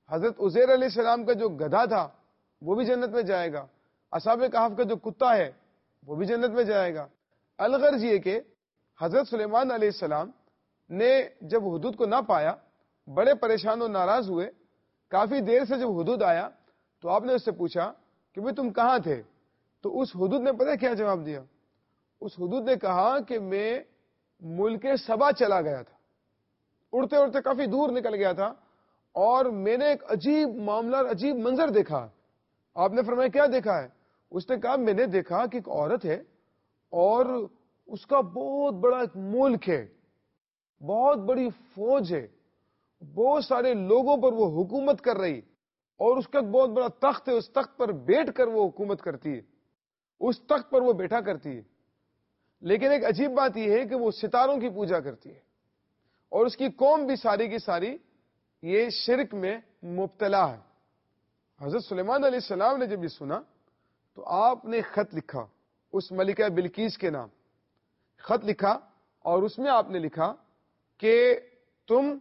حضرت عزیر علیہ السلام کا جو گدھا تھا وہ بھی جنت میں جائے گا، اصحاب کہف کا جو کتا ہے وہ بھی جنت میں جائے گا۔ الغرض یہ کہ حضرت سلیمان علیہ السلام نے جب حدود کو نہ پایا بڑے پریشان و ناراض ہوئے، کافی دیر سے جب حدود آیا تو آپ نے اس سے پوچھا کہ بھئی تم کہاں تھے؟ تو اس حدود نے پتہ کیا جواب دیا؟ اس حدود نے کہا کہ میں ملک سبا چلا گیا تھا، اڑتے اڑتے کافی دور نکل گیا تھا، اور میں نے ایک عجیب معاملہ عجیب منظر دیکھا۔ آپ نے فرمایا کیا دیکھا ہے؟ اس نے کہا میں نے دیکھا کہ ایک عورت ہے اور اس کا بہت بڑا ایک ملک ہے، بہت بڑی فوج ہے، بہت سارے لوگوں پر وہ حکومت کر رہی، اور اس کا ایک بہت بڑا تخت ہے، اس تخت پر بیٹھ کر وہ حکومت کرتی ہے، اس تخت پر وہ بیٹھا کرتی ہے۔ لیکن ایک عجیب بات یہ ہے کہ وہ ستاروں کی پوجا کرتی ہے، اور اس کی قوم بھی ساری کی ساری یہ شرک میں مبتلا ہے۔ حضرت سلیمان علیہ السلام نے جب یہ سنا تو آپ نے خط لکھا اس ملکہ بلقیس کے نام، خط لکھا، اور اس میں آپ نے لکھا کہ تم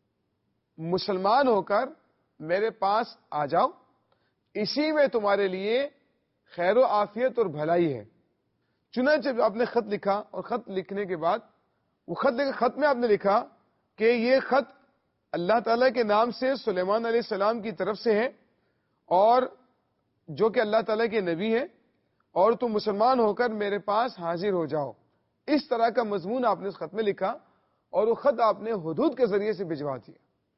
مسلمان ہو کر میرے پاس آ جاؤ، اسی میں تمہارے لیے خیر و عافیت اور بھلائی ہے۔ چنانچہ آپ نے خط لکھا، اور خط لکھنے کے بعد وہ خط خط میں آپ نے لکھا کہ یہ خط اللہ تعالیٰ کے نام سے سلیمان علیہ السلام کی طرف سے ہے، اور جو کہ اللہ تعالیٰ کے نبی ہیں، اور تم مسلمان ہو کر میرے پاس حاضر ہو جاؤ۔ اس طرح کا مضمون آپ نے اس خط میں لکھا، اور وہ خط آپ نے ہدہد کے ذریعے سے بھجوا دیا۔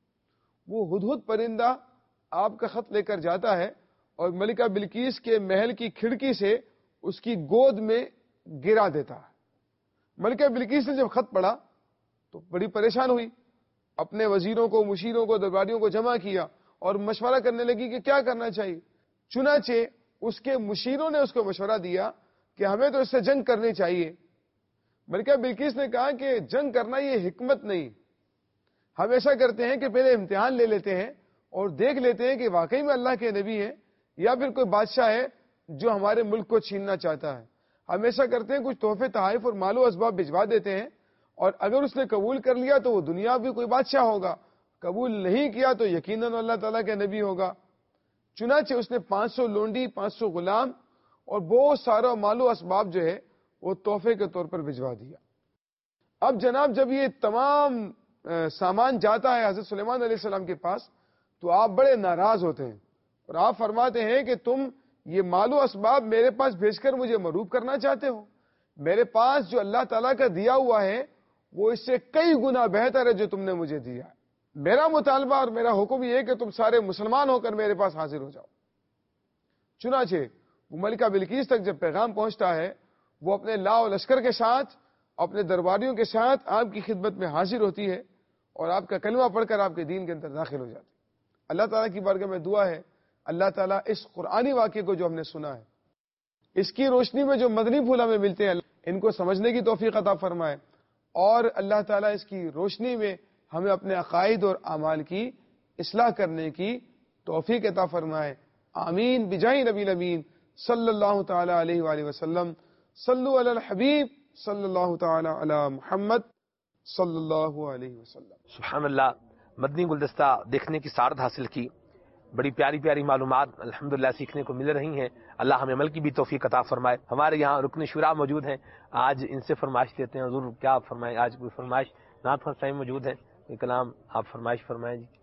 وہ ہدہد پرندہ آپ کا خط لے کر جاتا ہے اور ملکہ بلقیس کے محل کی کھڑکی سے اس کی گود میں گرا دیتا ہے۔ ملکہ بلقیس نے جب خط پڑھا تو بڑی پریشان ہوئی، اپنے وزیروں کو، مشیروں کو، درباریوں کو جمع کیا اور مشورہ کرنے لگی کہ کیا کرنا چاہیے۔ چنانچہ اس کے مشیروں نے اس کو مشورہ دیا کہ ہمیں تو اس سے جنگ کرنی چاہیے۔ ملکہ بلقیس نے کہا کہ جنگ کرنا یہ حکمت نہیں، ہم ایسا کرتے ہیں کہ پہلے امتحان لے لیتے ہیں اور دیکھ لیتے ہیں کہ واقعی میں اللہ کے نبی ہیں یا پھر کوئی بادشاہ ہے جو ہمارے ملک کو چھیننا چاہتا ہے۔ ہم ایسا کرتے ہیں، کچھ تحفے تحائف اور مال و اسباب بھجوا دیتے ہیں، اور اگر اس نے قبول کر لیا تو وہ دنیا بھی کوئی بادشاہ ہوگا، قبول نہیں کیا تو یقیناً اللہ تعالیٰ کے نبی ہوگا۔ چنانچہ اس نے پانچ سو لونڈی، پانچ سو غلام اور بہت سارا مال و اسباب جو ہے وہ تحفے کے طور پر بھجوا دیا۔ اب جناب جب یہ تمام سامان جاتا ہے حضرت سلیمان علیہ السلام کے پاس تو آپ بڑے ناراض ہوتے ہیں، اور آپ فرماتے ہیں کہ تم یہ مال و اسباب میرے پاس بھیج کر مجھے مغلوب کرنا چاہتے ہو؟ میرے پاس جو اللہ تعالیٰ کا دیا ہوا ہے وہ اس سے کئی گنا بہتر ہے جو تم نے مجھے دیا ہے۔ میرا مطالبہ اور میرا حکم یہ ہے کہ تم سارے مسلمان ہو کر میرے پاس حاضر ہو جاؤ۔ چنانچہ وہ ملکہ بلقیس تک جب پیغام پہنچتا ہے، وہ اپنے لا و لشکر کے ساتھ، اپنے درباریوں کے ساتھ آپ کی خدمت میں حاضر ہوتی ہے، اور آپ کا کلمہ پڑھ کر آپ کے دین کے اندر داخل ہو جاتی ہے۔ اللہ تعالیٰ کی بارگاہ میں دعا ہے اللہ تعالیٰ اس قرآنی واقعے کو جو ہم نے سنا ہے، اس کی روشنی میں جو مدنی پھول ہمیں ملتے ہیں، ان کو سمجھنے کی توفیق عطا فرمائے، اور اللہ تعالیٰ اس کی روشنی میں ہمیں اپنے عقائد اور اعمال کی اصلاح کرنے کی توفیق عطا فرمائے۔ آمین بجاہ نبی الامین صلی اللہ تعالی علیہ وآلہ وسلم۔ صلو علی الحبیب صلی اللہ تعالی علی محمد صلی اللہ علیہ وسلم۔
سبحان اللہ، مدنی گلدستہ دیکھنے کی سعادت حاصل کی، بڑی پیاری پیاری معلومات الحمدللہ سیکھنے کو مل رہی ہیں۔ اللہ ہمیں عمل کی بھی توفیق عطا فرمائے۔ ہمارے یہاں رکن شورا موجود ہیں، آج ان سے فرمائش دیتے ہیں۔ حضور کیا فرمائیں؟ آج کوئی فرمائش؟ نعت فرسائی موجود ہے، یہ کلام آپ فرمائش فرمائیں جی۔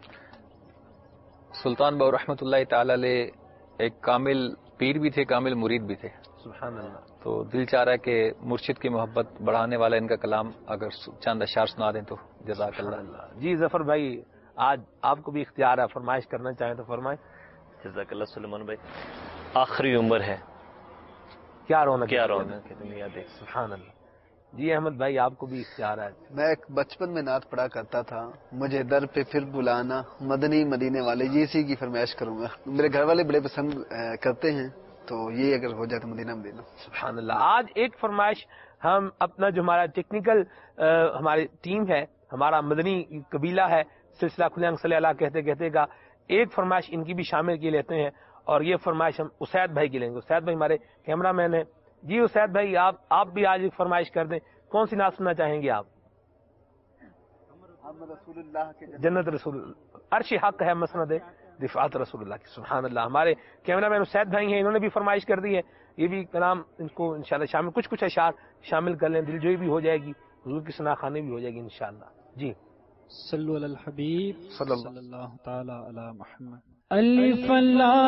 سلطان باؤ رحمۃ اللہ تعالی علیہ ایک کامل پیر بھی تھے، کامل مرید بھی تھے۔
سبحان اللہ۔
تو دل چاہ رہا ہے کہ مرشد کی محبت بڑھانے والا ان کا کلام اگر چند اشعار سنا دیں تو جزاک اللہ۔
جی ظفر بھائی، آج آپ کو بھی اختیار ہے، فرمائش کرنا چاہیں تو فرمائیں۔
جزاک اللہ سلیمان بھائی۔ آخری عمر ہے،
کیا رونق
کیا رونق ہے دنیا دیکھ۔
سبحان اللہ۔ جی احمد بھائی، آپ کو بھی اختیار ہے۔
میں ایک بچپن میں نعت پڑھا کرتا تھا، مجھے در پہ پھر بلانا مدنی مدینے والے، یہ اسی کی فرمائش کروں گا۔ میرے گھر والے بڑے پسند کرتے ہیں، تو یہ اگر ہو جائے تو مدینہ مدینہ۔
سبحان اللہ۔ آج ایک فرمائش ہم اپنا جو ہمارا ٹیکنیکل ہماری ٹیم ہے، ہمارا مدنی قبیلہ ہے، سلسلہ کھلے صلی اللہ کہتے کہتے کا ایک فرمائش ان کی بھی شامل کی لیتے ہیں، اور یہ فرمائش ہم اسید بھائی کی لیں گے۔ اسید بھائی ہمارے کیمرہ مین ہیں۔ جی اسید بھائی، آپ آپ بھی آج ایک فرمائش کر دیں، کون سی نعت سننا چاہیں گے آپ؟ جنت رسول عرش حق ہے مسند رفعت رسول اللہ کی. سبحان اللہ. ہمارے کیمرہ مین سید بھائی ہیں, انہوں نے بھی فرمائش کر دی ہے, یہ بھی کلام ان کو انشاءاللہ شامل, کچھ کچھ اشعار شامل کر لیں, دل جوئی بھی ہو جائے گی, حضور کی ثنا خوانی بھی ہو جائے گی انشاءاللہ. جی
صلو علی الحبیب
صلی اللہ
صلی اللہ تعالی علی محمد.
الف لام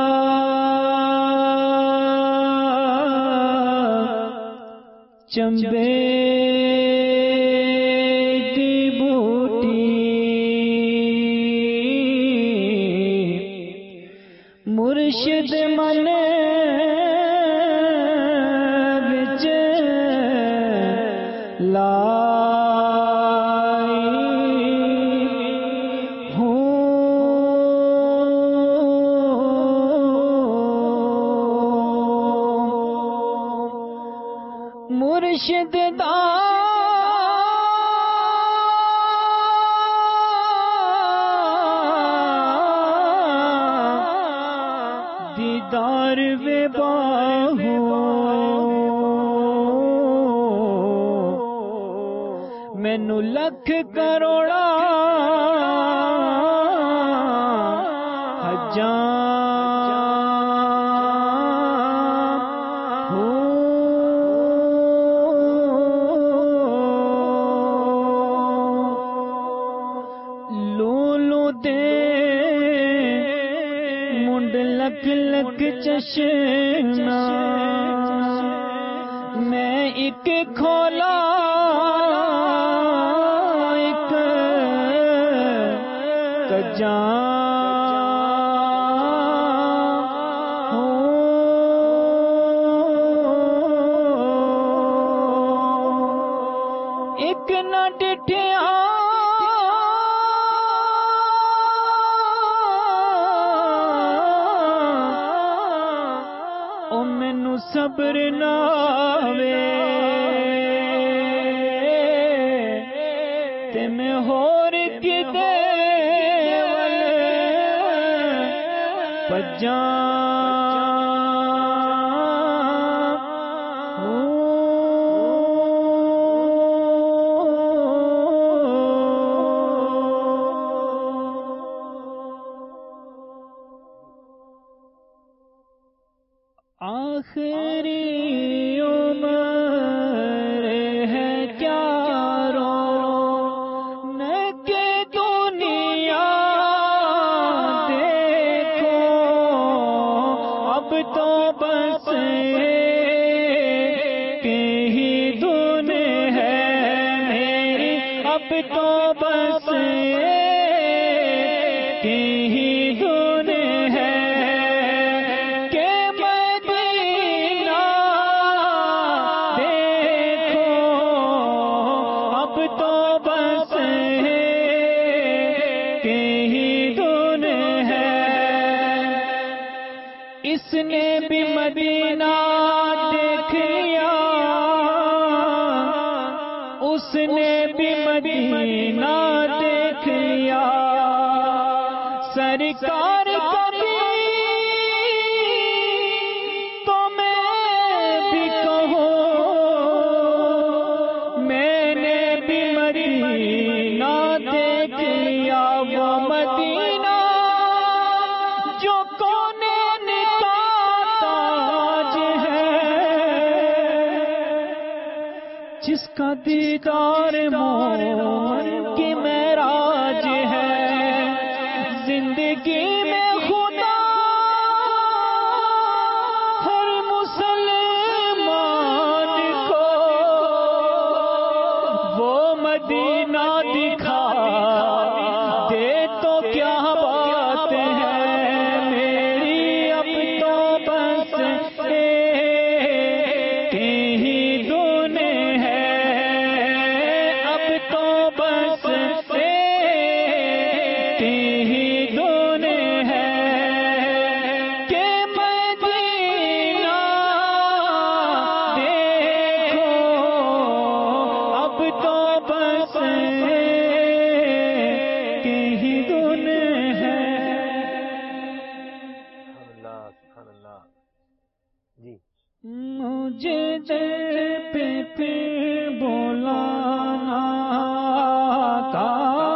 چمبے کی بوٹی مرشد من بچ مرشد دا دیدار وے باہو مینو لکھ کروڑا حجاں چشنا میں ایک کھولا ایک کجاں ایک نہ ڈٹھیا صبر نہ وے تے میں ہور کدے پجاں آخری عمر ہے کیا رو ن کہ دنیا دیکھو اب تو بس کہ ہی دن ہے میری اب تو بس کہ ہی دن ہے اس نے بھی مدینہ دیکھ لیا اس نے بھی مدینہ دیکھ لیا سرکار کبھی تو میں بھی کہوں میں نے بھی مدینہ دیکھ لیا وہ مدینہ جو جس کا دیدار مومن کی معراج ہے زندگی میں خدا ہر مسلمان کو وہ مدینہ دکھا دے تو کیا بات ہے میری اب تو بس مجھے در پہ پھر بولانا تھا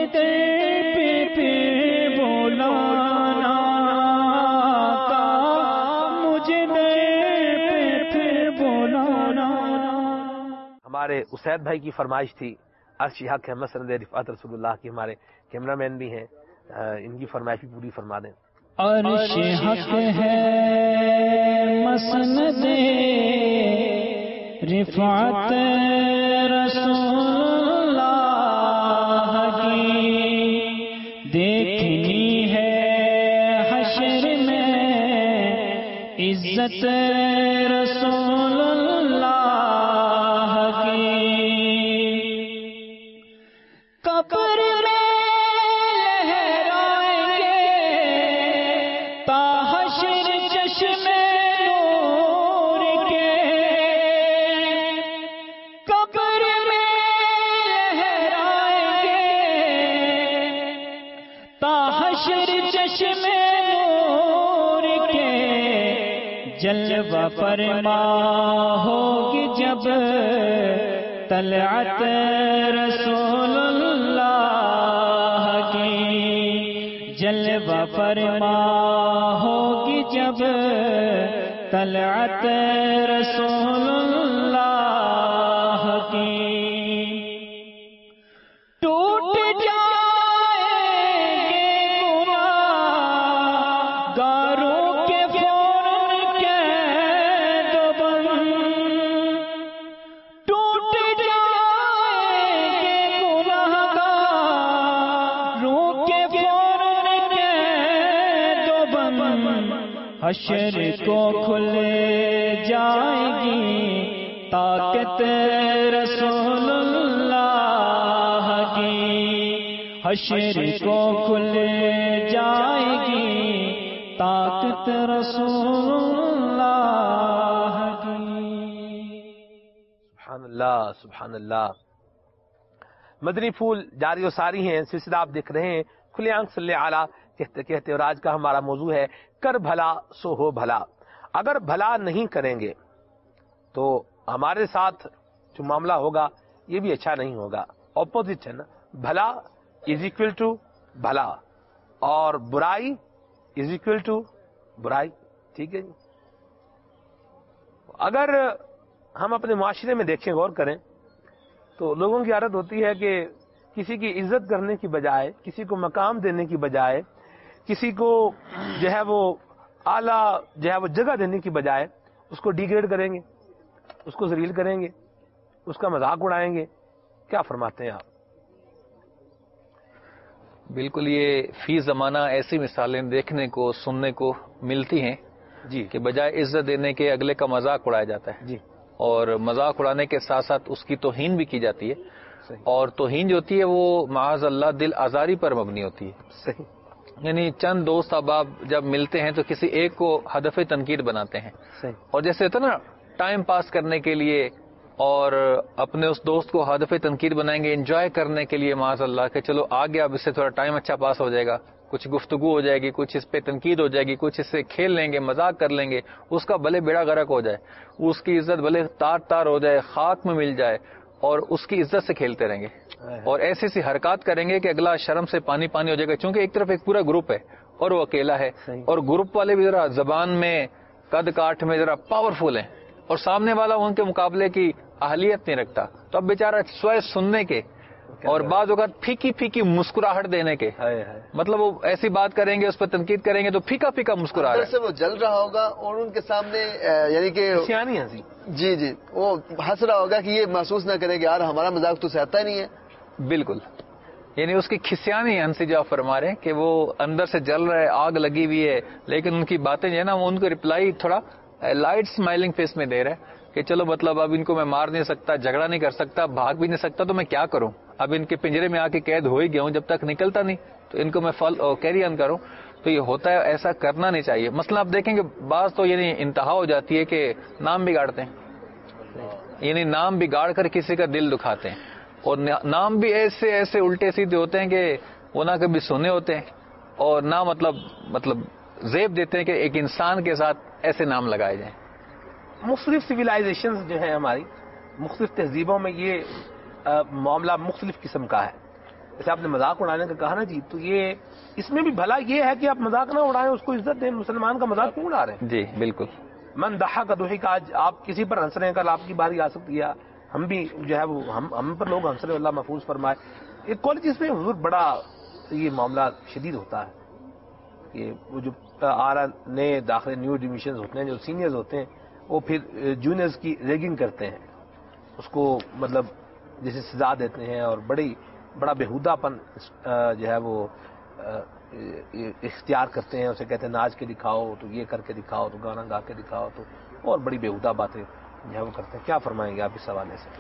در پہ پھر بلانا آقا مجھے در پہ پھر بلانا.
ہمارے اسید بھائی کی فرمائش تھی، عرش حق احمد سند رفعت رسول اللہ کی، ہمارے کیمرہ مین بھی ہیں، ان کی فرمائش بھی پوری فرما دیں.
عرش حق ہے مسند رفعت رسول اللہ کی، دیکھنی ہے حشر میں عزت رسول اللہ کی. قبر میں لہرائیں گے تا حشر چشم نور کے، قبر میں لہرائیں گے تا حشر چشم نور کے، جلوہ فرما ہوگی جب طلعت رسول اللہ کی، جلوہ فرما ہوگی جب طلعت رسول اللہ کی. ٹوٹ جائیں گے گناہ گاروں کے فوراً قید و بند، ٹوٹ جائیں گے گناہ گاروں کے فوراً قید و بند، حشر کو کھل جائے گی طاقت رسول اللہ کی، حشر کو کھل جائے گی طاقت رسول اللہ کی.
سبحان اللہ سبحان اللہ. مدنی پھول جاری و ساری ہیں، سلسلہ آپ دیکھ رہے ہیں کھلے آنکھ صلی اعلیٰ کہتے کہتے، اور آج کا ہمارا موضوع ہے کر بھلا سو ہو بھلا. اگر بھلا نہیں کریں گے تو ہمارے ساتھ جو معاملہ ہوگا یہ بھی اچھا نہیں ہوگا. اپوزٹ ہے نا، بھلا از اکول ٹو بھلا اور برائی از اکول ٹو برائی. ٹھیک ہے جی. اگر ہم اپنے معاشرے میں دیکھیں، غور کریں تو لوگوں کی عادت ہوتی ہے کہ کسی کی عزت کرنے کی بجائے، کسی کو مقام دینے کی بجائے، کسی کو جو ہے وہ اعلیٰ جو ہے وہ جگہ دینے کی بجائے اس کو ڈیگریڈ کریں گے، اس کو ذلیل کریں گے، اس کا مذاق اڑائیں گے. کیا فرماتے ہیں آپ؟
بالکل، یہ فی زمانہ ایسی مثالیں دیکھنے کو سننے کو ملتی ہیں
جی
کہ بجائے عزت دینے کے اگلے کا مذاق اڑایا جاتا ہے
جی،
اور مذاق اڑانے کے ساتھ ساتھ اس کی توہین بھی کی جاتی ہے.
صحیح.
اور توہین جو ہوتی ہے وہ معاذ اللہ دل آزاری پر مبنی ہوتی ہے.
صحیح.
یعنی چند دوست احباب جب ملتے ہیں تو کسی ایک کو ہدف تنقید بناتے ہیں،
صحیح.
اور جیسے ہوتا ہے نا ٹائم پاس کرنے کے لیے اور اپنے اس دوست کو ہدف تنقید بنائیں گے انجوائے کرنے کے لیے، معاذ اللہ کہ چلو آ گیا اب اس سے تھوڑا ٹائم اچھا پاس ہو جائے گا، کچھ گفتگو ہو جائے گی، کچھ اس پہ تنقید ہو جائے گی، کچھ اس سے کھیل لیں گے، مذاق کر لیں گے، اس کا بھلے بیڑا غرق ہو جائے، اس کی عزت بھلے تار تار ہو جائے، خاک میں مل جائے، اور اس کی عزت سے کھیلتے رہیں گے اور ایسی ایسی حرکات کریں گے کہ اگلا شرم سے پانی پانی ہو جائے گا. چونکہ ایک طرف ایک پورا گروپ ہے اور وہ اکیلا ہے، اور گروپ والے بھی ذرا زبان میں قد کاٹھ میں ذرا پاورفل ہیں اور سامنے والا ان کے مقابلے کی اہلیت نہیں رکھتا، تو اب بیچارہ سوائے سننے کے اور بعض اوقات پھیکی پھیکی مسکراہٹ دینے کے، مطلب وہ ایسی بات کریں گے، اس پر تنقید کریں گے تو پھیکا پھیکا مسکراہٹ
سے وہ جل رہا ہوگا اور ان کے سامنے یعنی کہ جی جی وہ ہنس رہا ہوگا کہ یہ محسوس نہ کرے کہ یار ہمارا مذاق تو سہتا نہیں ہے.
بالکل، یعنی اس کی کھسیانی ہنسی جو آپ فرما رہے ہیں کہ وہ اندر سے جل رہا ہے، آگ لگی ہوئی ہے، لیکن ان کی باتیں جو ہے نا وہ ان کو رپلائی تھوڑا لائٹ اسمائلنگ فیس میں دے رہا ہے کہ چلو مطلب اب ان کو میں مار نہیں سکتا، جھگڑا نہیں کر سکتا، بھاگ بھی نہیں سکتا، تو میں کیا کروں، اب ان کے پنجرے میں آ کے قید ہو ہی گیا ہوں، جب تک نکلتا نہیں تو ان کو میں فل کیری آن کروں. تو یہ ہوتا ہے، ایسا کرنا نہیں چاہیے. مثلا آپ دیکھیں کہ بعض تو یعنی انتہا ہو جاتی ہے کہ نام بگاڑتے ہیں، یعنی نام بگاڑ کر کسی کا دل دکھاتے ہیں، اور نام بھی ایسے ایسے الٹے سیدھے ہوتے ہیں کہ وہ نہ کبھی سنے ہوتے ہیں اور نہ مطلب مطلب زیب دیتے ہیں کہ ایک انسان کے ساتھ ایسے نام لگائے جائیں.
مختلف سویلائزیشن جو ہیں ہماری، مختلف تہذیبوں میں یہ معاملہ مختلف قسم کا ہے. جیسے آپ نے مذاق اڑانے کا کہا نا جی، تو یہ اس میں بھی بھلا یہ ہے کہ آپ مذاق نہ اڑائیں، اس کو عزت دیں. مسلمان کا مذاق کیوں اڑا رہے ہیں؟
جی بالکل.
من دہا کا دوہی کا، آج آپ کسی پر ہنس رہے ہیں، کل آپ کی باری آ سکتی ہے، ہم بھی جو ہے وہ ہم ہم پر لوگ ہنس رہے، اللہ محفوظ فرمائے. ایک کالجز میں حضور بڑا یہ معاملہ شدید ہوتا ہے کہ وہ جو آرا نئے داخلے نیو ایڈمیشنز ہوتے ہیں، جو سینئرز ہوتے ہیں وہ پھر جونیئرز کی ریگنگ کرتے ہیں، اس کو مطلب جیسے سزا دیتے ہیں، اور بڑی بڑا بےہودہ پن جو ہے وہ اختیار کرتے ہیں. اسے کہتے ہیں ناچ کے دکھاؤ تو یہ کر کے دکھاؤ تو گانا گا کے دکھاؤ تو، اور بڑی بےہودہ باتیں جو ہے وہ کرتے ہیں. کیا فرمائیں گے آپ اس حوالے سے؟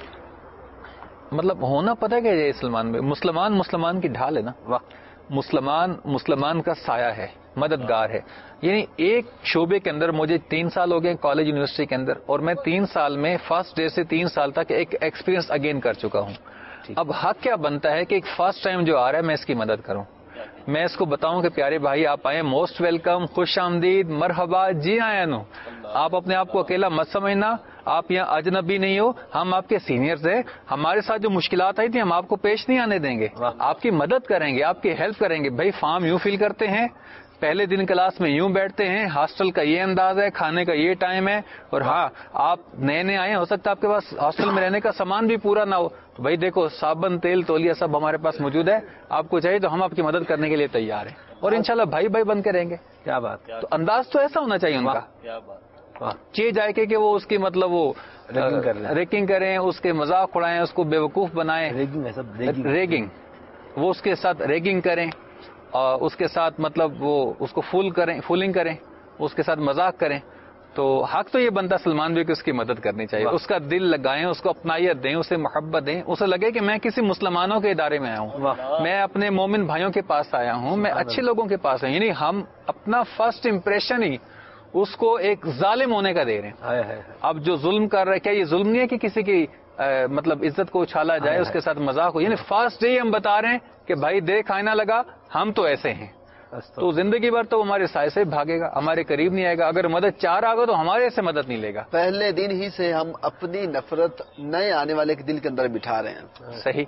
مطلب ہونا پتہ کہ یہ سلمان میں مسلمان مسلمان کی ڈھال ہے نا. واہ. مسلمان مسلمان کا سایہ ہے، مددگار ہے. یعنی ایک شعبے کے اندر مجھے تین سال ہو گئے کالج یونیورسٹی کے اندر، اور میں تین سال میں فرسٹ ڈے سے تین سال تک ایک ایکسپیرینس اگین کر چکا ہوں. اب حق کیا بنتا ہے کہ ایک فرسٹ ٹائم جو آ رہا ہے میں اس کی مدد کروں، میں اس کو بتاؤں کہ پیارے بھائی آپ آئے، موسٹ ویلکم، خوش آمدید، مرحبا، جی آیا نو. آپ اپنے آپ کو اکیلا مت سمجھنا، آپ یہاں اجنبی نہیں ہو، ہم آپ کے سینئرز ہیں، ہمارے ساتھ جو مشکلات آئی تھی ہم آپ کو پیش نہیں آنے دیں گے، آپ کی مدد کریں گے، آپ کی ہیلپ کریں گے. بھائی فارم یوں فل کرتے ہیں، پہلے دن کلاس میں یوں بیٹھتے ہیں، ہاسٹل کا یہ انداز ہے، کھانے کا یہ ٹائم ہے، اور ہاں آپ نئے نئے آئے، ہو سکتا ہے آپ کے پاس ہاسٹل میں رہنے کا سامان بھی پورا نہ ہو، تو بھائی دیکھو صابن تیل تولیہ سب ہمارے پاس موجود ہے، آپ کو چاہیے تو ہم آپ کی مدد کرنے کے لیے تیار ہیں، اور انشاءاللہ بھائی بھائی بن کے رہیں گے. کیا بات. تو انداز تو ایسا ہونا چاہیے ان کا. چیز جائے کہ وہ اس کی مطلب وہ ریکنگ کریں، اس کے مذاق اڑائیں، اس کو بیوقوف بنائیں. ریگنگ وہ اس کے ساتھ ریگنگ کریں، اور اس کے ساتھ مطلب وہ اس کو فول کریں، فولنگ کریں، اس کے ساتھ مذاق کریں. تو حق تو یہ بنتا سلمان بھی کہ اس کی مدد کرنی چاہیے، اس کا دل لگائیں، اس کو اپنائیت دیں، اسے محبت دیں، اسے لگے کہ میں کسی مسلمانوں کے ادارے میں آیا ہوں، میں اپنے مومن بھائیوں کے پاس آیا ہوں، میں اچھے لوگوں کے پاس آیا ہوں. یعنی ہم اپنا فرسٹ امپریشن ہی اس کو ایک ظالم ہونے کا دے رہے ہیں. اب جو ظلم کر رہا ہے، کیا یہ ظلم نہیں ہے کہ کسی کی مطلب عزت کو اچھالا جائے، اس کے ساتھ مذاق ہو؟ یعنی فرسٹ ڈے ہم بتا رہے ہیں کہ بھائی دیکھ آئینہ لگا، ہم تو ایسے ہیں، تو زندگی بھر تو ہمارے سائے سے بھاگے گا، ہمارے قریب نہیں آئے گا. اگر مدد چاہ رہا ہوگا تو ہمارے سے مدد نہیں لے گا.
پہلے دن ہی سے ہم اپنی نفرت نئے آنے والے کے دل کے اندر بٹھا رہے ہیں.
صحیح.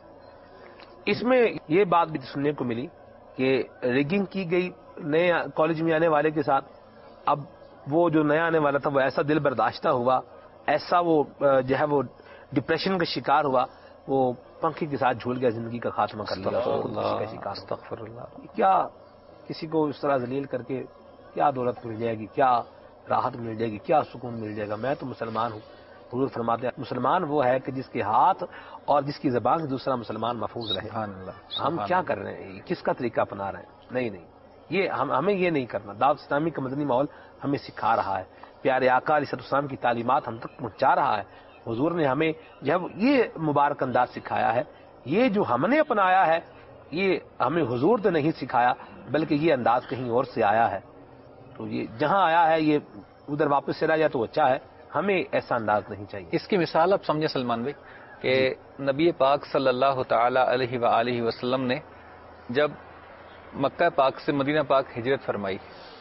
اس میں یہ بات بھی سننے کو ملی کہ ریگنگ کی گئی نئے کالج میں آنے والے کے ساتھ. اب وہ جو نیا آنے والا تھا وہ ایسا دل برداشتہ ہوا، ایسا وہ جو ہے وہ ڈپریشن کا شکار ہوا، وہ پنکھی کے ساتھ جھول گیا، زندگی کا خاتمہ کر لیا.
استغفر اللہ.
کیا کسی کو اس طرح ذلیل کر کے کیا دولت مل جائے گی، کیا راحت مل جائے گی، کیا سکون مل جائے گا؟ میں تو مسلمان ہوں. حضور فرماتے ہیں مسلمان وہ ہے کہ جس کے ہاتھ اور جس کی زبان سے دوسرا مسلمان محفوظ رہے. ہم کیا کر رہے ہیں؟ کس کا طریقہ اپنا رہے ہیں؟ نہیں نہیں یہ ہم ہمیں یہ نہیں کرنا. دعوت اسلامی کا مدنی ماحول ہمیں سکھا رہا ہے، پیارے آقا علیہ السلام کی تعلیمات ہم تک پہنچا رہا ہے. حضور نے ہمیں جب یہ مبارک انداز سکھایا ہے، یہ جو ہم نے اپنایا ہے، یہ ہمیں حضور نے نہیں سکھایا بلکہ یہ انداز کہیں اور سے آیا ہے. تو یہ جہاں آیا ہے یہ ادھر واپس چلا جائے تو اچھا ہے، ہمیں ایسا انداز نہیں چاہیے.
اس کی مثال آپ سمجھے سلمان بھائی کہ نبی پاک صلی اللہ تعالی علیہ وآلہ وسلم نے جب مکہ پاک سے مدینہ پاک ہجرت فرمائی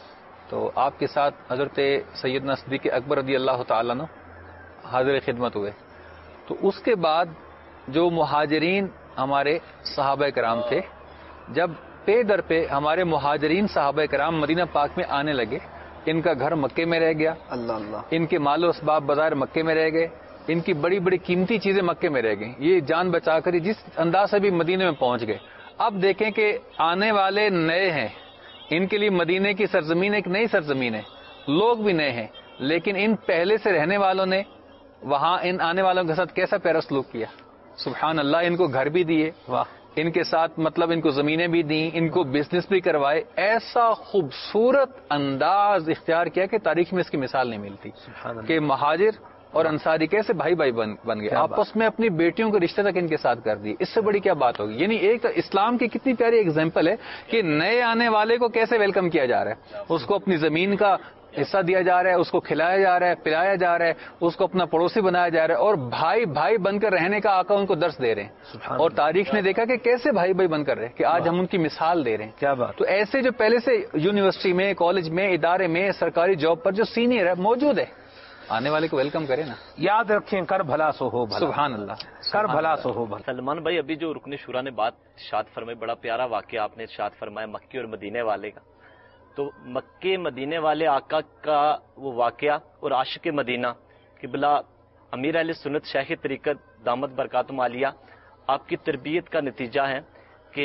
تو آپ کے ساتھ حضرت سیدنا صدیق اکبر رضی اللہ تعالیٰ عنہ حاضر خدمت ہوئے. تو اس کے بعد جو مہاجرین ہمارے صحابہ کرام تھے، جب پے در پہ ہمارے مہاجرین صحابہ کرام مدینہ پاک میں آنے لگے، ان کا گھر مکے میں رہ گیا، اللہ اللہ ان کے مال و اسباب بازار مکے میں رہ گئے، ان کی بڑی بڑی قیمتی چیزیں مکے میں رہ گئیں، یہ جان بچا کر جس انداز سے بھی مدینے میں پہنچ گئے. اب دیکھیں کہ آنے والے نئے ہیں، ان کے لیے مدینے کی سرزمین ایک نئی سرزمین ہے، لوگ بھی نئے ہیں، لیکن ان پہلے سے رہنے والوں نے وہاں ان آنے والوں کے ساتھ کیسا پیارا سلوک کیا. سبحان اللہ. ان کو گھر بھی دیے، واہ، ان کے ساتھ مطلب ان کو زمینیں بھی دیں، ان کو بزنس بھی کروائے. ایسا خوبصورت انداز اختیار کیا کہ تاریخ میں اس کی مثال نہیں ملتی کہ مہاجر اور انصاری کیسے بھائی بھائی بن بن گئے، آپس میں اپنی بیٹیوں کے رشتے تک ان کے ساتھ کر دی. اس سے بڑی کیا بات ہوگی. یعنی ایک اسلام کی کتنی پیاری ایگزامپل ہے کہ نئے آنے والے کو کیسے ویلکم کیا جا رہا ہے، اس کو اپنی زمین کا حصہ دیا جا رہا ہے، اس کو کھلایا جا رہا ہے، پلایا جا رہا ہے، اس کو اپنا پڑوسی بنایا جا رہا ہے، اور بھائی بھائی بن کر رہنے کا آقا ان کو درس دے رہے ہیں. اور تاریخ نے دیکھا کہ کیسے بھائی بھائی بن کر رہے کہ آج ہم ان کی مثال دے رہے ہیں. کیا بات. تو ایسے جو پہلے سے یونیورسٹی میں، کالج میں، ادارے میں، سرکاری جاب پر جو سینئر ہے موجود ہے، آنے والے کو ویلکم کرے نا.
یاد رکھیں کر بھلا سو ہو بھلا.
سبحان اللہ.
کر بھلا سو ہو بھلا.
سلمان بھائی ابھی جو رکن شورا نے بات ارشاد فرمائی, بڑا پیارا واقعہ آپ نے ارشاد فرمایا مکے اور مدینے والے کا. تو مکے مدینے والے آقا کا وہ واقعہ اور عاشق مدینہ قبلہ امیر اہل سنت شیخ طریقت دامت برکاتہم عالیہ آپ کی تربیت کا نتیجہ ہے کہ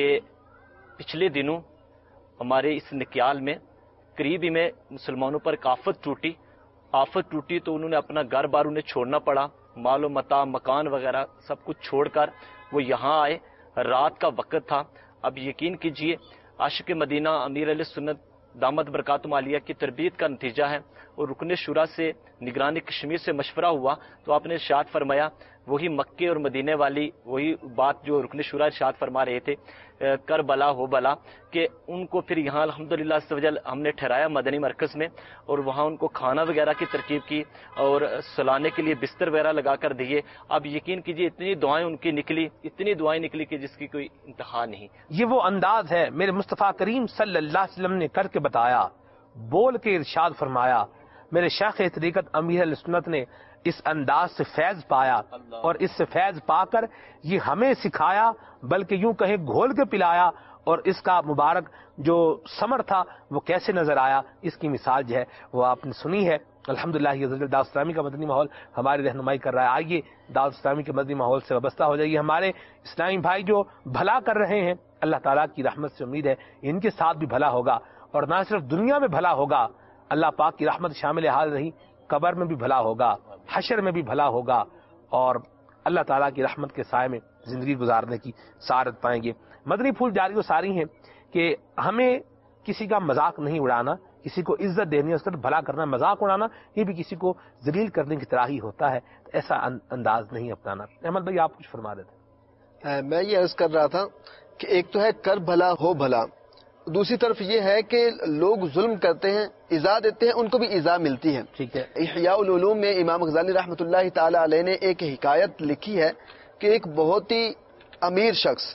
پچھلے دنوں ہمارے اس نکیال میں قریب ہی میں مسلمانوں پر ایک آفت ٹوٹی. آفت ٹوٹی تو انہوں نے اپنا گھر بار انہیں چھوڑنا پڑا, مال و متاع مکان وغیرہ سب کچھ چھوڑ کر وہ یہاں آئے. رات کا وقت تھا. اب یقین کیجئے عاشق مدینہ امیر علیہ سنت دامت برکاتہم عالیہ کی تربیت کا نتیجہ ہے. اور رکن شورا سے نگران کشمیر سے مشورہ ہوا تو آپ نے ارشاد فرمایا وہی مکے اور مدینے والی وہی بات جو رکن شورا ارشاد فرما رہے تھے کر بلا ہو بلا, کہ ان کو پھر یہاں الحمدللہ عز و جل ہم نے ٹھہرایا مدنی مرکز میں, اور وہاں ان کو کھانا وغیرہ کی ترکیب کی اور سلانے کے لیے بستر وغیرہ لگا کر دیے. اب یقین کیجیے اتنی دعائیں ان کی نکلی, اتنی دعائیں نکلی کہ جس کی کوئی انتہا نہیں.
یہ وہ انداز ہے میرے مصطفیٰ کریم صلی اللہ علیہ وسلم نے کر کے بتایا, بول کے ارشاد فرمایا. میرے شیخ طریقت امیر اہل سنت نے اس انداز سے فیض پایا, اور اس سے فیض پا کر یہ ہمیں سکھایا, بلکہ یوں کہیں گھول کے پلایا. اور اس کا مبارک جو ثمر تھا وہ کیسے نظر آیا, اس کی مثال جو ہے وہ آپ نے سنی ہے. الحمدللہ یہ دعوت اسلامی کا مدنی ماحول ہماری رہنمائی کر رہا ہے. آئیے دعوت اسلامی کے مدنی ماحول سے وابستہ ہو جائیے. ہمارے اسلامی بھائی جو بھلا کر رہے ہیں, اللہ تعالیٰ کی رحمت سے امید ہے ان کے ساتھ بھی بھلا ہوگا, اور نہ صرف دنیا میں بھلا ہوگا, اللہ پاک کی رحمت شامل حال رہی, قبر میں بھی بھلا ہوگا, حشر میں بھی بھلا ہوگا, اور اللہ تعالیٰ کی رحمت کے سائے میں زندگی گزارنے کی سعادت پائیں گے. مدنی پھول جاری و ساری ہیں کہ ہمیں کسی کا مذاق نہیں اڑانا, کسی کو عزت دینی, اس طرح بھلا کرنا. مذاق اڑانا یہ بھی کسی کو ذلیل کرنے کی طرح ہی ہوتا ہے, ایسا انداز نہیں اپنانا. احمد بھائی آپ کچھ فرما دیتے.
میں یہ عرض کر رہا تھا کہ ایک تو ہے کر بھلا ہو بھلا, دوسری طرف یہ ہے کہ لوگ ظلم کرتے ہیں, ایذا دیتے ہیں, ان کو بھی ایذا ملتی ہے.
ٹھیک ہے.
احیاء العلوم میں امام غزالی رحمۃ اللہ تعالی علیہ نے ایک حکایت لکھی ہے کہ ایک بہت ہی امیر شخص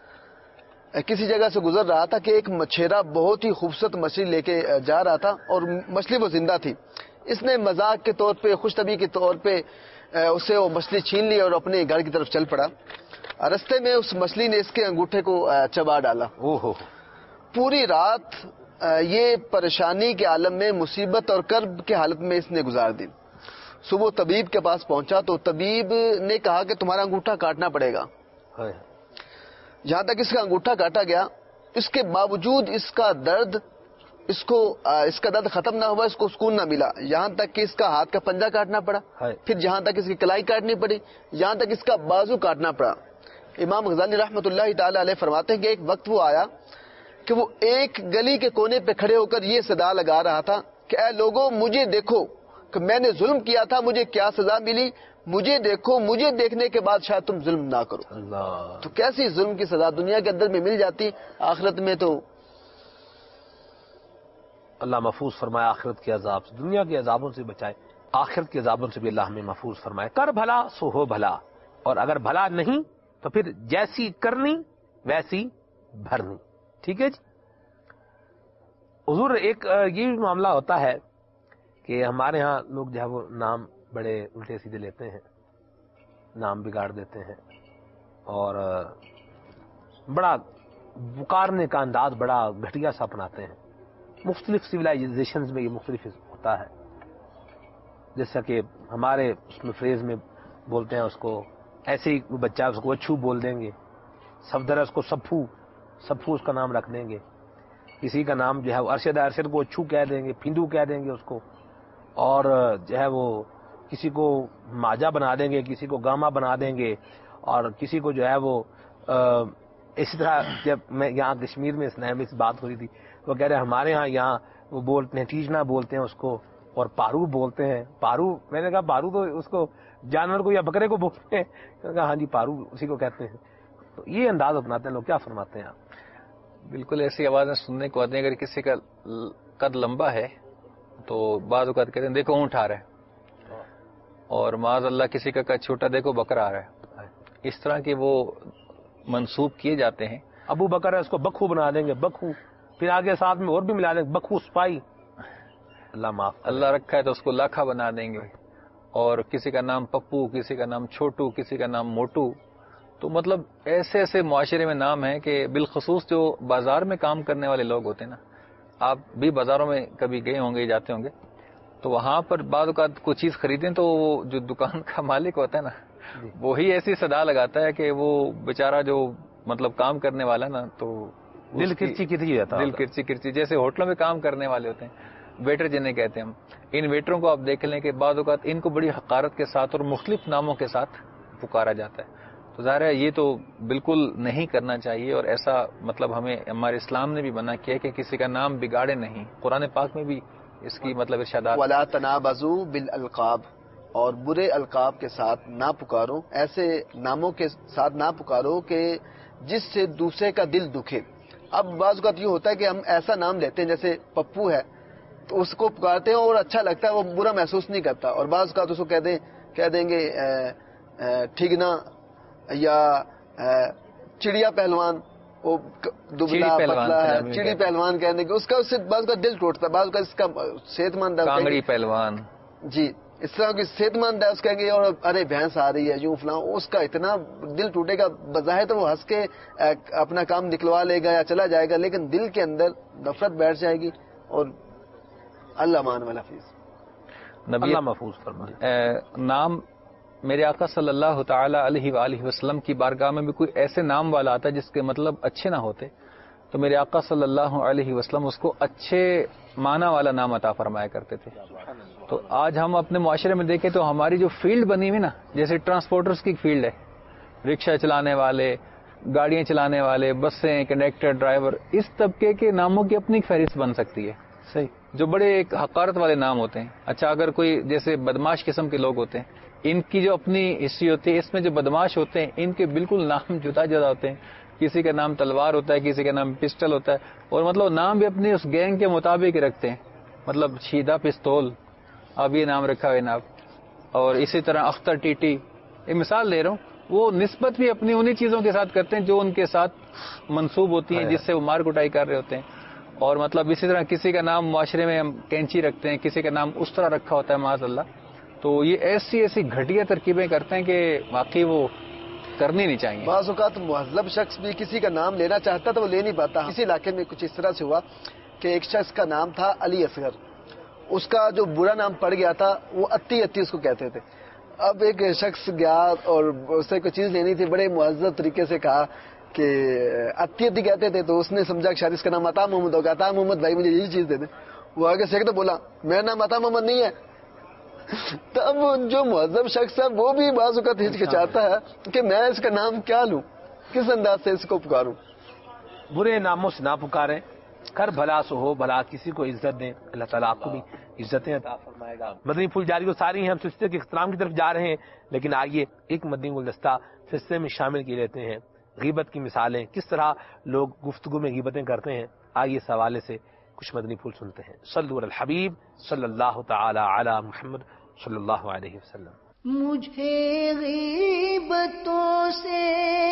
کسی جگہ سے گزر رہا تھا کہ ایک مچھیرا بہت ہی خوبصورت مچھلی لے کے جا رہا تھا, اور مچھلی وہ زندہ تھی. اس نے مذاق کے طور پہ, خوش طبعی کے طور پہ اسے وہ مچھلی چھین لی اور اپنے گھر کی طرف چل پڑا. رستے میں اس مچھلی نے اس کے انگوٹھے کو چبا ڈالا. اوہ پوری رات یہ پریشانی کے عالم میں, مصیبت اور کرب کے حالت میں اس نے گزار دی. صبح طبیب کے پاس پہنچا تو طبیب نے کہا کہ تمہارا انگوٹھا کاٹنا پڑے گا. جہاں تک اس کا انگوٹھا کاٹا گیا, اس کے باوجود اس کا درد اس کو اس کا درد ختم نہ ہوا, اس کو سکون نہ ملا, یہاں تک کہ اس کا ہاتھ کا پنجہ کاٹنا پڑا, پھر جہاں تک اس کی کلائی کاٹنی پڑی, یہاں تک اس کا بازو کاٹنا پڑا. امام غزالی رحمۃ اللہ تعالی علیہ فرماتے ہیں کہ ایک وقت وہ آیا کہ وہ ایک گلی کے کونے پہ کھڑے ہو کر یہ صدا لگا رہا تھا کہ اے لوگوں مجھے دیکھو کہ میں نے ظلم کیا تھا, مجھے کیا سزا ملی, مجھے دیکھو, مجھے دیکھنے کے بعد شاید تم ظلم نہ کرو. اللہ. تو کیسی ظلم کی سزا دنیا کے اندر میں مل جاتی, آخرت میں تو
اللہ محفوظ فرمائے آخرت کے عذاب سے, دنیا کے عذابوں سے بچائے, آخرت کے عذابوں سے بھی اللہ ہمیں محفوظ فرمائے. کر بھلا سو ہو بھلا, اور اگر بھلا نہیں تو پھر جیسی کرنی ویسی بھرنی. ٹھیک ہے جی. حضور ایک یہ بھی معاملہ ہوتا ہے کہ ہمارے ہاں لوگ جو ہے وہ نام بڑے الٹے سیدھے لیتے ہیں, نام بگاڑ دیتے ہیں, اور بڑا پکارنے کا انداز بڑا گھٹیا سا اپناتے ہیں. مختلف سویلائزیشنز میں یہ مختلف ہوتا ہے. جیسا کہ ہمارے اس میں فریز میں بولتے ہیں اس کو, ایسے ہی بچہ اس کو اچھو بول دیں گے, صفدر اس کو سپھو سپھو اس کا نام رکھ دیں گے. کسی کا نام جو ہے وہ ارشد ارشد کو اچھو کہہ دیں گے, پھندو کہہ دیں گے اس کو, اور جو ہے وہ کسی کو ماجا بنا دیں گے, کسی کو گاما بنا دیں گے, اور کسی کو جو ہے وہ اسی طرح. جب میں یہاں کشمیر میں اس نئے میں بات ہو رہی تھی, وہ کہہ رہے ہمارے ہاں یہاں وہ بولتے ہیں ٹیجنا بولتے ہیں اس کو, اور پارو بولتے ہیں. پارو, میں نے کہا پارو تو اس کو جانور کو یا بکرے کو بولتے ہیں. کہا ہاں جی پارو اسی کو کہتے ہیں. تو یہ انداز اپناتے ہیں لوگ. کیا فرماتے ہیں آپ؟
بالکل ایسی آوازیں سننے کو آتی ہیں. اگر کسی کا قد لمبا ہے تو بعض اوقات کہتے ہیں دیکھو اونٹ آ رہا ہے, اور معاذ اللہ کسی کا قد چھوٹا دیکھو بکرا آ رہا ہے. اس طرح کے وہ منسوب کیے جاتے ہیں.
ابو بکر ہے اس کو بکھو بنا دیں گے, بکھو, پھر آگے ساتھ میں اور بھی ملا دیں گے, بکھو سپاہی. اللہ معاف,
اللہ رکھا ہے تو اس کو لاکھا بنا دیں گے. اور کسی کا نام پپو، کسی کا نام چھوٹو، کسی کا نام موٹو. تو مطلب ایسے ایسے معاشرے میں نام ہیں کہ بالخصوص جو بازار میں کام کرنے والے لوگ ہوتے ہیں نا، آپ بھی بازاروں میں کبھی گئے ہوں گے، جاتے ہوں گے، تو وہاں پر بعض اوقات کوئی چیز خریدیں تو وہ جو دکان کا مالک ہوتا ہے نا، وہی ایسی صدا لگاتا ہے کہ وہ بیچارہ جو مطلب کام کرنے والا نا، تو
دل کرچی کرچی جاتا
دل کرچی کرچی جیسے ہوٹلوں میں کام کرنے والے ہوتے ہیں، ویٹر جنہیں کہتے ہیں ہم. ان ویٹروں کو آپ دیکھ لیں کہ بعض اوقات ان کو بڑی حقارت کے ساتھ اور مختلف ناموں کے ساتھ پکارا جاتا ہے. تو ظاہر ہے یہ تو بالکل نہیں کرنا چاہیے، اور ایسا مطلب ہمیں ہمارے اسلام نے بھی منع کیا کہ کسی کا نام بگاڑے نہیں. قرآن پاک میں بھی اس کی مطلب ارشادات.
وَلَا تَنَابَزُوا بِالْأَلْقَابِ، اور برے القاب کے ساتھ نہ پکارو، ایسے ناموں کے ساتھ نہ پکارو کہ جس سے دوسرے کا دل دکھے. اب بعض اوقات یہ ہوتا ہے کہ ہم ایسا نام لیتے ہیں جیسے پپو ہے تو اس کو پکارتے ہیں اور اچھا لگتا ہے، وہ برا محسوس نہیں کرتا، اور بعض اوقات اس کو کہہ دیں کہہ دیں گے ٹھیکنا یا چڑیا پہلوان، وہ دبلا پتلا ہے، چڑی پہلوان کہہ دیں گے، اس کا اس سے بعض کا دل ٹوٹتا ہے، بعض کا اس کا صحت مند ہے،
کانگڑی پہلوان،
جی اس طرح کی صحت مند ہے، اس کہیں گے اور ارے بھینس آ رہی ہے یوں فلاں، اس کا اتنا دل ٹوٹے گا. بظاہر تو وہ ہنس کے اپنا کام نکلوا لے گا یا چلا جائے گا، لیکن دل کے اندر نفرت بیٹھ جائے گی. اور اللہ مان والا حفیظ
اللہ محفوظ فرمائے.
نام میرے آقا صلی اللہ تعالی علیہ وآلہ وسلم کی بارگاہ میں بھی کوئی ایسے نام والا آتا ہے جس کے مطلب اچھے نہ ہوتے، تو میرے آقا صلی اللہ علیہ وسلم اس کو اچھے معنی والا نام عطا فرمایا کرتے تھے. تو آج ہم اپنے معاشرے میں دیکھیں تو ہماری جو فیلڈ بنی ہوئی نا، جیسے ٹرانسپورٹرز کی فیلڈ ہے، رکشہ چلانے والے، گاڑیاں چلانے والے، بسیں، کنڈکٹر، ڈرائیور، اس طبقے کے ناموں کی اپنی فہرست بن سکتی ہے.
صحیح.
جو بڑے ایک حقارت والے نام ہوتے ہیں. اچھا اگر کوئی جیسے بدماش قسم کے لوگ ہوتے ہیں، ان کی جو اپنی ہسٹری ہوتی ہے، اس میں جو بدماش ہوتے ہیں ان کے بالکل نام جدا جدا ہوتے ہیں. کسی کا نام تلوار ہوتا ہے، کسی کا نام پسٹل ہوتا ہے، اور مطلب نام بھی اپنی اس گینگ کے مطابق رکھتے ہیں. مطلب شیدہ پستول، اب یہ نام رکھا ہے جناب. اور اسی طرح اختر ٹیٹی، ایک مثال دے رہا ہوں. وہ نسبت بھی اپنی انہی چیزوں کے ساتھ کرتے ہیں جو ان کے ساتھ منسوب ہوتی ہیں، جس سے وہ مار کٹائی کر رہے ہوتے ہیں. اور مطلب اسی طرح کسی کا نام معاشرے میں ہم کینچی رکھتے ہیں، کسی کا نام اس طرح رکھا ہوتا ہے معاذ اللہ. تو یہ ایسی ایسی گھٹیا ترکیبیں کرتے ہیں کہ واقعی وہ کرنی نہیں چاہیے.
بعض اوقات مہذب شخص بھی کسی کا نام لینا چاہتا تو وہ لے نہیں پاتا. کسی علاقے میں کچھ اس طرح سے ہوا کہ ایک شخص کا نام تھا علی اصغر، اس کا جو برا نام پڑ گیا تھا وہ اتی اتی اس کو کہتے تھے. اب ایک شخص گیا اور اس سے کوئی چیز لینی تھی، بڑے مہذب طریقے سے کہا کہ اتی اتی کہتے تھے، تو اس نے سمجھا کہ شاید اس کا نام عطا محمد ہوگا. عطا محمد بھائی مجھے یہی چیز دے دیں. وہ آگے سے تو بولا میرا نام عطا محمد نہیں ہے. تب جو مہذب شخص ہے وہ بھی بعض اوقات ہچکچاتا ہے کہ میں اس کا نام کیا لوں، کس انداز سے اس کو پکاروں.
برے ناموں سے نہ پکاریں، کر بھلا سو ہو بھلا، کسی کو عزت دیں، اللہ تعالیٰ آپ کو بھی عزتیں عطا فرمائے گا. مدنی پھول جاری کو ساری ہیں، ہم سلسلے کے اختتام کی طرف جا رہے ہیں، لیکن آئیے ایک مدنی گلدستہ سلسلے میں شامل کیے لیتے ہیں. غیبت کی مثالیں، کس طرح لوگ گفتگو میں غیبتیں کرتے ہیں. آئیے اس حوالے سے کچھ مدنی پھول سنتے ہیں. صلو علی الحبیب صلی اللہ تعالی علی محمد صلی اللہ علیہ وسلم.
مجھے غیبتوں سے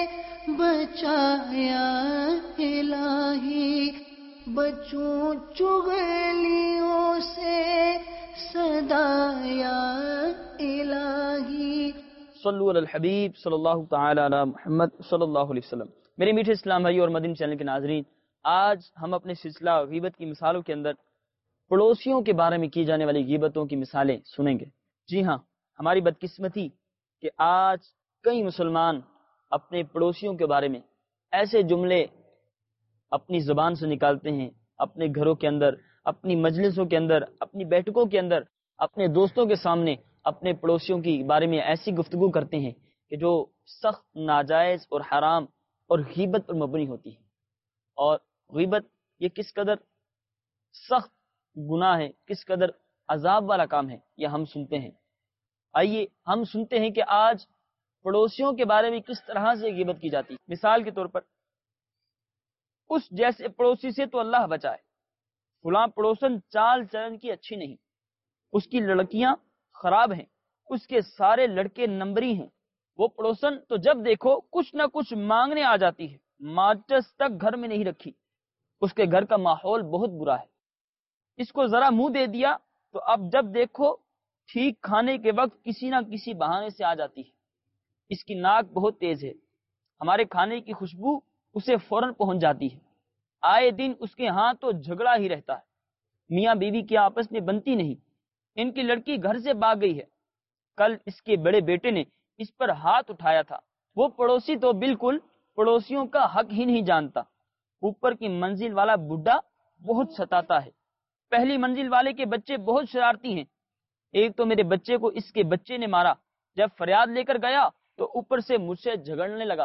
بچایا الہی، بچوں چغلیوں سے صدایا الہی.
صلو علی الحبیب صلی اللہ تعالی علی محمد صلی اللہ علیہ وسلم. میرے میٹھے اسلام بھائی اور مدنی چینل کے ناظرین، آج ہم اپنے سلسلہ غیبت کی مثالوں کے اندر پڑوسیوں کے بارے میں کی جانے والی غیبتوں کی مثالیں سنیں گے. جی ہاں، ہماری بدقسمتی کہ آج کئی مسلمان اپنے پڑوسیوں کے بارے میں ایسے جملے اپنی زبان سے نکالتے ہیں، اپنے گھروں کے اندر، اپنی مجلسوں کے اندر، اپنی بیٹھکوں کے اندر، اپنے دوستوں کے سامنے اپنے پڑوسیوں کے بارے میں ایسی گفتگو کرتے ہیں کہ جو سخت ناجائز اور حرام اور غیبت پر مبنی ہوتی ہے. اور غیبت یہ کس قدر سخت گناہ ہے، کس قدر عذاب والا کام ہے، یہ ہم سنتے ہیں. آئیے ہم سنتے ہیں کہ آج پڑوسیوں کے بارے میں کس طرح سے غیبت کی جاتی. مثال کے طور پر، اس جیسے پڑوسی سے تو اللہ بچائے، فلاں پڑوسن چال چلن کی اچھی نہیں، اس کی لڑکیاں خراب ہیں، اس کے سارے لڑکے نمبری ہیں، وہ پڑوسن تو جب دیکھو کچھ نہ کچھ مانگنے آ جاتی ہے، ماچس تک گھر میں نہیں رکھی، اس کے گھر کا ماحول بہت برا ہے، اس کو ذرا منہ دے دیا تو اب جب دیکھو
ٹھیک کھانے کے وقت کسی نہ کسی بہانے سے آ جاتی ہے۔ اس کی ناک بہت تیز ہے، ہمارے کھانے کی خوشبو اسے فوراً پہنچ جاتی ہے۔ آئے دن اس کے ہاں تو جھگڑا ہی رہتا ہے، میاں بیوی کی آپس میں بنتی نہیں۔ ان کی لڑکی گھر سے بھاگ گئی ہے۔ کل اس کے بڑے بیٹے نے اس پر ہاتھ اٹھایا تھا۔ وہ پڑوسی تو بالکل پڑوسیوں کا حق ہی نہیں جانتا۔ اوپر کی منزل والا بڈھا بہت ستاتا ہے۔ پہلی منزل والے کے بچے بہت شرارتی ہیں۔ ایک تو میرے بچے کو اس کے بچے نے مارا، جب فریاد لے کر گیا تو اوپر سے مجھ سے جھگڑنے لگا۔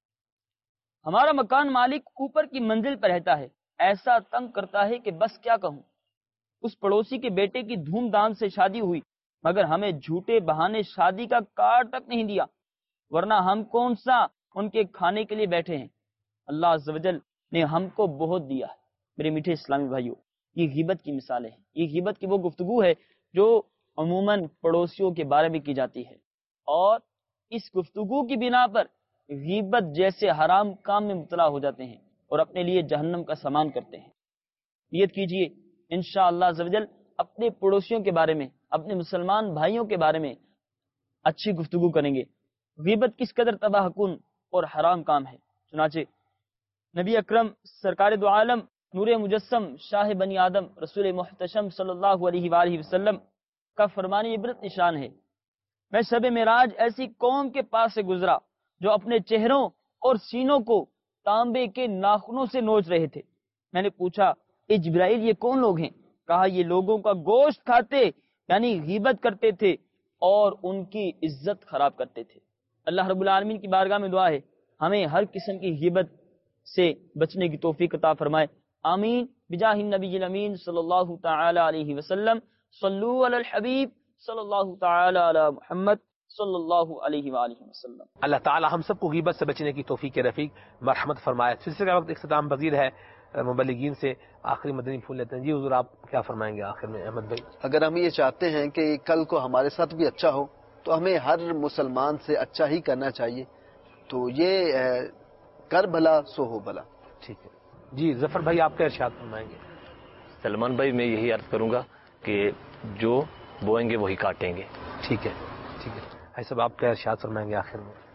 ہمارا مکان مالک اوپر کی منزل پر رہتا ہے، ایسا تنگ کرتا ہے کہ بس کیا کہوں۔ اس پڑوسی کے بیٹے کی دھوم دھام سے شادی ہوئی، مگر ہمیں جھوٹے بہانے شادی کا کارڈ تک نہیں دیا، ورنہ ہم کون سا ان کے کھانے کے لیے بیٹھے ہیں۔ اللہ عز و جل نے ہم کو بہت دیا ہے۔ میرے میٹھے اسلامی بھائیوں، یہ غیبت کی مثالیں ہیں۔ یہ غیبت کی وہ گفتگو ہے جو عموماً پڑوسیوں کے بارے میں کی جاتی ہے، اور اس گفتگو کی بنا پر غیبت جیسے حرام کام میں مبتلا ہو جاتے ہیں اور اپنے لیے جہنم کا سامان کرتے ہیں۔ نیت کیجئے انشاءاللہ عز و جل اپنے پڑوسیوں کے بارے میں، اپنے مسلمان بھائیوں کے بارے میں اچھی گفتگو کریں گے۔ غیبت کس قدر تباہ کن اور حرام کام ہے۔ چنانچہ نبی اکرم سرکار دو عالم نور مجسم شاہ بنی آدم رسول محتشم صلی اللہ علیہ وآلہ وسلم کا فرمان عبرت نشان ہے، میں شب معراج ایسی قوم کے پاس سے گزرا جو اپنے چہروں اور سینوں کو تانبے کے ناخنوں سے نوچ رہے تھے۔ میں نے پوچھا، اے جبرائیل یہ کون لوگ ہیں؟ کہا یہ لوگوں کا گوشت کھاتے یعنی غیبت کرتے تھے اور ان کی عزت خراب کرتے تھے۔ اللہ رب العالمین کی بارگاہ میں دعا ہے ہمیں ہر قسم کی غیبت سے بچنے کی توفیق عطا فرمائے، آمین بجاہ النبی الامین صلی اللہ تعالی علیہ وسلم۔ صلو علی الحبیب صلی اللہ تعالی علی محمد صلی اللہ علیہ وآلہ وسلم۔
اللہ تعالی ہم سب کو غیبت سے بچنے کی توفیق رفیق مرحمت فرمائے۔ سلسلے کا وقت اختتام پذیر ہے، مبلغین سے آخری مدنی پھول لیتے ہیں۔ جی حضور آپ کیا فرمائیں گے آخر میں؟ احمد بھائی،
اگر ہم یہ چاہتے ہیں کہ کل کو ہمارے ساتھ بھی اچھا ہو تو ہمیں ہر مسلمان سے اچھا ہی کرنا چاہیے، تو یہ کر بھلا سو ہو بھلا۔
ٹھیک ہے جی ظفر بھائی، آپ کا ارشاد فرمائیں گے؟
سلمان بھائی میں یہی عرض کروں گا کہ جو بوئیں گے وہی کاٹیں گے۔
ٹھیک ہے ٹھیک ہے بھائی صاحب، آپ کا ارشاد فرمائیں گے آخر میں؟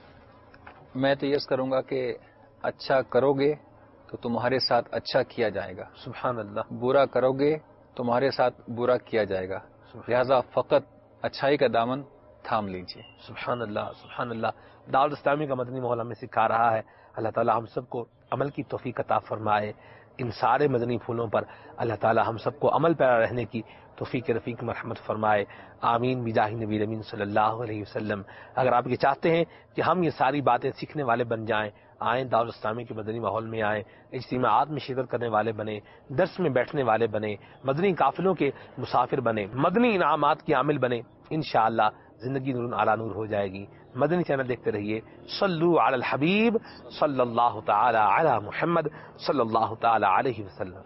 میں تو یہ کروں گا کہ اچھا کرو گے تو تمہارے ساتھ اچھا کیا جائے گا،
سبحان اللہ۔
برا کرو گے تمہارے ساتھ برا کیا جائے گا، لہذا فقط اچھائی کا دامن تھام لیجیے۔
سبحان اللہ سبحان اللہ۔ دعوت اسلامی کا مدنی ماحول ہمیں سکھا رہا ہے۔ اللہ تعالی ہم سب کو عمل کی توفیق عطا فرمائے۔ ان سارے مدنی پھولوں پر اللہ تعالی ہم سب کو عمل پیرا رہنے کی توفیق رفیق مرحمت فرمائے، آمین بجاہ نبی امین صلی اللہ علیہ وسلم۔ اگر آپ یہ چاہتے ہیں کہ ہم یہ ساری باتیں سیکھنے والے بن جائیں، آئیں دعوت اسلامی کے مدنی ماحول میں آئیں، اجتماعات میں شرکت کرنے والے بنے، درس میں بیٹھنے والے بنے، مدنی قافلوں کے مسافر بنے، مدنی انعامات کے عامل بنے، انشاءاللہ زندگی نور علی نور ہو جائے گی۔ مدنی چینل دیکھتے رہیے۔ صلو علی الحبیب صلی اللہ تعالی علی محمد صلی اللہ تعالی علیہ وسلم۔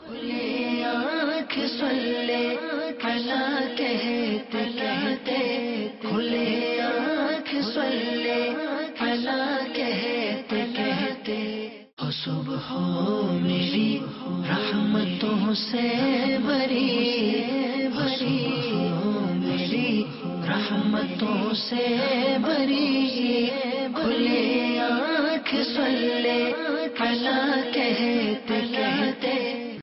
صبح میری رحمتوں سے بری بری، میری رحمتوں سے بری، کھلے آنکھ صلی اللہ کہتے